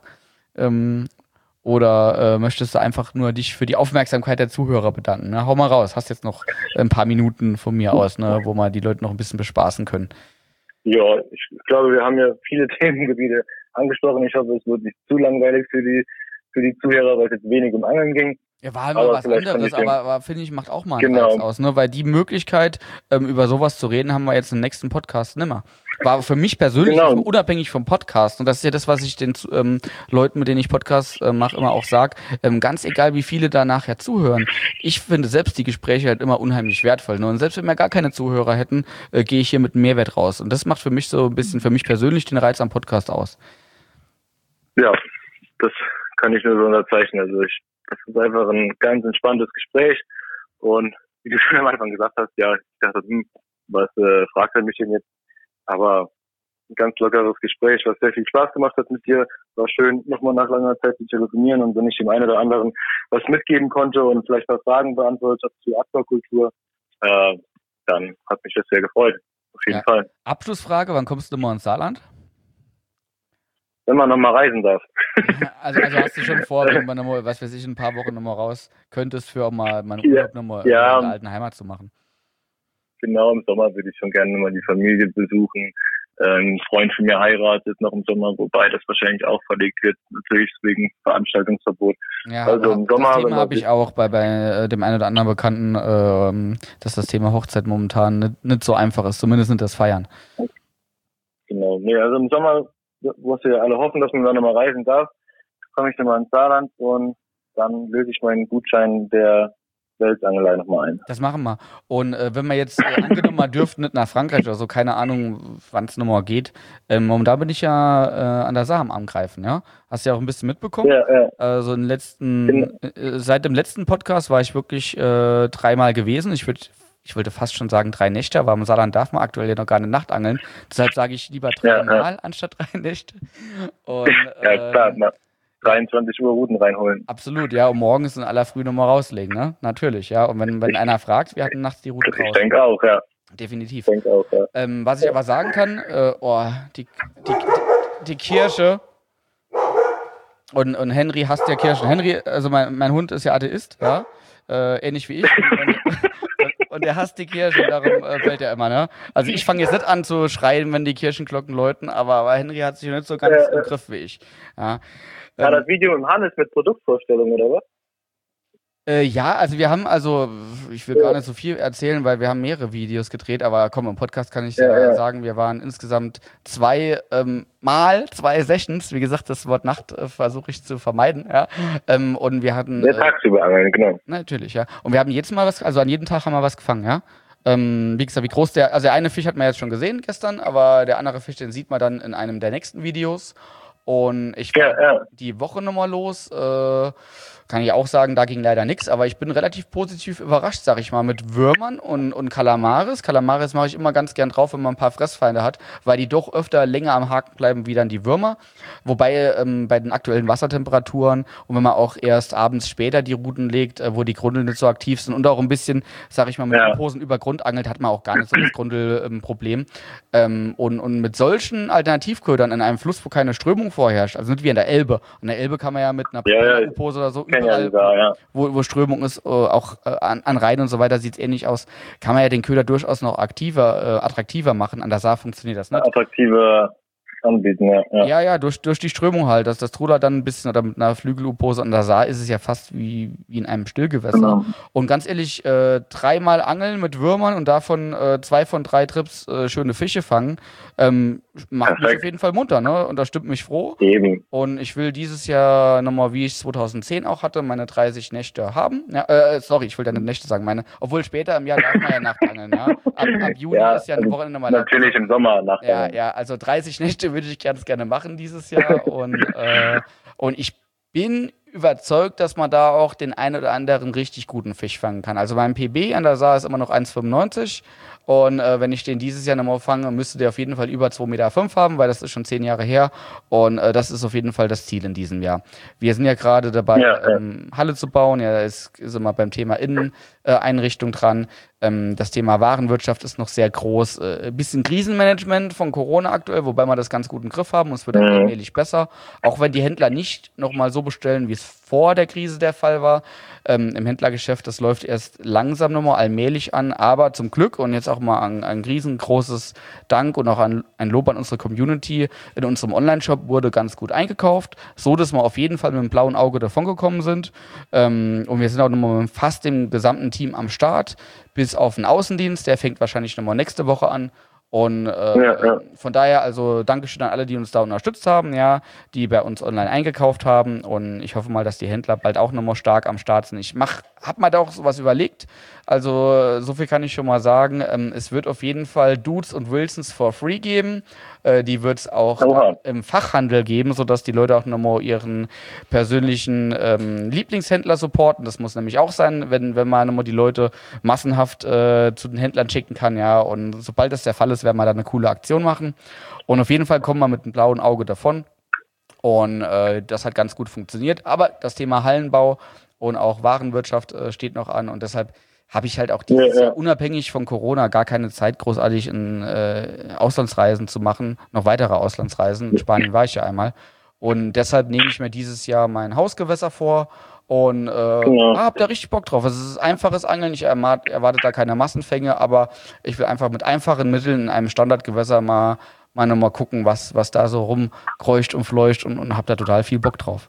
Speaker 1: Oder möchtest du einfach nur dich für die Aufmerksamkeit der Zuhörer bedanken? Ne? Hau mal raus. Hast jetzt noch ein paar Minuten von mir aus, ne, wo wir die Leute noch ein bisschen bespaßen können.
Speaker 3: Ja, ich glaube, wir haben ja viele Themengebiete angesprochen. Ich hoffe, es wird nicht zu langweilig für die Zuhörer, weil es jetzt wenig um Angeln ging.
Speaker 1: Ja, war halt mal was anderes, aber finde ich, macht auch mal einen Reiz aus, ne? Weil die Möglichkeit, über sowas zu reden, haben wir jetzt im nächsten Podcast nimmer. War für mich persönlich unabhängig vom Podcast, und das ist ja das, was ich den Leuten, mit denen ich Podcasts mache, immer auch sage, ganz egal, wie viele da nachher zuhören. Ich finde selbst die Gespräche halt immer unheimlich wertvoll, ne? Und selbst wenn wir gar keine Zuhörer hätten, gehe ich hier mit einem Mehrwert raus. Und das macht für mich so ein bisschen, für mich persönlich, den Reiz am Podcast aus.
Speaker 3: Ja, das kann ich nur so unterzeichnen. Also das ist einfach ein ganz entspanntes Gespräch. Und wie du schon am Anfang gesagt hast, ja, ich dachte, was fragt er mich denn jetzt? Aber ein ganz lockeres Gespräch, was sehr viel Spaß gemacht hat mit dir. War schön, nochmal nach langer Zeit zu telefonieren, und wenn ich dem einen oder anderen was mitgeben konnte und vielleicht ein paar Fragen beantwortet habe zur Aquakultur, dann hat mich das sehr gefreut. Auf jeden Fall.
Speaker 1: Abschlussfrage, wann kommst du mal ins Saarland?
Speaker 3: Wenn man nochmal reisen darf.
Speaker 1: Ja, also hast du schon vor, wenn man nochmal, was weiß ich, ein paar Wochen nochmal raus könntest, für auch mal meinen Urlaub nochmal in der alten Heimat zu machen?
Speaker 3: Genau, im Sommer würde ich schon gerne nochmal die Familie besuchen. Ein Freund von mir heiratet noch im Sommer, wobei das wahrscheinlich auch verlegt wird, natürlich wegen Veranstaltungsverbot.
Speaker 1: Ja, also im Sommer, das Thema habe ich auch bei dem einen oder anderen Bekannten, dass das Thema Hochzeit momentan nicht so einfach ist, zumindest nicht das Feiern.
Speaker 3: Genau, nee, also im Sommer, wo wir alle hoffen, dass man dann nochmal reisen darf, komme ich nochmal ins Saarland und dann löse ich meinen Gutschein der Welsangelei nochmal ein.
Speaker 1: Das machen wir. Und wenn wir jetzt angenommen mal dürften, nicht nach Frankreich oder so, keine Ahnung, wann es nochmal geht, da bin ich ja an der Saar am Angreifen, ja? Hast du ja auch ein bisschen mitbekommen?
Speaker 3: Ja.
Speaker 1: Also seit dem letzten Podcast war ich wirklich 3-mal gewesen. Ich wollte fast schon sagen 3 Nächte, aber im Saarland darf man aktuell ja noch gar eine Nacht angeln. Deshalb sage ich lieber 3-mal anstatt 3 Nächte. Und,
Speaker 3: ja, klar, 23 Uhr Routen reinholen.
Speaker 1: Absolut, ja, und morgens in aller Früh nochmal rauslegen, ne? Natürlich, ja. Und wenn einer fragt, wir hatten nachts die Routen raus.
Speaker 3: Ich denke auch, ja.
Speaker 1: Definitiv.
Speaker 3: Ich denke auch, ja.
Speaker 1: Was ich aber sagen kann, die Kirsche und Henry hasst ja Kirschen. Henry, also mein Hund ist ja Atheist, ja, ähnlich wie ich. Und der hasst die Kirsche, darum fällt er immer, ne? Also ich fange jetzt nicht an zu schreien, wenn die Kirschenglocken läuten, aber Henry hat sich nicht so ganz im Griff wie ich. Ja.
Speaker 3: Das Video im Hannes mit Produktvorstellung, oder was?
Speaker 1: Ja, also wir haben, ich will gar nicht so viel erzählen, weil wir haben mehrere Videos gedreht, aber komm, im Podcast kann ich sagen, wir waren insgesamt 2 Sessions, wie gesagt, das Wort Nacht versuche ich zu vermeiden, ja, und wir hatten...
Speaker 3: tagsüber angeln, genau.
Speaker 1: Natürlich, ja, und wir haben jetzt mal an jedem Tag haben wir was gefangen, ja. Wie gesagt, wie groß der eine Fisch hat man jetzt schon gesehen gestern, aber der andere Fisch, den sieht man dann in einem der nächsten Videos. Und ich war die Woche nochmal los, kann ich auch sagen, da ging leider nichts, aber ich bin relativ positiv überrascht, sag ich mal, mit Würmern und Kalamaris. Kalamaris mache ich immer ganz gern drauf, wenn man ein paar Fressfeinde hat, weil die doch öfter länger am Haken bleiben wie dann die Würmer. Wobei bei den aktuellen Wassertemperaturen und wenn man auch erst abends später die Routen legt, wo die Grundel nicht so aktiv sind und auch ein bisschen, sag ich mal, mit Posen über Grund angelt, hat man auch gar nicht so das Grundelproblem. Und mit solchen Alternativködern in einem Fluss, wo keine Strömung vorherrscht, also nicht wie in der Elbe. An der Elbe kann man ja mit einer Pose oder so überall, wo Strömung ist, auch an Rhein und so weiter, sieht es ähnlich aus, kann man ja den Köder durchaus noch attraktiver machen. An der Saar funktioniert das nicht.
Speaker 3: Attraktiver anbieten, ja.
Speaker 1: Ja, durch die Strömung halt, dass das Trudert dann ein bisschen, oder mit einer Flügelupose an der Saar ist es ja fast wie in einem Stillgewässer. Genau. Und ganz ehrlich, 3-mal angeln mit Würmern und davon 2 von 3 Trips schöne Fische fangen, macht mich auf jeden Fall munter, ne? Und das stimmt mich froh.
Speaker 3: Eben.
Speaker 1: Und ich will dieses Jahr nochmal, wie ich es 2010 auch hatte, meine 30 Nächte haben. Ja, ich will ja nicht Nächte sagen, obwohl später im Jahr darf man ja Nachtangeln, ja. Ab Juni ist ja ein Wochenende mal
Speaker 3: natürlich im Sommer Nachtangeln.
Speaker 1: Ja, also 30 Nächte würde ich ganz gerne machen dieses Jahr und ich bin überzeugt, dass man da auch den einen oder anderen richtig guten Fisch fangen kann. Also mein PB an der Saar ist immer noch 1,95 und wenn ich den dieses Jahr nochmal fange, müsste der auf jeden Fall über 2,5 Meter haben, weil das ist schon 10 Jahre her und das ist auf jeden Fall das Ziel in diesem Jahr. Wir sind ja gerade dabei, Halle zu bauen, ja, ist immer beim Thema Inneneinrichtung dran. Das Thema Warenwirtschaft ist noch sehr groß. Ein bisschen Krisenmanagement von Corona aktuell, wobei wir das ganz gut im Griff haben und es wird dann allmählich besser. Auch wenn die Händler nicht nochmal so bestellen, wie es vor der Krise der Fall war. Im Händlergeschäft, das läuft erst langsam nochmal allmählich an, aber zum Glück und jetzt auch mal ein riesengroßes Dank und auch ein Lob an unsere Community. In unserem Online-Shop wurde ganz gut eingekauft, so dass wir auf jeden Fall mit dem blauen Auge davongekommen sind. Und wir sind auch nochmal mit fast dem gesamten Team am Start, bis auf den Außendienst, der fängt wahrscheinlich nochmal nächste Woche an. Und von daher, also Dankeschön an alle, die uns da unterstützt haben, ja, die bei uns online eingekauft haben und ich hoffe mal, dass die Händler bald auch nochmal stark am Start sind. Ich hab mal da auch sowas überlegt, also so viel kann ich schon mal sagen, es wird auf jeden Fall Dudes und Wilsons for free geben, die wird es auch im Fachhandel geben, sodass die Leute auch nochmal ihren persönlichen Lieblingshändler supporten, das muss nämlich auch sein, wenn man nochmal die Leute massenhaft zu den Händlern schicken kann, ja, und sobald das der Fall ist, werden wir da eine coole Aktion machen. Und auf jeden Fall kommen wir mit einem blauen Auge davon. Und das hat ganz gut funktioniert. Aber das Thema Hallenbau und auch Warenwirtschaft steht noch an. Und deshalb habe ich halt auch dieses Jahr unabhängig von Corona gar keine Zeit, großartig in Auslandsreisen zu machen. Noch weitere Auslandsreisen. In Spanien war ich ja einmal. Und deshalb nehme ich mir dieses Jahr mein Hausgewässer vor. Und hab da richtig Bock drauf. Es ist einfaches Angeln, ich erwarte da keine Massenfänge, aber ich will einfach mit einfachen Mitteln in einem Standardgewässer mal nochmal gucken, was da so rumkreucht und fleucht und hab da total viel Bock drauf.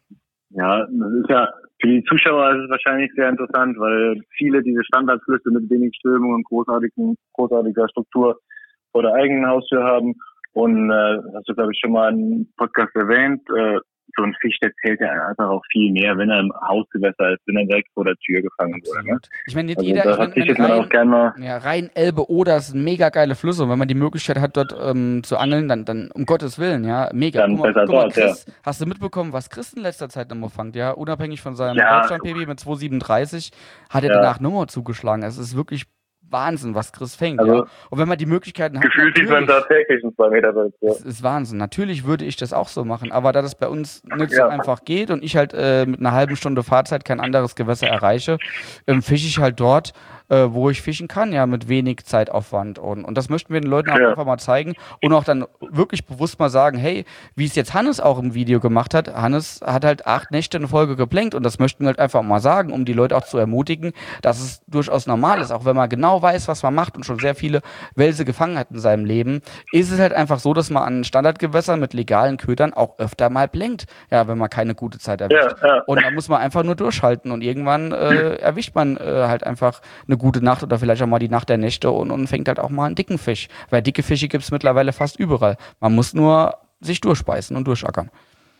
Speaker 3: Ja, das ist ja, für die Zuschauer ist es wahrscheinlich sehr interessant, weil viele diese Standardflüsse mit wenig Strömung und großartiger Struktur vor der eigenen Haustür haben. Und hast du, glaube ich, schon mal einen Podcast erwähnt, so ein Fisch, der zählt ja einfach auch viel mehr, wenn er im Hausgewässer ist, wenn er direkt vor der Tür gefangen wurde. Ne?
Speaker 1: Ich meine, nicht
Speaker 3: Also
Speaker 1: jeder,
Speaker 3: da fischt man auch gerne mal.
Speaker 1: Ja, Rhein, Elbe, Oder sind mega geile Flüsse. Und wenn man die Möglichkeit hat, dort zu angeln, dann um Gottes Willen, ja, mega.
Speaker 3: Dann besser dort,
Speaker 1: Chris, hast du mitbekommen, was Chris in letzter Zeit nochmal fangt, ja? Unabhängig von seinem Deutschland-PB mit 2,37 hat er danach Nummer zugeschlagen. Es ist wirklich Wahnsinn, was Chris fängt.
Speaker 3: Also,
Speaker 1: ja. Und wenn man die Möglichkeiten hat.
Speaker 3: Gefühlt sieht man da täglich einen 2 Meter Wels. Ja.
Speaker 1: Das ist Wahnsinn. Natürlich würde ich das auch so machen, aber da das bei uns nicht so einfach geht und ich halt mit einer halben Stunde Fahrzeit kein anderes Gewässer erreiche, fische ich halt dort, wo ich fischen kann, ja, mit wenig Zeitaufwand. Und das möchten wir den Leuten auch einfach mal zeigen und auch dann wirklich bewusst mal sagen, hey, wie es jetzt Hannes auch im Video gemacht hat, Hannes hat halt 8 Nächte in Folge geplänkt und das möchten wir halt einfach mal sagen, um die Leute auch zu ermutigen, dass es durchaus normal ist, auch wenn man genau weiß, was man macht und schon sehr viele Welse gefangen hat in seinem Leben, ist es halt einfach so, dass man an Standardgewässern mit legalen Ködern auch öfter mal plänkt, ja, wenn man keine gute Zeit erwischt. Und da muss man einfach nur durchhalten und irgendwann erwischt man halt einfach eine gute Nacht oder vielleicht auch mal die Nacht der Nächte und fängt halt auch mal einen dicken Fisch. Weil dicke Fische gibt es mittlerweile fast überall. Man muss nur sich durchspeisen und durchackern.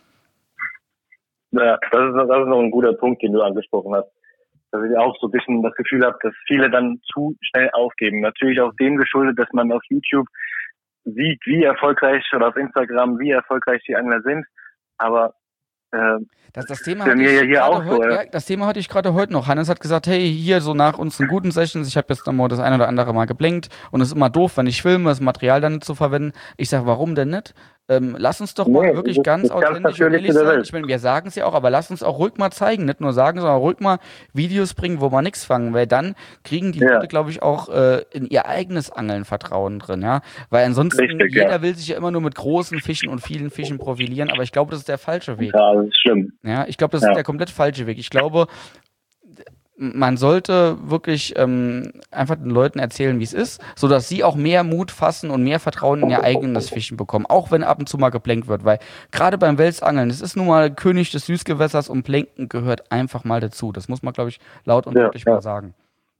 Speaker 3: Ja, das ist noch ein guter Punkt, den du angesprochen hast. Dass ich auch so ein bisschen das Gefühl habe, dass viele dann zu schnell aufgeben. Natürlich auch dem geschuldet, dass man auf YouTube sieht, wie erfolgreich oder auf Instagram, wie erfolgreich die Angler sind. Aber
Speaker 1: das Thema hatte ich gerade heute noch. Hannes hat gesagt, hey, hier so nach unseren guten Sessions, ich habe jetzt nochmal das ein oder andere Mal geblinkt und es ist immer doof, wenn ich filme, das Material dann nicht zu verwenden. Ich sage, warum denn nicht? Lass uns doch mal wirklich ganz authentisch und ehrlich sein. Ich meine, wir sagen es ja auch, aber lass uns auch ruhig mal zeigen. Nicht nur sagen, sondern ruhig mal Videos bringen, wo wir nichts fangen, weil dann kriegen die Leute, glaube ich, auch in ihr eigenes Angeln Vertrauen drin, ja. Weil ansonsten, jeder will sich ja immer nur mit großen Fischen und vielen Fischen profilieren, aber ich glaube, das ist der falsche Weg.
Speaker 3: Ja, das ist schlimm.
Speaker 1: Ja, ich glaube, das ist der komplett falsche Weg. Ich glaube, man sollte wirklich einfach den Leuten erzählen, wie es ist, sodass sie auch mehr Mut fassen und mehr Vertrauen in ihr eigenes Fischen bekommen, auch wenn ab und zu mal geplänkt wird, weil gerade beim Welsangeln, es ist nun mal König des Süßgewässers und Plänken gehört einfach mal dazu. Das muss man, glaube ich, laut und deutlich mal sagen.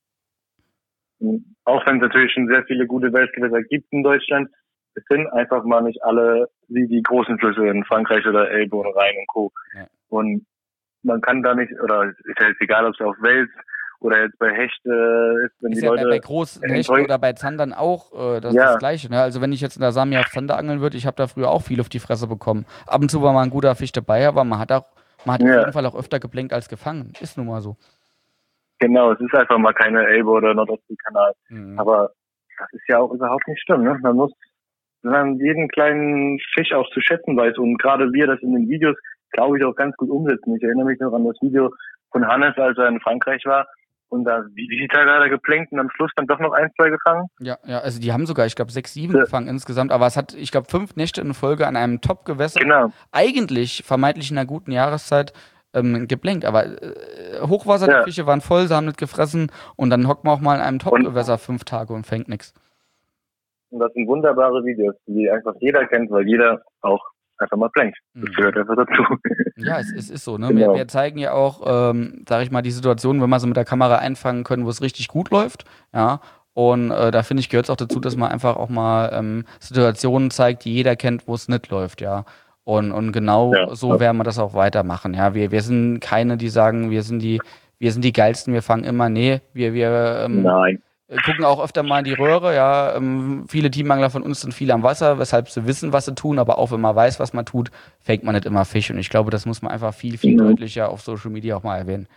Speaker 3: Auch wenn es natürlich schon sehr viele gute Welsgewässer gibt in Deutschland, es sind einfach mal nicht alle wie die großen Flüsse in Frankreich oder Elbe und Rhein und Co. Ja. Und man kann da nicht, oder ist ja jetzt egal, ob es auf Wels oder jetzt bei Hechte ist, wenn ist die Leute...
Speaker 1: bei großen Hechten oder bei Zandern auch das ist das Gleiche. Ne? Also wenn ich jetzt in der Samia auf Zander angeln würde, ich habe da früher auch viel auf die Fresse bekommen. Ab und zu war mal ein guter Fisch dabei, aber man hat auf jeden Fall auch öfter geplänkt als gefangen. Ist nun mal so.
Speaker 3: Genau, es ist einfach mal keine Elbe oder Nordostseekanal. Aber das ist ja auch überhaupt nicht schlimm. Ne? Man muss, wenn man jeden kleinen Fisch auch zu schätzen weiß und gerade wir das in den Videos, glaube ich, auch ganz gut umsetzen. Ich erinnere mich noch an das Video von Hannes, als er in Frankreich war und da, wie viele Tage hat er geplänkt und am Schluss dann doch noch 1, 2 gefangen?
Speaker 1: Ja, also die haben sogar, ich glaube, 6, 7 gefangen insgesamt, aber es hat, ich glaube, 5 Nächte in Folge an einem Top-Gewässer, eigentlich vermeintlich in einer guten Jahreszeit, geplänkt, aber Hochwasser, die Fische waren voll, sie haben nicht gefressen und dann hockt man auch mal in einem Top-Gewässer 5 Tage und fängt nichts.
Speaker 3: Und das sind wunderbare Videos, die einfach jeder kennt, weil jeder auch einfach mal plänkt. Das gehört einfach dazu.
Speaker 1: Ja, es ist so. Ne? Genau. Wir zeigen ja auch, sag ich mal, die Situation, wenn wir sie mit der Kamera einfangen können, wo es richtig gut läuft. Ja. Und da finde ich, gehört es auch dazu, dass man einfach auch mal Situationen zeigt, die jeder kennt, wo es nicht läuft. Ja. Und genau so werden wir das auch weitermachen. Ja. Wir sind keine, die sagen, wir sind die Geilsten, wir fangen immer. Nee, wir
Speaker 3: Nein.
Speaker 1: Gucken auch öfter mal in die Röhre, ja. Viele Teamangler von uns sind viel am Wasser, weshalb sie wissen, was sie tun, aber auch wenn man weiß, was man tut, fängt man nicht immer Fisch. Und ich glaube, das muss man einfach viel, viel deutlicher auf Social Media auch mal erwähnen.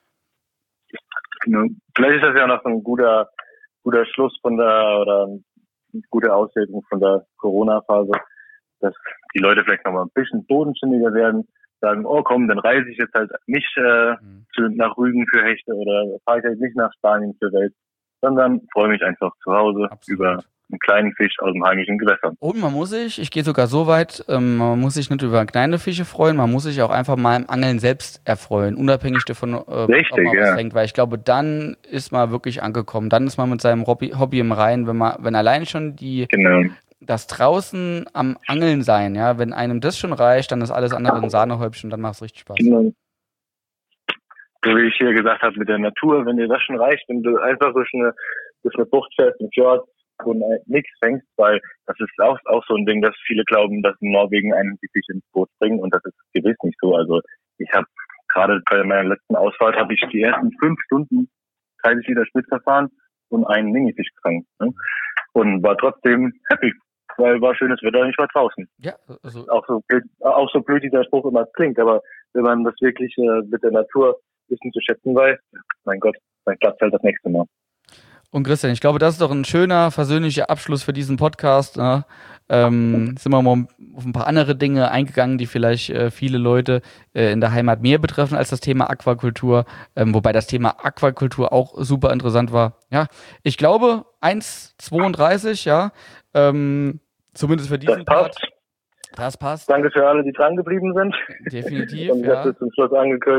Speaker 3: Genau. Vielleicht ist das ja noch ein guter Schluss oder eine gute Auswirkung von der Corona-Phase, dass die Leute vielleicht noch mal ein bisschen bodenständiger werden, sagen, oh komm, dann reise ich jetzt halt nicht nach Rügen für Hechte oder fahre ich halt nicht nach Spanien für Wels, sondern freue mich einfach zu Hause über einen kleinen Fisch aus dem heimischen Gewässer. Und
Speaker 1: man muss sich, ich gehe sogar so weit, man muss sich nicht über kleine Fische freuen, man muss sich auch einfach mal im Angeln selbst erfreuen, unabhängig davon, ob man was fängt, weil ich glaube, dann ist man wirklich angekommen, dann ist man mit seinem Hobby im Reinen, wenn allein schon das draußen am Angeln sein, ja, wenn einem das schon reicht, dann ist alles andere ein Sahnehäubchen, dann macht es richtig Spaß.
Speaker 3: Genau. So wie ich hier gesagt habe mit der Natur, wenn dir das schon reicht, wenn du einfach durch eine Bucht fährst, ein Fjord, und nichts fängst, weil das ist auch so ein Ding, dass viele glauben, dass in Norwegen einen wirklich ins Boot bringen und das ist gewiss nicht so. Also ich habe gerade bei meiner letzten Ausfahrt habe ich die ersten 5 Stunden 30 Liter Spitz erfahren und einen Minifisch gefangen. Ne? Und war trotzdem happy, weil war schönes Wetter und ich war draußen.
Speaker 1: Ja, also
Speaker 3: auch so blöd dieser Spruch immer klingt, aber wenn man das wirklich mit der Natur ein bisschen zu schätzen weiß, mein Gott, dann klappt halt das nächste Mal.
Speaker 1: Und Christian, ich glaube, das ist doch ein schöner, versöhnlicher Abschluss für diesen Podcast. Ne? Sind wir mal auf ein paar andere Dinge eingegangen, die vielleicht viele Leute in der Heimat mehr betreffen als das Thema Aquakultur. Wobei das Thema Aquakultur auch super interessant war. Ja, ich glaube 1,32, ja. Zumindest für diesen Part. Das passt.
Speaker 3: Danke für alle, die dran geblieben sind.
Speaker 1: Definitiv,
Speaker 3: und dass wir zum Schluss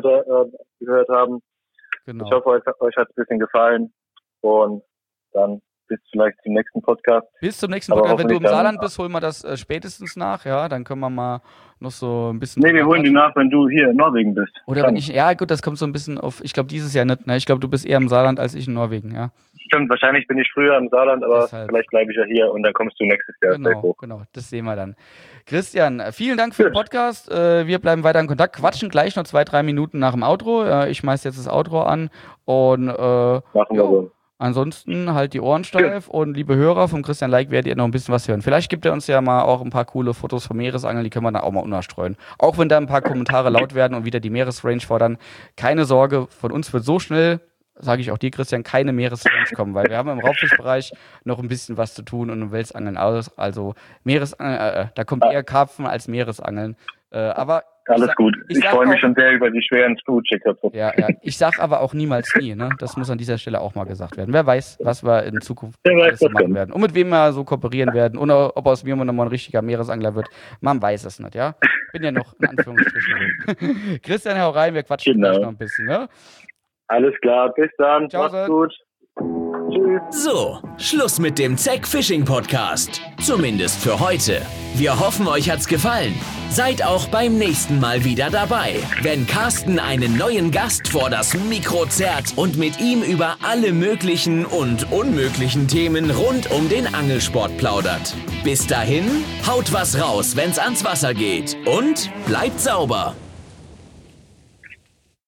Speaker 3: gehört haben.
Speaker 1: Genau.
Speaker 3: Ich hoffe, euch hat es ein bisschen gefallen. Und dann bis vielleicht zum nächsten Podcast.
Speaker 1: Bis zum nächsten Podcast. Wenn du im Saarland bist, holen wir das spätestens nach. Ja, dann können wir mal noch so ein bisschen...
Speaker 3: Nee, wir holen die nach, wenn du hier in Norwegen bist.
Speaker 1: Oder wenn ich... Ja, gut, das kommt so ein bisschen auf... Ich glaube, dieses Jahr nicht. Ne? Ich glaube, du bist eher im Saarland als ich in Norwegen, ja.
Speaker 3: Stimmt, wahrscheinlich bin ich früher im Saarland, aber vielleicht bleibe ich ja hier und dann kommst du nächstes Jahr.
Speaker 1: Genau, das sehen wir dann. Christian, vielen Dank für den Podcast. Wir bleiben weiter in Kontakt, quatschen gleich noch 2-3 Minuten nach dem Outro. Ich schmeiß jetzt das Outro an und
Speaker 3: machen wir so.
Speaker 1: Ansonsten halt die Ohren steif und liebe Hörer, vom Christian Like werdet ihr noch ein bisschen was hören. Vielleicht gibt er uns ja mal auch ein paar coole Fotos vom Meeresangeln, die können wir dann auch mal unterstreuen. Auch wenn da ein paar Kommentare laut werden und wieder die Meeresrange fordern. Keine Sorge, von uns wird so schnell, sage ich auch dir, Christian, keine Meeresrange kommen, weil wir haben im Raubfischbereich noch ein bisschen was zu tun und im Welsangeln aus. Also Meeresangeln, da kommt eher Karpfen als Meeresangeln. Aber
Speaker 3: alles gut. Ich freue mich schon sehr über die schweren Screwchecker.
Speaker 1: Ja. Ich sag aber auch niemals nie, ne? Das muss an dieser Stelle auch mal gesagt werden. Wer weiß, was wir in Zukunft so machen werden. Und mit wem wir so kooperieren werden. Und ob aus mir nochmal ein richtiger Meeresangler wird. Man weiß es nicht, ja? Bin ja noch in Anführungsstrichen. Christian, hau rein, wir quatschen gleich noch ein bisschen, ne?
Speaker 3: Alles klar, bis dann.
Speaker 1: Ciao,
Speaker 3: macht's gut. Tschüss.
Speaker 2: So, Schluss mit dem Zeck Fishing Podcast. Zumindest für heute. Wir hoffen, euch hat's gefallen. Seid auch beim nächsten Mal wieder dabei, wenn Carsten einen neuen Gast vor das Mikro zerrt und mit ihm über alle möglichen und unmöglichen Themen rund um den Angelsport plaudert. Bis dahin, haut was raus, wenn's ans Wasser geht und bleibt sauber.